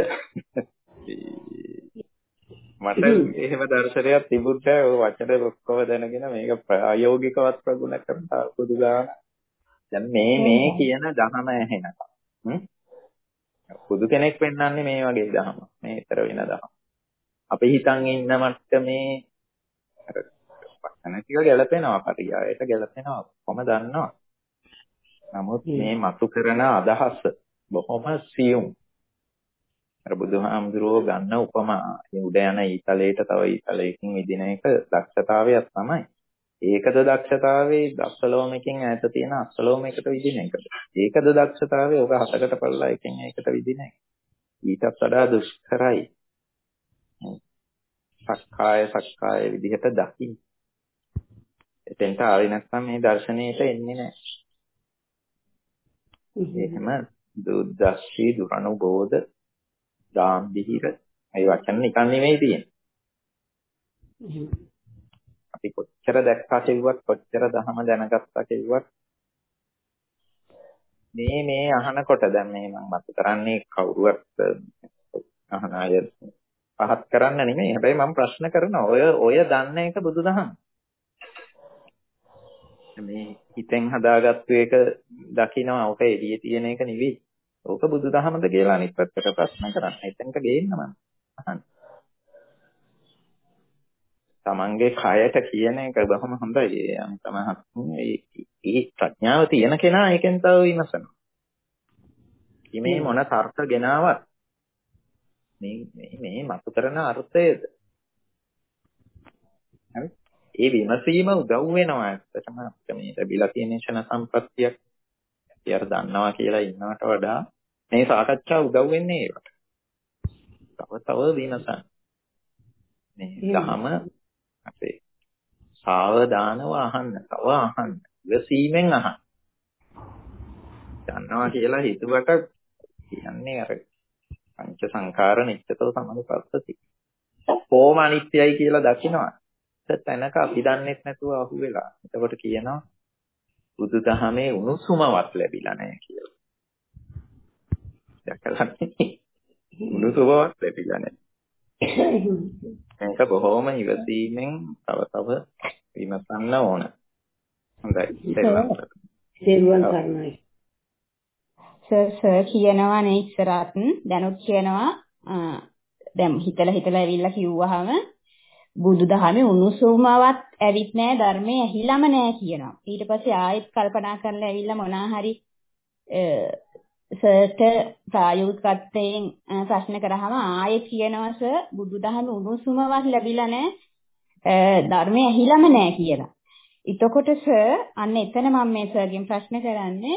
මට එහෙම දර්ශනයක් තිබුණට ඔය වචන ඔක්කොම දැනගෙන මේක ප්‍රායෝගිකවත් ප්‍රගුණ කරලා බුදුගාන දැන් මේ කියන දහම ඇහෙනකම් බුදු කෙනෙක් වෙන්නන්නේ මේ වගේ දහම. මේ ඊතර වෙන දහම. අපි හිතන් ඉන්න මට්ටමේ අර වචන ටික ගැලපෙනවා පරියායට ගැලපෙනවා කොහොම දන්නවා. නමුත් මේ මතු කරන අදහස බොහොම සියුම්. අර බුදුහාමුදුරුවෝ ගන්න උපමා උඩ යන ඊතලයට තව ඊතලයකින් විදින එක දක්ෂතාවයක් තමයි. ඒකද දක්ෂතාවේ දක්ෂලෝමකින් ඈත තියෙන අක්ෂලෝමයකට විදින එකද. ඒකද දක්ෂතාවේ ඔබ හතකට පල්ලා එකෙන් ඒකට විදින එක. ඊටත් වඩා දුෂ්කරයි. සක්කාය විදිහට දකින්න. එතෙන්ට ආවේ නැත්නම් මේ දර්ශනයට එන්නේ නැහැ. එහෙම දුද්දස්සී දුරනුබෝධ දාම්බිහිර මේ වචන නිකන් නෙමෙයි තියෙන්නේ. අපි කොච්චර දැක්කා කියුවත් කොච්චර දහම දැනගත්තා කියුවත් මේ අහනකොට දැන් මේ මම මත කරන්නේ කවුරුවත් අහන අය පහත් කරන්න නෙමෙයි. හැබැයි මම ප්‍රශ්න කරනවා ඔය දන්න එක බුදුදහම. මේ හිතෙන් හදාගත්තු එක දකිනවා. ඔක එළියේ තියෙන එක නෙවෙයි. ඕක බුදුදහමද කියලා අනිත් පැත්තට ප්‍රශ්න කරන්න. එතනට ගේන්න මම අහන්න. තමන්ගේ කයට කියන එක බොහොම හොඳයි. ඒ ප්‍රඥාව තියෙන කෙනා ඒකෙන් තව විමසනවා. මේ මොන තර්ක ගෙනාවත් මේ මතු කරන අර්ථයද? හරි. ඒ විමසීම උදව් වෙනවා ඇත්තටම මේ ලැබිලා තියෙන ක්ෂණ සම්පත්තියක්. ඉතින් දන්නවා කියලා ඉන්නවට වඩා මේ සාකච්ඡාව උදව් වෙන්නේ ඒකට. තව විමසන්න. මේ ධම අපේ සාවධානව අහන්න, තව අහන්න, විසීමෙන් අහන්න. දන්නවා කියලා හිතුවට කියන්නේ අර පංච සංඛාර නිත්‍යතෝ සමනුපස්සති. කොහොම අනිත්‍යයි කියලා දකිනවා. තැනක අපි දන්නෙත් නැතුව අහුවෙලා. එතකොට කියනවා බුදුදහමේ උණුසුමවත් ලැබිලා නැහැ කියලා. දැකලා උණුසුමවත් ලැබිලා නැහැ. මේක බොහොම ඉවසීමෙන් තව විමසන්න ඕන. හොඳයි. දේරුවන් කරනයි. සර් කියනවා නේ ඉස්සරහත් දැනුත් කියනවා දැන් හිතලා ඇවිල්ලා කිව්වහම බුදුදහමේ උණුසුමවත් ඇවිත් නැහැ ධර්මයේ ඇහිලම නැහැ කියනවා. ඊට පස්සේ ආයෙත් කල්පනා කරලා ඇවිල්ලා මොනා හරි සර්ට ප්‍රායෝගිකත්වයෙන් ප්‍රශ්න කරාම ආයෙත් කියනවා සර් බුදුදහමේ උණුසුමවත් ලැබිලා නැහැ ධර්මයේ ඇහිලම නැහැ කියලා. එතකොට සර් අන්න එතන මම මේ සර්ගෙන් ප්‍රශ්න කරන්නේ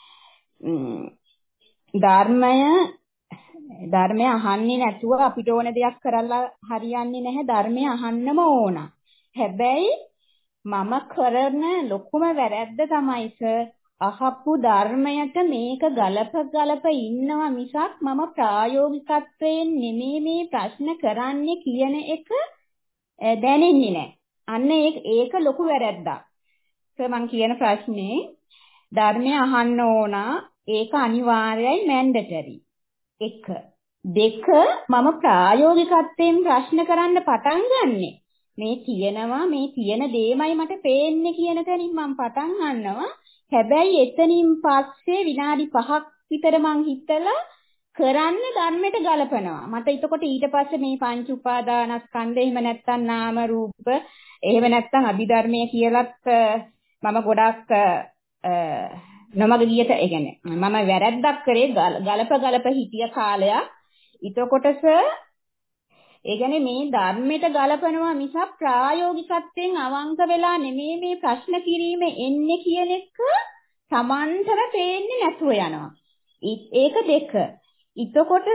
ධර්මය අහන්නේ නැතුව අපිට ඕන දෙයක් කරලා හරියන්නේ නැහැ. ධර්මය අහන්නම ඕන. හැබැයි මම කරන ලොකුම වැරැද්ද තමයි සර් අහපු ධර්මයට මේක ගලප ඉන්නවා මිසක් මම ප්‍රායෝගිකත්වයෙන් නෙමෙයි මේ ප්‍රශ්න කරන්නේ කියන එක දැනෙන්නේ නැහැ. අන්න ඒක ලොකු වැරැද්දක්. සර් මම කියන ප්‍රශ්නේ ධර්මය අහන්න ඕන ඒක අනිවාර්යයි මැන්ඩටරි. 1 2 මම ප්‍රායෝගිකත්වයෙන් ප්‍රශ්න කරන්න පටන් ගන්නෙ මේ තියෙන දේමයි මට පේන්නේ කියන තැනින් මම පටන් ගන්නවා. හැබැයි එතනින් පස්සේ විනාඩි 5ක් විතර මං හිතලා කරන්න ධර්මයට ගලපනවා. මට එතකොට ඊට පස්සේ මේ පංච උපාදානස්කන්ධ එහෙම නැත්නම් නාම රූප එහෙම නැත්නම් අභිධර්මය කියලත් මම ගොඩක් නමග ගියට ඒ කියන්නේ මම වැරද්දක් කරේ ගලප හිටිය කාලයක්. එතකොටස ඒ කියන්නේ මේ ධර්මයට ගලපනවා මිසක් ප්‍රායෝගිකත්වයෙන් අවංක වෙලා නෙමෙයි මේ ප්‍රශ්න කිරීම එන්නේ කියන එක සමාන්තර පේන්නේ නැතුව යනවා. ඒක 2. එතකොට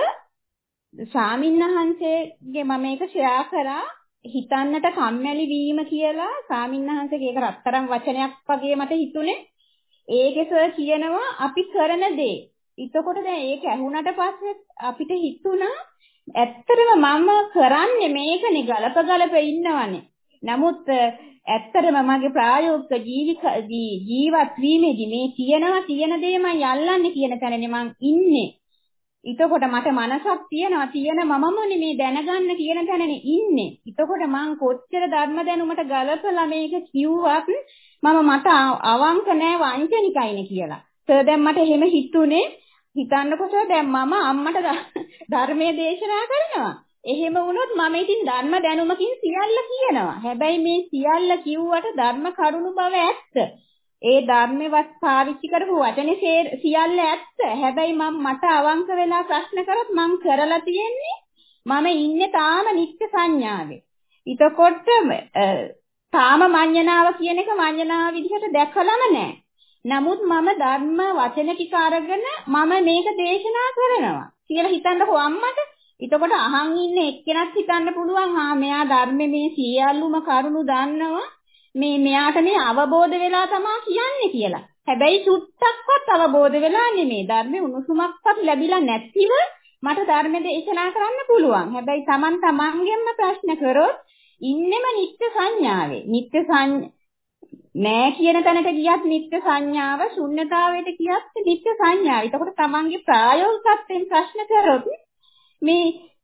ස්වාමින්වහන්සේගේ මම මේක ෂෙයා කරා හිතන්නට කම්මැලි වීම කියලා ස්වාමින්වහන්සේගේ ඒක රත්තරන් වචනයක් වගේ මට හිතුනේ. ඒකේ සර් කියනවා අපි කරන දේ. එතකොට දැන් ඒක ඇහුණට පස්සේ අපිට හිතුණා ඇත්තටම මම කරන්නේ මේකනේ ගලප ඉන්නවනේ. නමුත් ඇත්තටම මගේ ප්‍රායෝගික ජීවත් වීමේදී මේ තියෙන දේමයි අල්ලන්නේ කියන තැනනේ මං ඉන්නේ. එතකොට මට මනසක් තියෙන මමමනේ මේ දැනගන්න කියන තැනනේ ඉන්නේ. එතකොට මං කොච්චර ධර්ම දැනුමට ගලපලා මේක කිව්වත් මට අවංක නෑ වංචනිකයිනේ කියලා. සර් දැන් මට එහෙම හිතුනේ හිතන්නකොට දැන් මම අම්මට ධර්මයේ දේශනා කරනවා. එහෙම වුණොත් මම ඉතින් ධර්ම දැනුමකින් සියල්ල කියනවා. හැබැයි මේ සියල්ල කිව්වට ධර්ම කරුණු බව ඇත්ත. ඒ ධර්මවත් පාවිච්චි කරපු වචනේ සියල්ල ඇත්ත. හැබැයි මට අවංක වෙලා ප්‍රශ්න කරත් මං කරලා තියෙන්නේ මම ඉන්නේ තාම නිත්‍ය සංඥාවේ. එතකොට තාම මඤ්ඤණාව කියන එක මඤ්ඤණාව විදිහට දැකලම නැහැ. නමුත් මම ධර්ම වචන ටික අරගෙන මම මේක දේශනා කරනවා කියලා හිතන්නකෝ අම්මට. එතකොට අහන් ඉන්න එක්කෙනත් හිතන්න පුළුවන් මෙයා ධර්මයේ මේ සියල්ලුම කරුණු දන්නවා. මෙයාට මේ අවබෝධ වෙලා තමයි කියන්නේ කියලා. හැබැයි සුත්තක්වත් අවබෝධ වෙලා නෙමෙයි. ධර්මයේ උණුසුමක්වත් ලැබිලා නැතිව මට ධර්ම දේශනා කරන්න පුළුවන්. හැබැයි තමන්ගෙන්ම ප්‍රශ්න කරොත් ඉන්නෙම නිත්‍ය සංඥාවේ. නිත්‍ය නෑ කියන තැනට ගියත් නිත්‍ය සංඥාව, ශුන්්‍යතාවයට ගියත් නිත්‍ය සංඥාව. එතකොට තමන්ගේ ප්‍රායෝගිකත්වයෙන් ප්‍රශ්න කරොත් මේ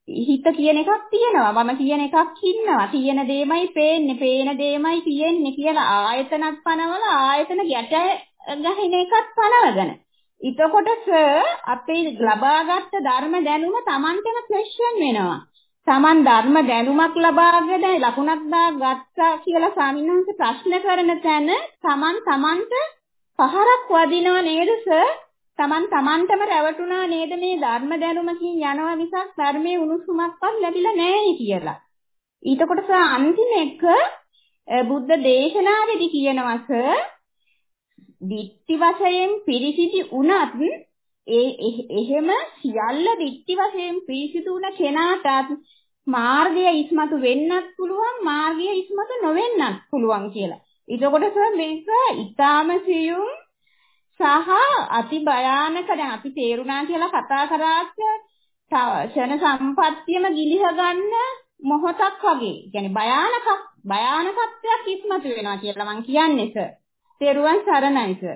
හිත කියන එකක් තියෙනවා. මම කියන එකක් ඉන්නවා. තියෙන දේමයි පේන්නේ. පේන දේමයි තියෙන්නේ කියලා ආයතනත් පනවල ආයතන ගැට ගහින එකත් පනවගෙන. ඊටකොට අපේ ලබාගත් ධර්ම දැනුම Tamanටම ක්වෙස්චන් වෙනවා. Taman ධර්ම දැනුමක් ලබාගෙන ලකුණක් දාගත්තා කියලා ස්වාමීන් ප්‍රශ්න කරන තැන Tamanට පහරක් වදිනව නේද සර්? Tamanටම රැවටුණා නේද මේ ධර්ම දැනුමකින් යනවා මිසක් ධර්මයේ උණුසුමක්වත් ලැබිලා නැහැ කියලා. ඊටකොට අන්තිම එක බුද්ධ දේශනාවේදී කියනවා සර් දිට්ඨි වශයෙන් පිරිසිදි වුණත් එහෙම සියල්ල දිට්ඨි වශයෙන් පිරිසිදු වුණ කෙනාටත් මාර්ගය ඉස්මතු වෙන්නත් පුළුවන් මාර්ගය ඉස්මතු නොවෙන්නත් පුළුවන් කියලා. ඊටකොට සර් මේක ඊටාම සියුම් සහ අති භයානක දැන් අපි තේරුණා කියලා කතා කරාට ක්ෂණ සම්පත්තියම ගිලිහ ගන්න මොහොතක් වගේ. කියන්නේ භයානකත්වයක් ඉස්මතු වෙනවා කියලා මම කියන්නේ සර්. තෙරුවන් සරණයි සර්.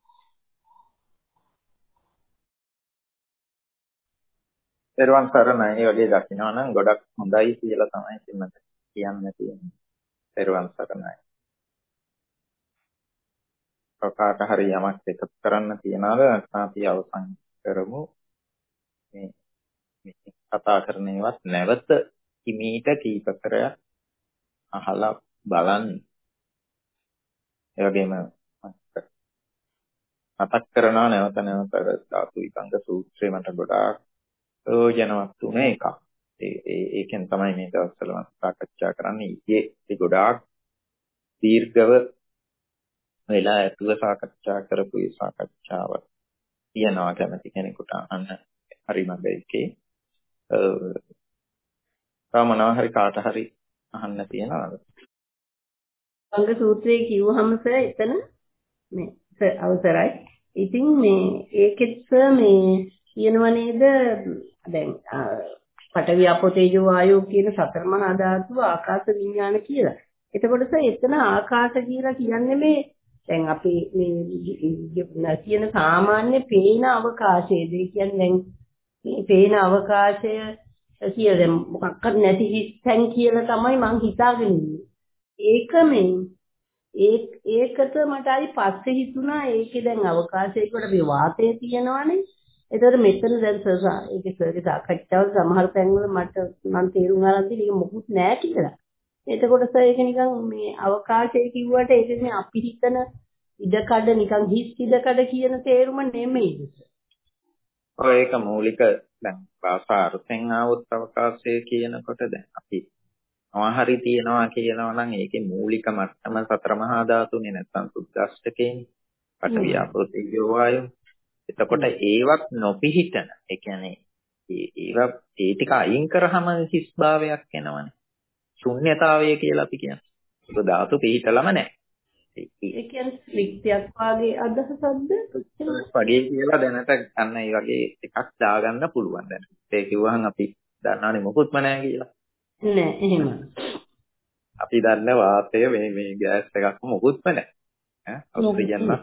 තෙරුවන් සරණයි. ඒ වගේ දකිනවා නම් ගොඩක් හොඳයි කියලා තමයි මට කියන්න තියෙන්නේ. තෙරුවන් සරණයි. කාට හරි යමක් එකතු කරන්න තියනවාද අපි අවසන් කරමු. මේ කතා කරන ඒවත් නැවත කිමීට කීපතරයක් අහලා බලන්න. ඒ වගේම මතක් කරනවා නැවත ධාතු විභංග සූත්‍රය මට ගොඩාක් ප්‍රයෝජනවත් වුණේ එකක්. ඒකෙන් තමයි මේ දවස්වල මම සාකච්ඡා කරන්නේ. ඒ ගොඩාක් දීර්ඝව වෙලා ඇතුළ සාකච්ඡා කරපු ඒ සාකච්ඡාව තියනවා කැමති කෙනෙකුට අන්න හරිම දෙයකේ තමනවා හරි කාට හරි අහන්න තියනවාද? අංග සූත්‍රයේ කිව්වහම සර් එතන මේ සර් අවසරයි. ඉතින් මේ ඒකෙත් සර් මේ කියනවා නේද දැන් පඨවි ආපෝ තේජෝ වායෝ කියන සතර මහා ධාතු ආකාශ විඥාන කියලා. එතකොට සර් එතන ආකාශ කියලා කියන්නේ මේ දැන් අපි මේ කියන සාමාන්‍ය පේන අවකාශයේද කියන්නේ දැන් මේ පේන අවකාශය කියලා දැන් මොකක්වත් නැති හිස්තැන් කියලා තමයි මං හිතාගෙන ඉන්නේ. ඒක මේ ඒකට මට අයි පස්සේ හිතුණා ඒකේ දැන් අවකාශයකට මේ වාතය තියෙනවානේ. ඒතකොට මෙතන දැන් ඒකේ සර්ගේ සාකච්ඡාවල සමහර තැන්වල මට මම තේරුම් ගන්න තියෙන්නේ ඒක මොකුත් නෑ කියලා. එතකොට සර් ඒක නිකන් මේ අවකාශය කිව්වට ඒක මේ අපි හිතන ඉඩකඩ නිකන් හිස් ඉඩකඩ කියන තේරුම නෙමෙයිද සර්? ඔය ඒක මූලික දැන් භාෂා අර්ථයෙන් ආවොත් අවකාශය කියනකොට දැන් අපි මොහරි තියනවා කියනවා නම් ඒකේ මූලික මට්ටම සතර මහා ධාතුනේ නැත්නම් සුද්දාෂ්ටකේනේ. පඨවි ආපෝ තේජෝ වායෝ. එතකොට ඒවත් නොපිහිටන. ඒ කියන්නේ ඒවා ඒ ටික අයින් කරාම හිස් භාවයක් එනවනේ. ශුන්‍යතාවය කියලා අපි කියන්නේ. ඒක ධාතු පිහිටලම නැහැ. ඒ කියන්නේ ත්‍රිත්‍යයක් වාගේ අදහසක්ද? වගේ කියලා දැනට ගන්න ඒ වගේ එකක් දාගන්න පුළුවන් දැන්. ඒ කිව්වහම අපි දන්නවනේ මොකුත්ම නැහැ කියලා. නෑ එහෙම. අපි දන්න වාතය මේ ගෑස් එකක් මොකුත්ම නැහැ. ඈ ඔක්සිජන් නෑ.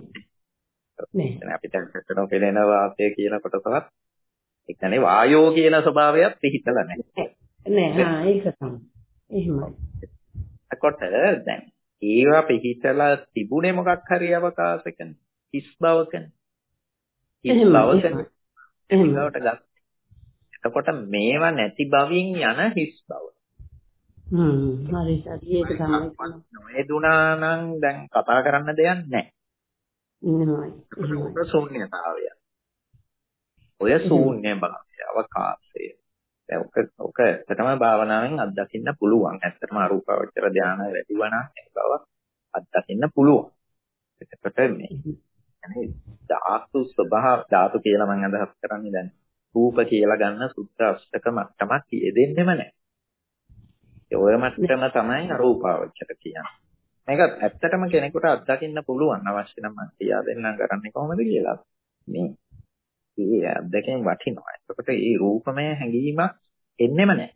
අපිට හිතන පෙළෙන වාතය කියන කොටසවත් ඒ කියන්නේ වායෝ කියන ස්වභාවයක් පිහිටලා නැහැ. නෑ ඒක තමයි. එහෙමයි. එතකොට දැන් ඒවා පිහිටලා තිබුණේ මොකක් හරි අවකාශකනේ. හිස් බවකනේ. හිස් බවකනේ. එහෙමවට ගත්තා. එතකොට මේවා නැති බවින් යන හිස් බව. හරි ඒක තමයි. නොයදුනා නම් දැන් කතා කරන්න දෙයක් නැහැ. එහෙමයි. ශූන්‍යතාවය. ඔය ශූන්‍ය භාවය අවකාශය. දැන් ඔක ඇත්තටම භාවනාවෙන් අත්දකින්න පුළුවන්. ඇත්තටම අරූපාවචර ධානය වැඩි වුණා ඒ බව අත්දකින්න පුළුවන්. එතකොට මේ يعني ධාතු ස්වභාව ධාතු කියලා මම අදහස් කරන්නේ දැන් රූප කියලා ගන්න සුද්ධ අෂ්ටක මට්ටමක් යෙදෙන්නෙම නැහැ. ඒ ඔය මට්ටම තමයි අරූපාවචර කියන්නේ. මේක ඇත්තටම කෙනෙකුට අත්දකින්න පුළුවන්. අවශ්‍ය නම් මම කියා දෙන්නම් කරන්නේ කොහොමද කියලා. මේ අත්දැකීම් වටිනවා. එතකොට මේ රූපමය හැඟීමක් එන්නෙම නැහැ.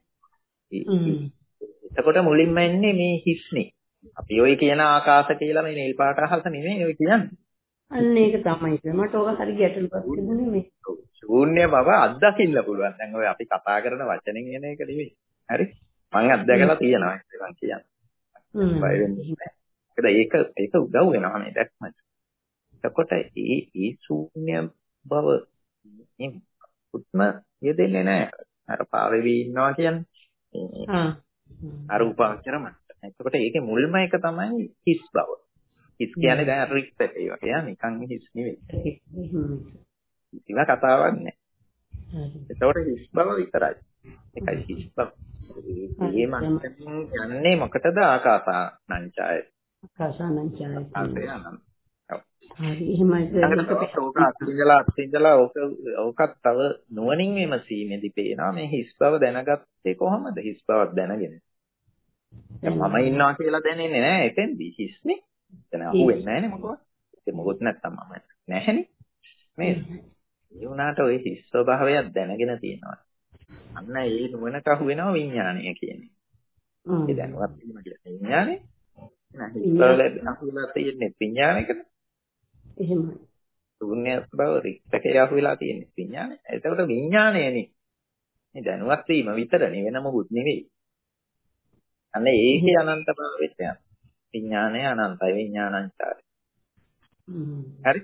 එතකොට මුලින්ම එන්නේ මේ හිස්නේ. අපි ඔය කියන ආකාශ කියලා මේ නිල් පාට අහස නෙමෙයි ඔය කියන්නේ. අන්න ඒක තමයි. මට ඕක හරි ගැටලුවක් තිබුණේ මේ. ශූන්‍ය බව අත්දකින්න පුළුවන්. දැන් ඔය අපි කතා කරන වචනෙන් එන එක නෙවෙයි. හරි? මම අත්දැකලා තියෙනවා ඒක මම කියන්නේ. බය වෙන්නේ නැහැ. ඒක උදව් වෙනවා මේ දැක්මට. එතකොට ඒ ශූන්‍ය බව මේ උත්ම යෙදෙන්නේ නැහැ. අර පාවෙවි ඉන්නවා කියන්නේ. අරූපාවචර මට්ටම. එතකොට ඒකේ මුල්ම එක තමයි හිස් බව. හිස් කියන්නේ දැන් රික්ත ඒ වගේ නිකන් හිස් නෙවෙයි. ඉතින් කතාවක් නැහැ. එතකොට හිස් බව විතරයි. ඒකයි හිස් බව. මේ මට්ටමින් යන්නේ මොකටද ආකාසානංචාය. ආකාසානංචාය. හරි එහෙමයි ඒක අත්විඳලා ඕකත් තව නුවණින් විමසීමේදී පේනවා මේ හිස් බව දැනගත්තේ කොහොමද හිස් බවක් දැනගෙන මම ඉන්නවා කියලා දැනෙන්නේ නැහැ එතෙන්දී හිස්නේ එතන අහුවෙන්නේ නැහැනේ මොකවත් ඒක මොකොත් නැත්තම් මම නැහැනේ මේ ඒ වුණාට ওই හිස් ස්වභාවයක් දැනගෙන තියෙනවා අන්න ඒ නුවණට අහු වෙනවා විඥානය කියන්නේ ඒ දැනුවත් වීම කියන්නේ විඥානේ නෑ හිස් බව අහුලා තියෙන්නේ විඥානයකද එහෙමයි. ශූන්‍ය බව රික්තකේ අහුවෙලා තියෙන විඥානය. ඒකට විඥානයනේ. මේ දැනුවත් වීම විතරනේ වෙන මොකුත් නෙවෙයි. අන්න ඒකේ අනන්තභාවයට යන. විඥානය අනන්තයි විඥානංචාරය. හරි?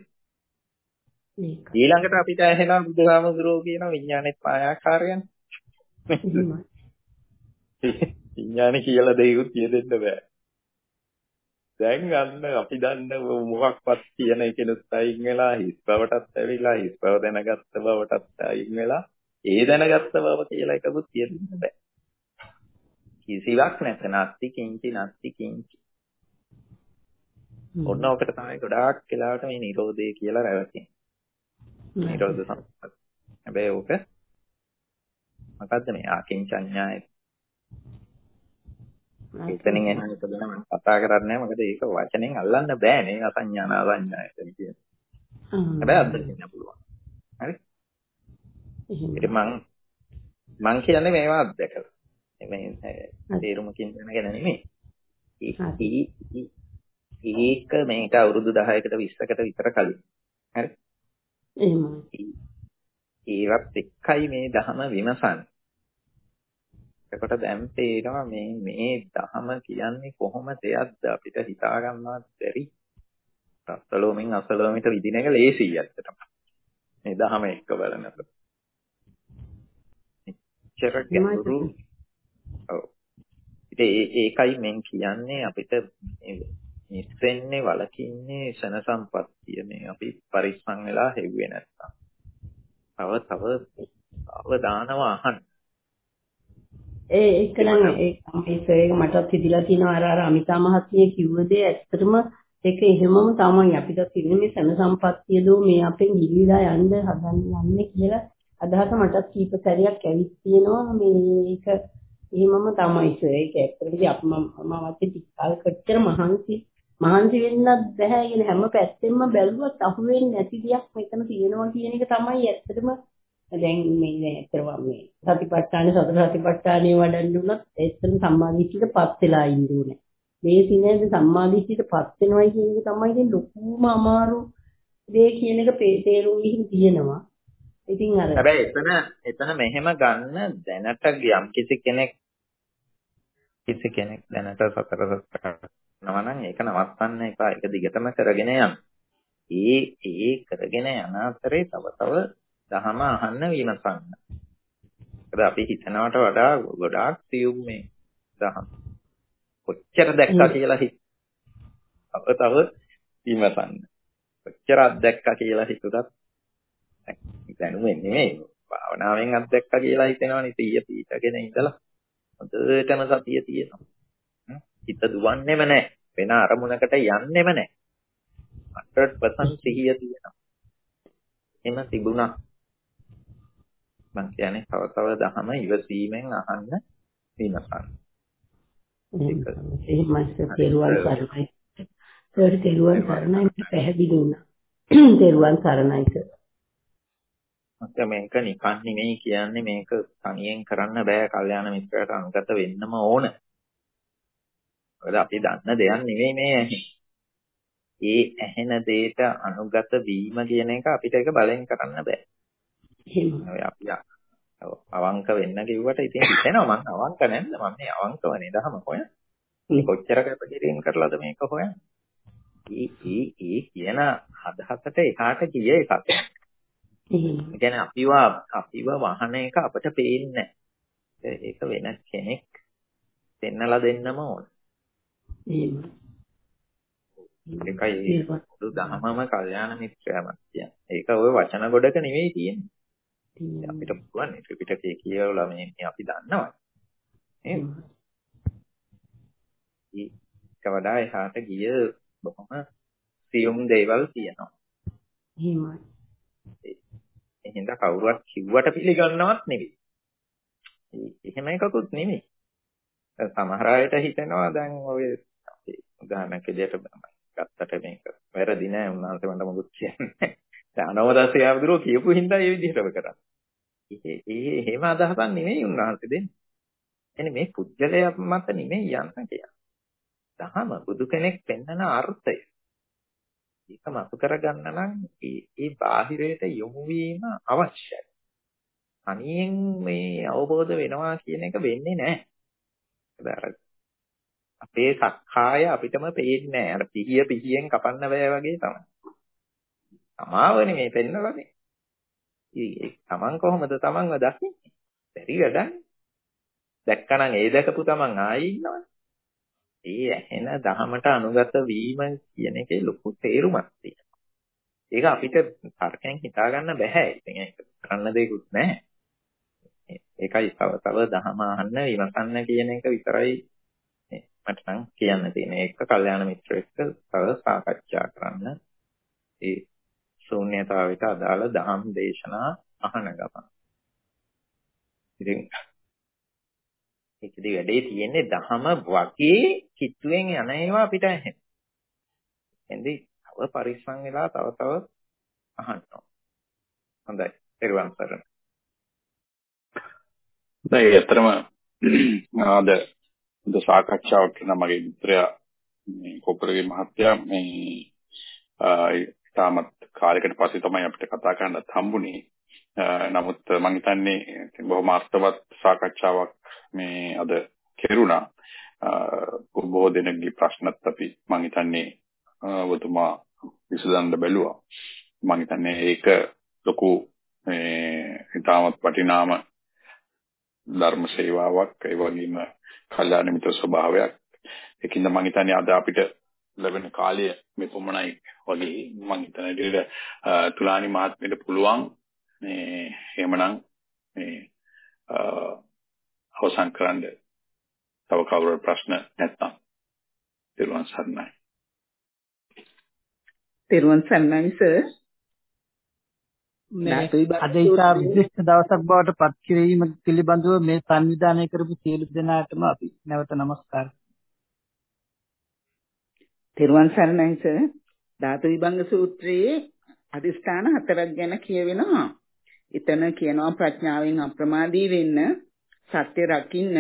ඊළඟට අපිට ඇහෙනවා බුදුහාමුදුරුවෝ කියන විඥානෙත් මායාකාරයන්. විඥාන කියලා දෙයක්වත් කියදෙන්න බෑ. දැන් අන්න අපි දන්න මොකක්වත් කියන එකෙනුත් අයින් වෙලා හිස් බවටත් ඇවිල්ලා හිස් බව දැනගත්ත බවටත් අයින් වෙලා ඒ දැනගත්ත බව කියලා එකකුත් කියන්න බෑ. කිසිවක් නැත නැති කිංචි නැති කිංචි. ඔන්න ඔකට තමයි ගොඩාක් වෙලාවට මේ නිරෝධය කියලා රැවටෙන්නේ. නිරෝධ සම්පත්. හැබැයි ඕක මොකද්ද මේ ආකින්චඤ්ඤාය එතනින් එන එක ගැන මම කතා කරන්නේ නැහැ මොකද ඒක වචනෙන් අල්ලන්න බෑනේ අසඤ්ඤාන ආසඤ්ඤාය කියන්නේ. හැබැයි අත්දකින්න පුළුවන්. හරි? ඉතින් මං කියන්නේ මේවා අත්දැකලා. මේ තේරුමකින් දැනගෙන නෙමෙයි. ඒක මේක අවුරුදු 10කට 20කට විතර කලින්. හරි? එහෙමයි. ඒවත් එක්කයි මේ ධහම විමසන්නේ. එතකොට දැන් තේරෙනවා මේ ධහම කියන්නේ කොහොම දෙයක්ද අපිට හිතා ගන්නවත් බැරි. අසලෝමින් අසලෝමිට විදින එක ලේසියි ඇත්තටම. මේ ධහම එක්ක බලනකොට. එච්චර ගැඹුරු. ඔව්. ඒකයි මම කියන්නේ අපිට ඉස්සෙන්නේ වලකින්නේ ශන සම්පත්තිය මේ අපි පරිස්සම් වෙලා හෙව්වේ නැත්තම්. තව දානවා අහන්න. ඒක නම් ඒක මටත් හිතිලා තියෙනවා අර අමිතා මහත්මිය කිව්ව දේ ඇත්තටම ඒක එහෙමම තමයි අපිට තියෙන මේ සන සම්පත්තිය දෝ මේ අපෙන් ගිලිලා යන්න යන්නේ කියලා අදහස මටත් කීප සැරයක් ඇවිත් තියෙනවා මේක එහෙමම තමයි ඒක ඇත්තටම අපි මම වාත්තේ ටිකල් කච්චර මහන්සි වෙන්නත් බෑ කියන හැම පැත්තෙම බැලුවත් අහුවෙන්නේ නැති දෙයක් මෙතන තියෙනවා කියන එක තමයි ඇත්තටම දැන් මේ ඇත්තටම මේ සතිපට්ඨාන සතර සතිපට්ඨානේ වඩන්න උනත් ඇත්තටම සම්මාදිට්ඨියටපත් වෙලා ඉන්න ඕනේ. මේ සිනේද සම්මාදිට්ඨියටපත් වෙනවා කියන එක තමයි ඉතින් ලොකුම අමාරු දේ කියන එක තේරුම් ගිහින් තියෙනවා. ඉතින් අර හැබැයි එතන මෙහෙම ගන්න දැනට යම් කිසි කෙනෙක් දැනට සතර කරනවා නම් ඒක නවත්තන්න එපා. ඒක දිගටම කරගෙන යන්න. ඒ කරගෙන යන අතරේ තව දහම අහන්න විමසන්න. ඒකද අපි හිතනවට වඩා ගොඩාක් සියුම් මේ දහම. කොච්චර දැක්කා කියලා තව විමසන්න. කොච්චර අත්දැක්කා කියලා හිතුවත් දැනුමෙන් නෙමෙයි. භාවනාවෙන් අත්දැක්කා කියලා හිතනවනේ 100 පීඨගෙන ඉඳලා හොඳටම සතිය තියෙනවා. හිත දුවන්නේම නැහැ. වෙන අරමුණකට යන්නෙම නැහැ. 100% සිහිය තියෙනවා. එම තිබුණා. මම කියන්නේ තව දහම ඉවසීමෙන් අහන්න විමසන්න. එහෙමයි තේරුවන් සරණයි. තේරුවන් සරණයි පැහැදිලි වුණා. තේරුවන් සරණයි සර්. මේක නිකන් නෙමෙයි කියන්නේ මේක තනියෙන් කරන්න බෑ. කල්යාණ මිත්‍රයට අනුගත වෙන්නම ඕන. මොකද අපි දන්න දෙයක් නෙමෙයි මේ. ඒ ඇහෙන දෙයට අනුගත වීම කියන එක අපිට ඒක බලෙන් කරන්න බෑ. අපි අවංක වෙන්න කිව්වට ඉතින් හිතෙනවා මම අවංක නැද්ද? මම මේ අවංකවනේ දහම හොයන. කොච්චර කැපකිරීම කරලාද මේක හොයන්නේ? ඒ කියන අදහසට එහාට ගිය එකක්. ඒ කියන්නේ අපිව වහන එක අපිට පේන්නේ නැහැ. ඒක වෙන කෙනෙක් දෙන්නලා දෙන්නම ඕන. ඒකයි බුදු දහමම කල්යාණ මිත්‍රයාමක් කියන්නේ. ඒක ওই වචන ගොඩක නෙවෙයි තියෙන්නේ. අපිට පුළුවන් ත්‍රිපිටකයේ කියවලා මේ අපි දන්නවා. ඒක වඩා එහාට ගිය බොහොම සියුම් දේවල් තියෙනවා. එහෙනම් කවුරුවත් කිව්වට පිළිගන්නවත් නෙවෙයි. එහෙම එකකුත් නෙවෙයි. සමහර අයට හිතෙනවා දැන් ඔය උදාහරණයක් විදිහට ගත්තට මේක වැරදි නෑ උන්වහන්සේ මට මොකුත් කියන්නේ. දැන් අනවදස්සේ ආවදුරෝ කියපු හින්දා මේ විදිහටම කරන්නේ. එහෙම අදහසක් නෙවෙයි උන්වහන්සේ දෙන්නේ. එන්නේ මේ පුජ්‍යලය මත නෙවෙයි යන්න කියන්නේ. දහම බුදු කෙනෙක් පෙන්වන අර්ථය. ඒක මතු කරගන්න නම් ඒ බාහිරයට යොමු වීම අවශ්‍යයි. අනියෙන් මේ අවබෝධ වෙනවා කියන එක වෙන්නේ නැහැ. අපේ සක්කාය අපිටම පේන්නේ නැහැ. අර පිහියෙන් කපන්න බෑ වගේ තමයි. සමාවනේ මේ පෙන්නලානේ. තමන් කොහොමද තමන්ව දකින්නේ? බැරි වැඩක්. දැක්කනම් ඒ දැකපු තමන් ආයි ඉන්නවනේ. ඒ ඇහෙන දහමට අනුගත වීම කියන එකේ ලොකු තේරුමක් තියෙනවා. ඒක අපිට තර්කයෙන් හිතා ගන්න බෑ. ඉතින් ඒක කරන්න දෙයක්වත් නැහැ. ඒකයි තව දහම අහන්න විමසන්න කියන එක විතරයි මට නම් කියන්න තියෙන්නේ. ඒක කල්යාණ මිත්‍රෙක්ව තව සාකච්ඡා කරන්න. ඒ ශූන්‍යතාවයට අදාළ දහම් දේශනා අහන ගමන්. ඉතින් ඒකදී වැඩේ තියෙන්නේ දහම වගේ කිට්ටුවෙන් යන ඒවා අපිට ඇහෙන. එන්නේ තව පරිස්සම් වෙලා තව අහන්න. හොඳයි. පෙරවන් සරණ. දැන් ඇත්තටම ආද සාකච්ඡාවක් කරන මගේ මිත්‍රයා මේ කොපරගේ මහත්තයා මේ තාමත් කාලයකට පස්සේ තමයි අපිට කතා කරන්නත් හම්බුනේ. නමුත් මම හිතන්නේ බොහොම අර්ථවත් සාකච්ඡාවක් මේ අද කෙරුණා. බොහෝ දෙනෙක්ගේ ප්‍රශ්නත් අපි මම හිතන්නේ ඔබතුමා විසඳන්න බැලුවා. මම හිතන්නේ ඒක ලොකු මේ තාමත් වටිනාම ධර්ම සේවාවක් ඒ වගේම කල්යාණ මිත්‍ර ස්වභාවයක්. ඒකින්ද මම හිතන්නේ අද අපිට ලැබෙන කාලය මෙපමණයි වගේ මම හිතන්නේ තුලානි මහත්මියට පුළුවන් මේ එහෙමනම් මේ අවසන් කරන්න තව කවුරු ප්‍රශ්න නැත්නම් තිරුවන් සරණයි. තිරුවන් සරණයි සර්. අද ඉතා විශිෂ්ට දවසක් බවට පත් කිරීම පිළිබඳව මේ සංවිධානය කරපු සියලු දෙනාටම අපි නැවත නමස්කාර. තිරුවන් සරණයි සර්. ධාතු විභංග සූත්‍රයේ අදිස්ථාන 4ක් ගැන කියවෙනවා. එතන කියනවා ප්‍රඥාවෙන් අප්‍රමාදී වෙන්න, සත්‍ය රකින්න,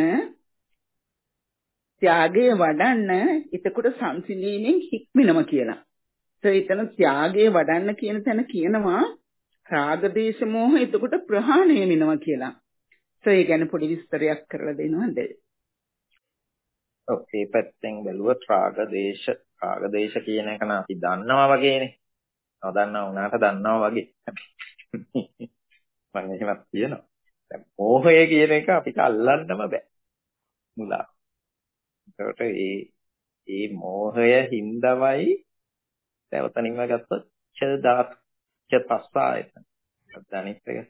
ත්‍යාගය වඩන්න, එතකොට සංසිඳීමෙන් හික්මිනම කියලා. එතන ත්‍යාගය වඩන්න කියන තැන කියනවා රාග දේශ මොහ එතකොට ප්‍රහාණය වෙනවා කියලා. ඒ ගැන පොඩි විස්තරයක් කරලා දෙනවද? ඔව් මේ පැත්තෙන් බැලුවොත් රාග දේශ කියන එක නම් අපි දන්නවා වගේනේ. නොදන්නා වුණාට දන්නවා වගේ. මම එහෙමත් කියනවා. දැන් මෝහය කියන එක අපිට අල්ලන්නම බෑ. මුලා. ඒකට ඒ මෝහය හින්දවයි දැවතනින්ම ගත්තොත් පස්සායතන. අනිත් එක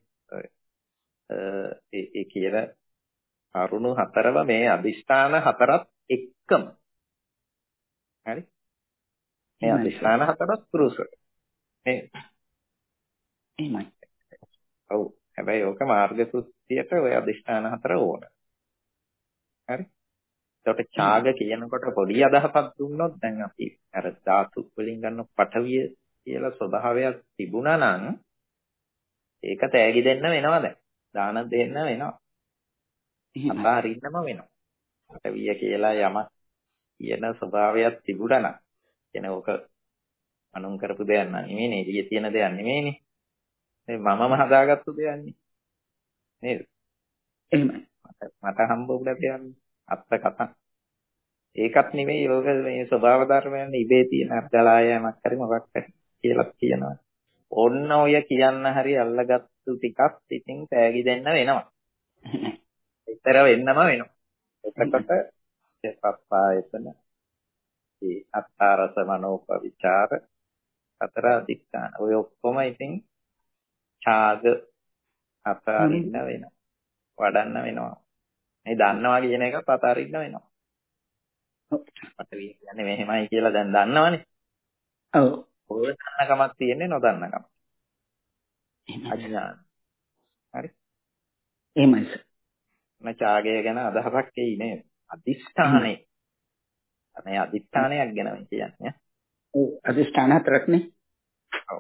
ඒ කියන කරුණු හතරම මේ අදිෂ්ඨාන හතරත් එක්කම. හරි? මේ අදිෂ්ඨාන හතරත් පුරුෂ. මේ එහෙමයි. ඔව්. හැබැයි ඕක මාර්ග සුත්තියට ඔය අදිෂ්ඨාන හතර ඕන. හරි? ඒකට ඡාග කියනකොට පොඩි අදහසක් දුන්නොත් දැන් අපි අර ධාතු වලින් ගන්න පඨවිය කියලා ස්වභාවයක් තිබුණා නම් ඒක තෑගි දෙන්න වෙනවා දැන්. දාන දෙන්න වෙනවා. අපාරින්නම වෙනවා. පඨවිය කියලා යමක් කියන ස්වභාවයක් තිබුණා නම් කියන ඕක අනුන් කරපු දෙයක් නෙමෙයිනේ. එළියේ තියෙන දෙයක් නෙමෙයිනේ. මේ මමම හදාගත්තු දෙයක් නේද? එහෙමයි. මට හම්බ වුණා දෙයක් අත්ත කතා. ඒකත් නෙමෙයි යෝග මේ ස්වභාව ධර්මයන් ඉබේ තියෙන අර්ධලායමක් හරි මොකක් හරි කියලා කියනවා. ඔන්න ඔය කියන්න හරි අල්ලගත්තු ටිකක් ඉතින් පෑගි දෙන්න වෙනවා. විතර වෙන්නම වෙනවා. එතකොට සප්පායතන ඒ අත්තරස මනෝපවිචාර අතර අධිෂ්ඨාන ඔය ඔක්කොම ඉතින් ඡාග අතරින්න වෙනවා. වඩන්න වෙනවා. මේ දන්නවා කියන එකත් අතරින්න වෙනවා. මට කියන්නේ මෙහෙමයි කියලා දැන් දන්නවනේ. ඔව්. ඔය දන්නකමක් තියෙන්නේ නොදන්නකම. අඥාන. හරි. එහෙමයි සර්. ඡාගය ගැන අදහසක් එයි නේද? අදිෂ්ඨානේ. මේ අදිෂ්ඨානයක් ගැන මම කියන්නේ. ඔව් අදිෂ්ඨාන හතරක්නේ. ඔව්.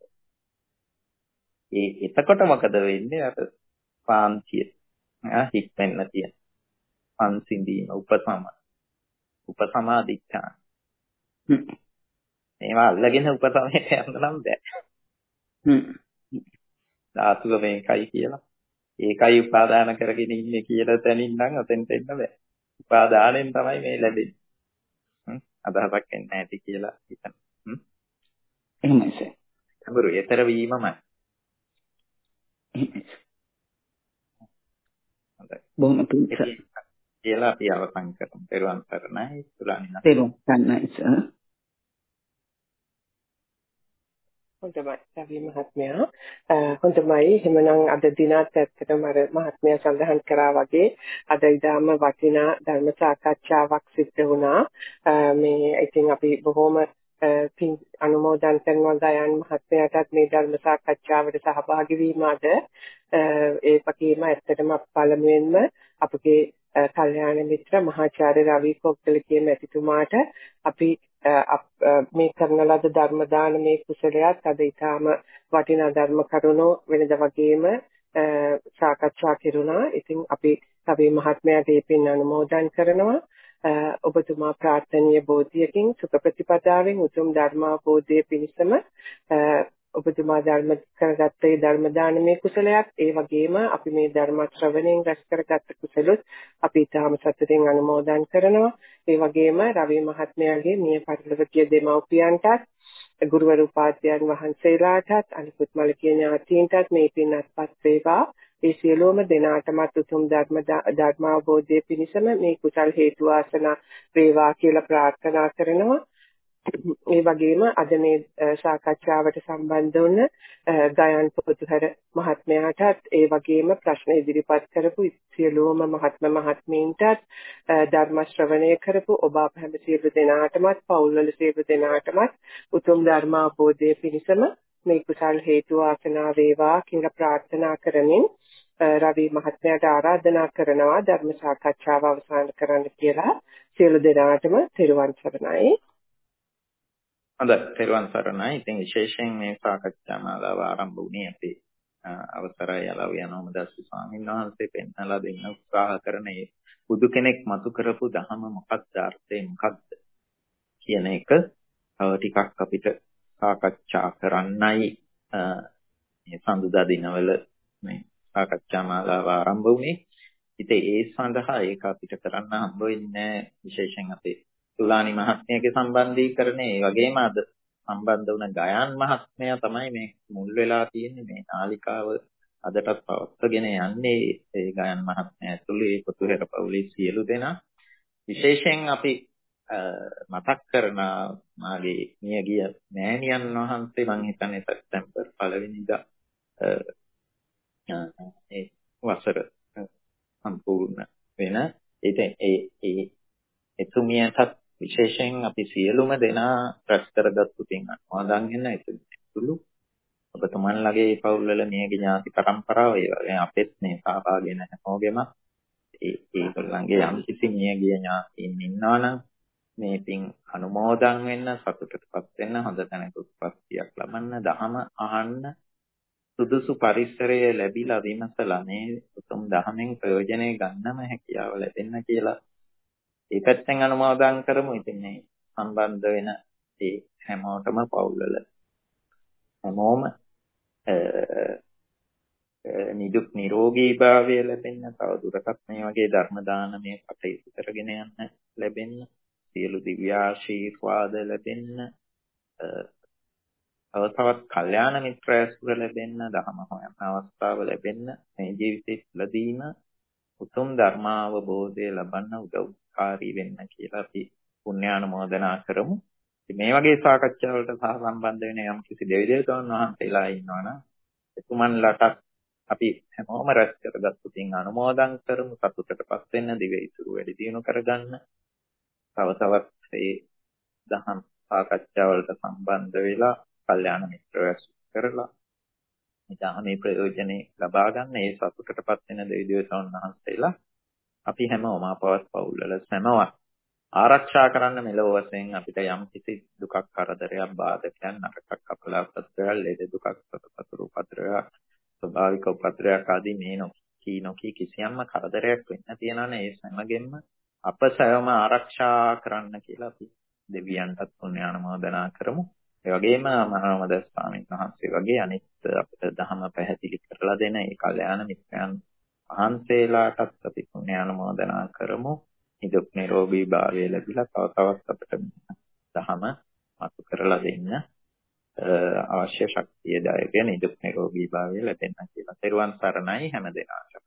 එතකොට මොකද වෙන්නේ? අර පාන්තිය. හික්මෙන්න තියෙන. පන්සිඳීම උපසමාදිෂ්ඨාන. මේවා අල්ලගෙන උපසමයට යන්න නම් බෑ. ධාතුව මේකයි කියලා. ඒකයි උපාදාන කරගෙන ඉන්නේ කියලා තැනින් නම් අතෙන්ට එන්න බෑ. උපාදානෙන් තමයි මේ ලැබෙන්නේ. අදහසක් එන්නේ නැති කියලා හිතන. එහෙමයි සර්. අඹරු ඊතර වීමමයි. බොහොම පිං සර්. කියලා අපි අවසන් කරමු. පෙරවන් සරණයි සුලානිනා. පෙරවන් සරණයි සර්. හොඳයි රවි මහත්මයා. හොඳයි එහෙමනම් අද දිනත් ඇත්තටම අර මහත්මයා සඳහන් කරා වගේ අද ඉදාම වටිනා ධර්ම සාකච්ඡාවක් සිද්ධ වුණා. මේ ඉතින් අපි බොහොම පින් අනුමෝදන් කරනවා ගයන් මහත්මයාටත් මේ ධර්ම සාකච්ඡාවට සහභාගී වීම අද. ඒ වගේම ඇත්තටම පළමුවෙන්ම අපගේ කල්යාණ මිත්‍ර මහාචාර්ය රවි කොග්ගලගේ මැතිතුමාට අපි මේ කරන ලද ධර්ම දානමේ කුසලයක් අද ඊටාම වටිනා ධර්ම කරුණෝ වෙනද වගේම සාකච්ඡා කෙරුණා. ඉතින් අපි සබේ මහත්මයාට මේ පින් අනුමෝදන් කරනවා. ඔබතුමා ප්‍රාර්ථනීය බෝධියකින් සුඛ ප්‍රතිපදාවෙන් උතුම් ධර්මාභෝධයේ පිණිසම ඔබතුමා ධර්ම කරගත්ත ඒ ධර්ම දානමේ කුසලයක් ඒ වගේම අපි මේ ධර්ම ශ්‍රවණයෙන් රැස් කරගත්ත කුසලොත් අපි ඊටාම සතුටින් අනුමෝදන් කරනවා. ඒ වගේම රවි මහත්මයාගේ මිය පරලොවකීය දෙමව්පියන්ටත් ගුරුවරු උපාධ්‍යයන් වහන්සේලාටත් අනිකුත් මළගිය ඥාතීන්ටත් මේ පින් අත්පත් වේවා. ඒ සියලුම දෙනාටමත් උතුම් ධර්මාවබෝධයේ පිණිසම මේ කුසල් හේතු වාසනා වේවා කියලා ප්‍රාර්ථනා කරනවා. ඒ වගේම අද මේ සාකච්ඡාවට සම්බන්ධ වුණ ගයන් පොතුහැර මහත්මයාටත් ඒ වගේම ප්‍රශ්න ඉදිරිපත් කරපු සියලුම මහත්මීන්ටත් ධර්ම ශ්‍රවණය කරපු ඔබ අප හැම සියලු දෙනාටමත් පවුල්වල සියලු දෙනාටමත් උතුම් ධර්ම අවබෝධයේ පිණිසම මේ කුසල් හේතු වාසනා වේවා කියලා ප්‍රාර්ථනා කරමින් රවි මහත්මයාට ආරාධනා කරනවා ධර්ම සාකච්ඡාව අවසන් කරන්න කියලා. සියලු දෙනාටම තෙරුවන් සරණයි. හොඳයි තෙරුවන් සරණයි. ඉතින් විශේෂයෙන් මේ සාකච්ඡා මාලාව ආරම්භ වුණේ අපේ අවසරයි යලව යනෝමදස්සු ස්වාමීන් වහන්සේ පෙන්වලා දෙන්න උත්සාහ කරන මේ බුදු කෙනෙක් මතු කරපු ධහම මොකක්ද අර්ථය මොකක්ද කියන එක ටිකක් අපිට සාකච්ඡා කරන්නයි මේ සඳුදා දිනවල මේ සාකච්ඡා මාලාව ආරම්භ වුණේ. ඉතින් ඒ සඳහා ඒක අපිට කරන්න හම්බ වෙන්නේ විශේෂයෙන් අපේ තුලානි මහත්මයාගේ සම්බන්ධීකරණය ඒ වගේම අද සම්බන්ධ වුණ ගයන් මහත්මයා තමයි මේ මුල් වෙලා තියෙන්නේ මේ නාලිකාව අදටත් පවත්වාගෙන යන්නේ. ඒ ගයන් මහත්මයා ඇතුළු ඒ පොතුහැර පවුලේ සියලු දෙනා විශේෂයෙන් අපි මතක් කරන මාගේ මියගිය මෑණියන් වහන්සේ මම හිතන්නේ සැප්තැම්බර් 1 වෙනිදා ඒ වසර සම්පූර්ණ වෙන ඉතින් ඒ එතුමියටත් විශේෂයෙන් අපි සියලුම දෙනා රැස් කරගත්තු පින් අනුමෝදන් වෙන එතුළු ඔබතුමන්ලගේ පවුල්වල මියගිය ඥාති පරම්පරාව ඒ වගේ අපෙත් මේ සහභාගී වෙන හැමෝගෙම ඒගොල්ලන්ගේ යම් කිසි මියගිය ඥාතීන් ඉන්නවා නම් මේ පින් අනුමෝදන් වෙන්න සතුටටපත් වෙන්න හොඳ තැනක උත්පත්තියක් ලබන්න දහම අහන්න සුදුසු පරිසරය ලැබිලා විමසලා මේ උතුම් දහමෙන් ප්‍රයෝජනෙ ගන්නම හැකියාව ලැබෙන්න කියලා ඒ පැත්තෙන් අනුමෝදන් කරමු. ඉතින් මේ සම්බන්ධ වෙන ඒ හැමෝටම පවුල්වල හැමෝම නිදුක් නිරෝගී භාවය ලැබෙන්න, තව දුරටත් මේ වගේ ධර්ම දානමය කටයුතු කරගෙන යන්න ලැබෙන්න, සියලු දිව්‍ය ආශිර්වාද ලැබෙන්න, තව තවත් කල්යාණ මිත්‍ර ඇසුර ලැබෙන්න, ධර්ම හොයන අවස්ථාව ලැබෙන්න, මේ ජීවිතේ තුළදීම උතුම් ධර්මාවබෝධය ලබන්න උදව්කාරී වෙන්න කියලා අපි පුණ්‍යානුමෝදනා කරමු. මේ වගේ සාකච්ඡාවලට සහසම්බන්ධ වෙන යම් කිසි දෙවි දේවතාවුන් වහන්සේලා ඉන්නවනම් එතුමන්ලට අපි හැමෝම රැස් කරගත්තු තින් අනුමෝදන් කරමු. සතුටටපත් වෙන්න, දිවෙයිසුරු වැඩි දියුණු කරගන්න. තව තවත් මේ දහම් සාකච්ඡාවලට සම්බන්ධ වෙලා කල්යාණ මිත්‍රව ඇසුරු කරලා මේ ප්‍රයෝජනෙ ලබා ගන්න ඒ සතුටටපත් වෙන දෙවි දේවතාවුන් වහන්සේලා අපි හැමෝම අපවත් පවුල්වල සමවත් ආරක්ෂා කරන්න මෙලොව වශයෙන් අපිට යම් කිසි දුකක් කරදරයක් බාධකයක් නරකක් අපලාපත්‍රයක් ලෙඩ දුකක් සතපතුරු උපද්‍රවයක් ස්වභාවික උපද්‍රවයක් ආදී මේ නොකී කිසියම්ම කරදරයක් වෙන්න තියනවනේ ඒ හැමගෙම අප සයම ආරක්ෂා කරන්න කියලා අපි දෙවියන්ටත් පුණ්‍යානුමෝදනා කරමු. ඒ වගේම මහාමද ස්වාමීන් වහන්සේ වගේ අනිත් අපිට ධර්ම පැහැදිලි කරලා දෙන ඒ කල්යාණ මිත්‍රයන් වහන්සේලාටත් අපි පුණ්‍යානුමෝදනා කරමු. නිදුක් නිරෝගී භාවය ලැබිලා තව තවත් අපිට ධර්ම මතු කරලා දෙන්න අවශ්‍ය ශක්තිය දායක නිදුක් නිරෝගී භාවය ලැබෙන්න කියලා. තෙරුවන් සරණයි හැම දිනාටම.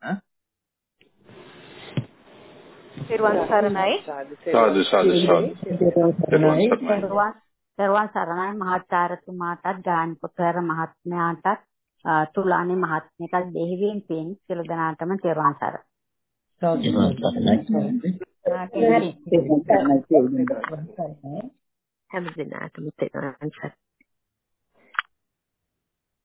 තෙරුවන් සරණයි. සාදු සාදු සාදු. තෙරුවන් සරණයි මහාචාර්යතුමාටත් ගාන්පුතර මහත්මයාටත් තුලානි මහත්මියටත් දෙහිවින් පින් සියලු දෙනාටම තෙරුවන් සරණයි. හැම දිනකටම තෙරුවන් සරණයි.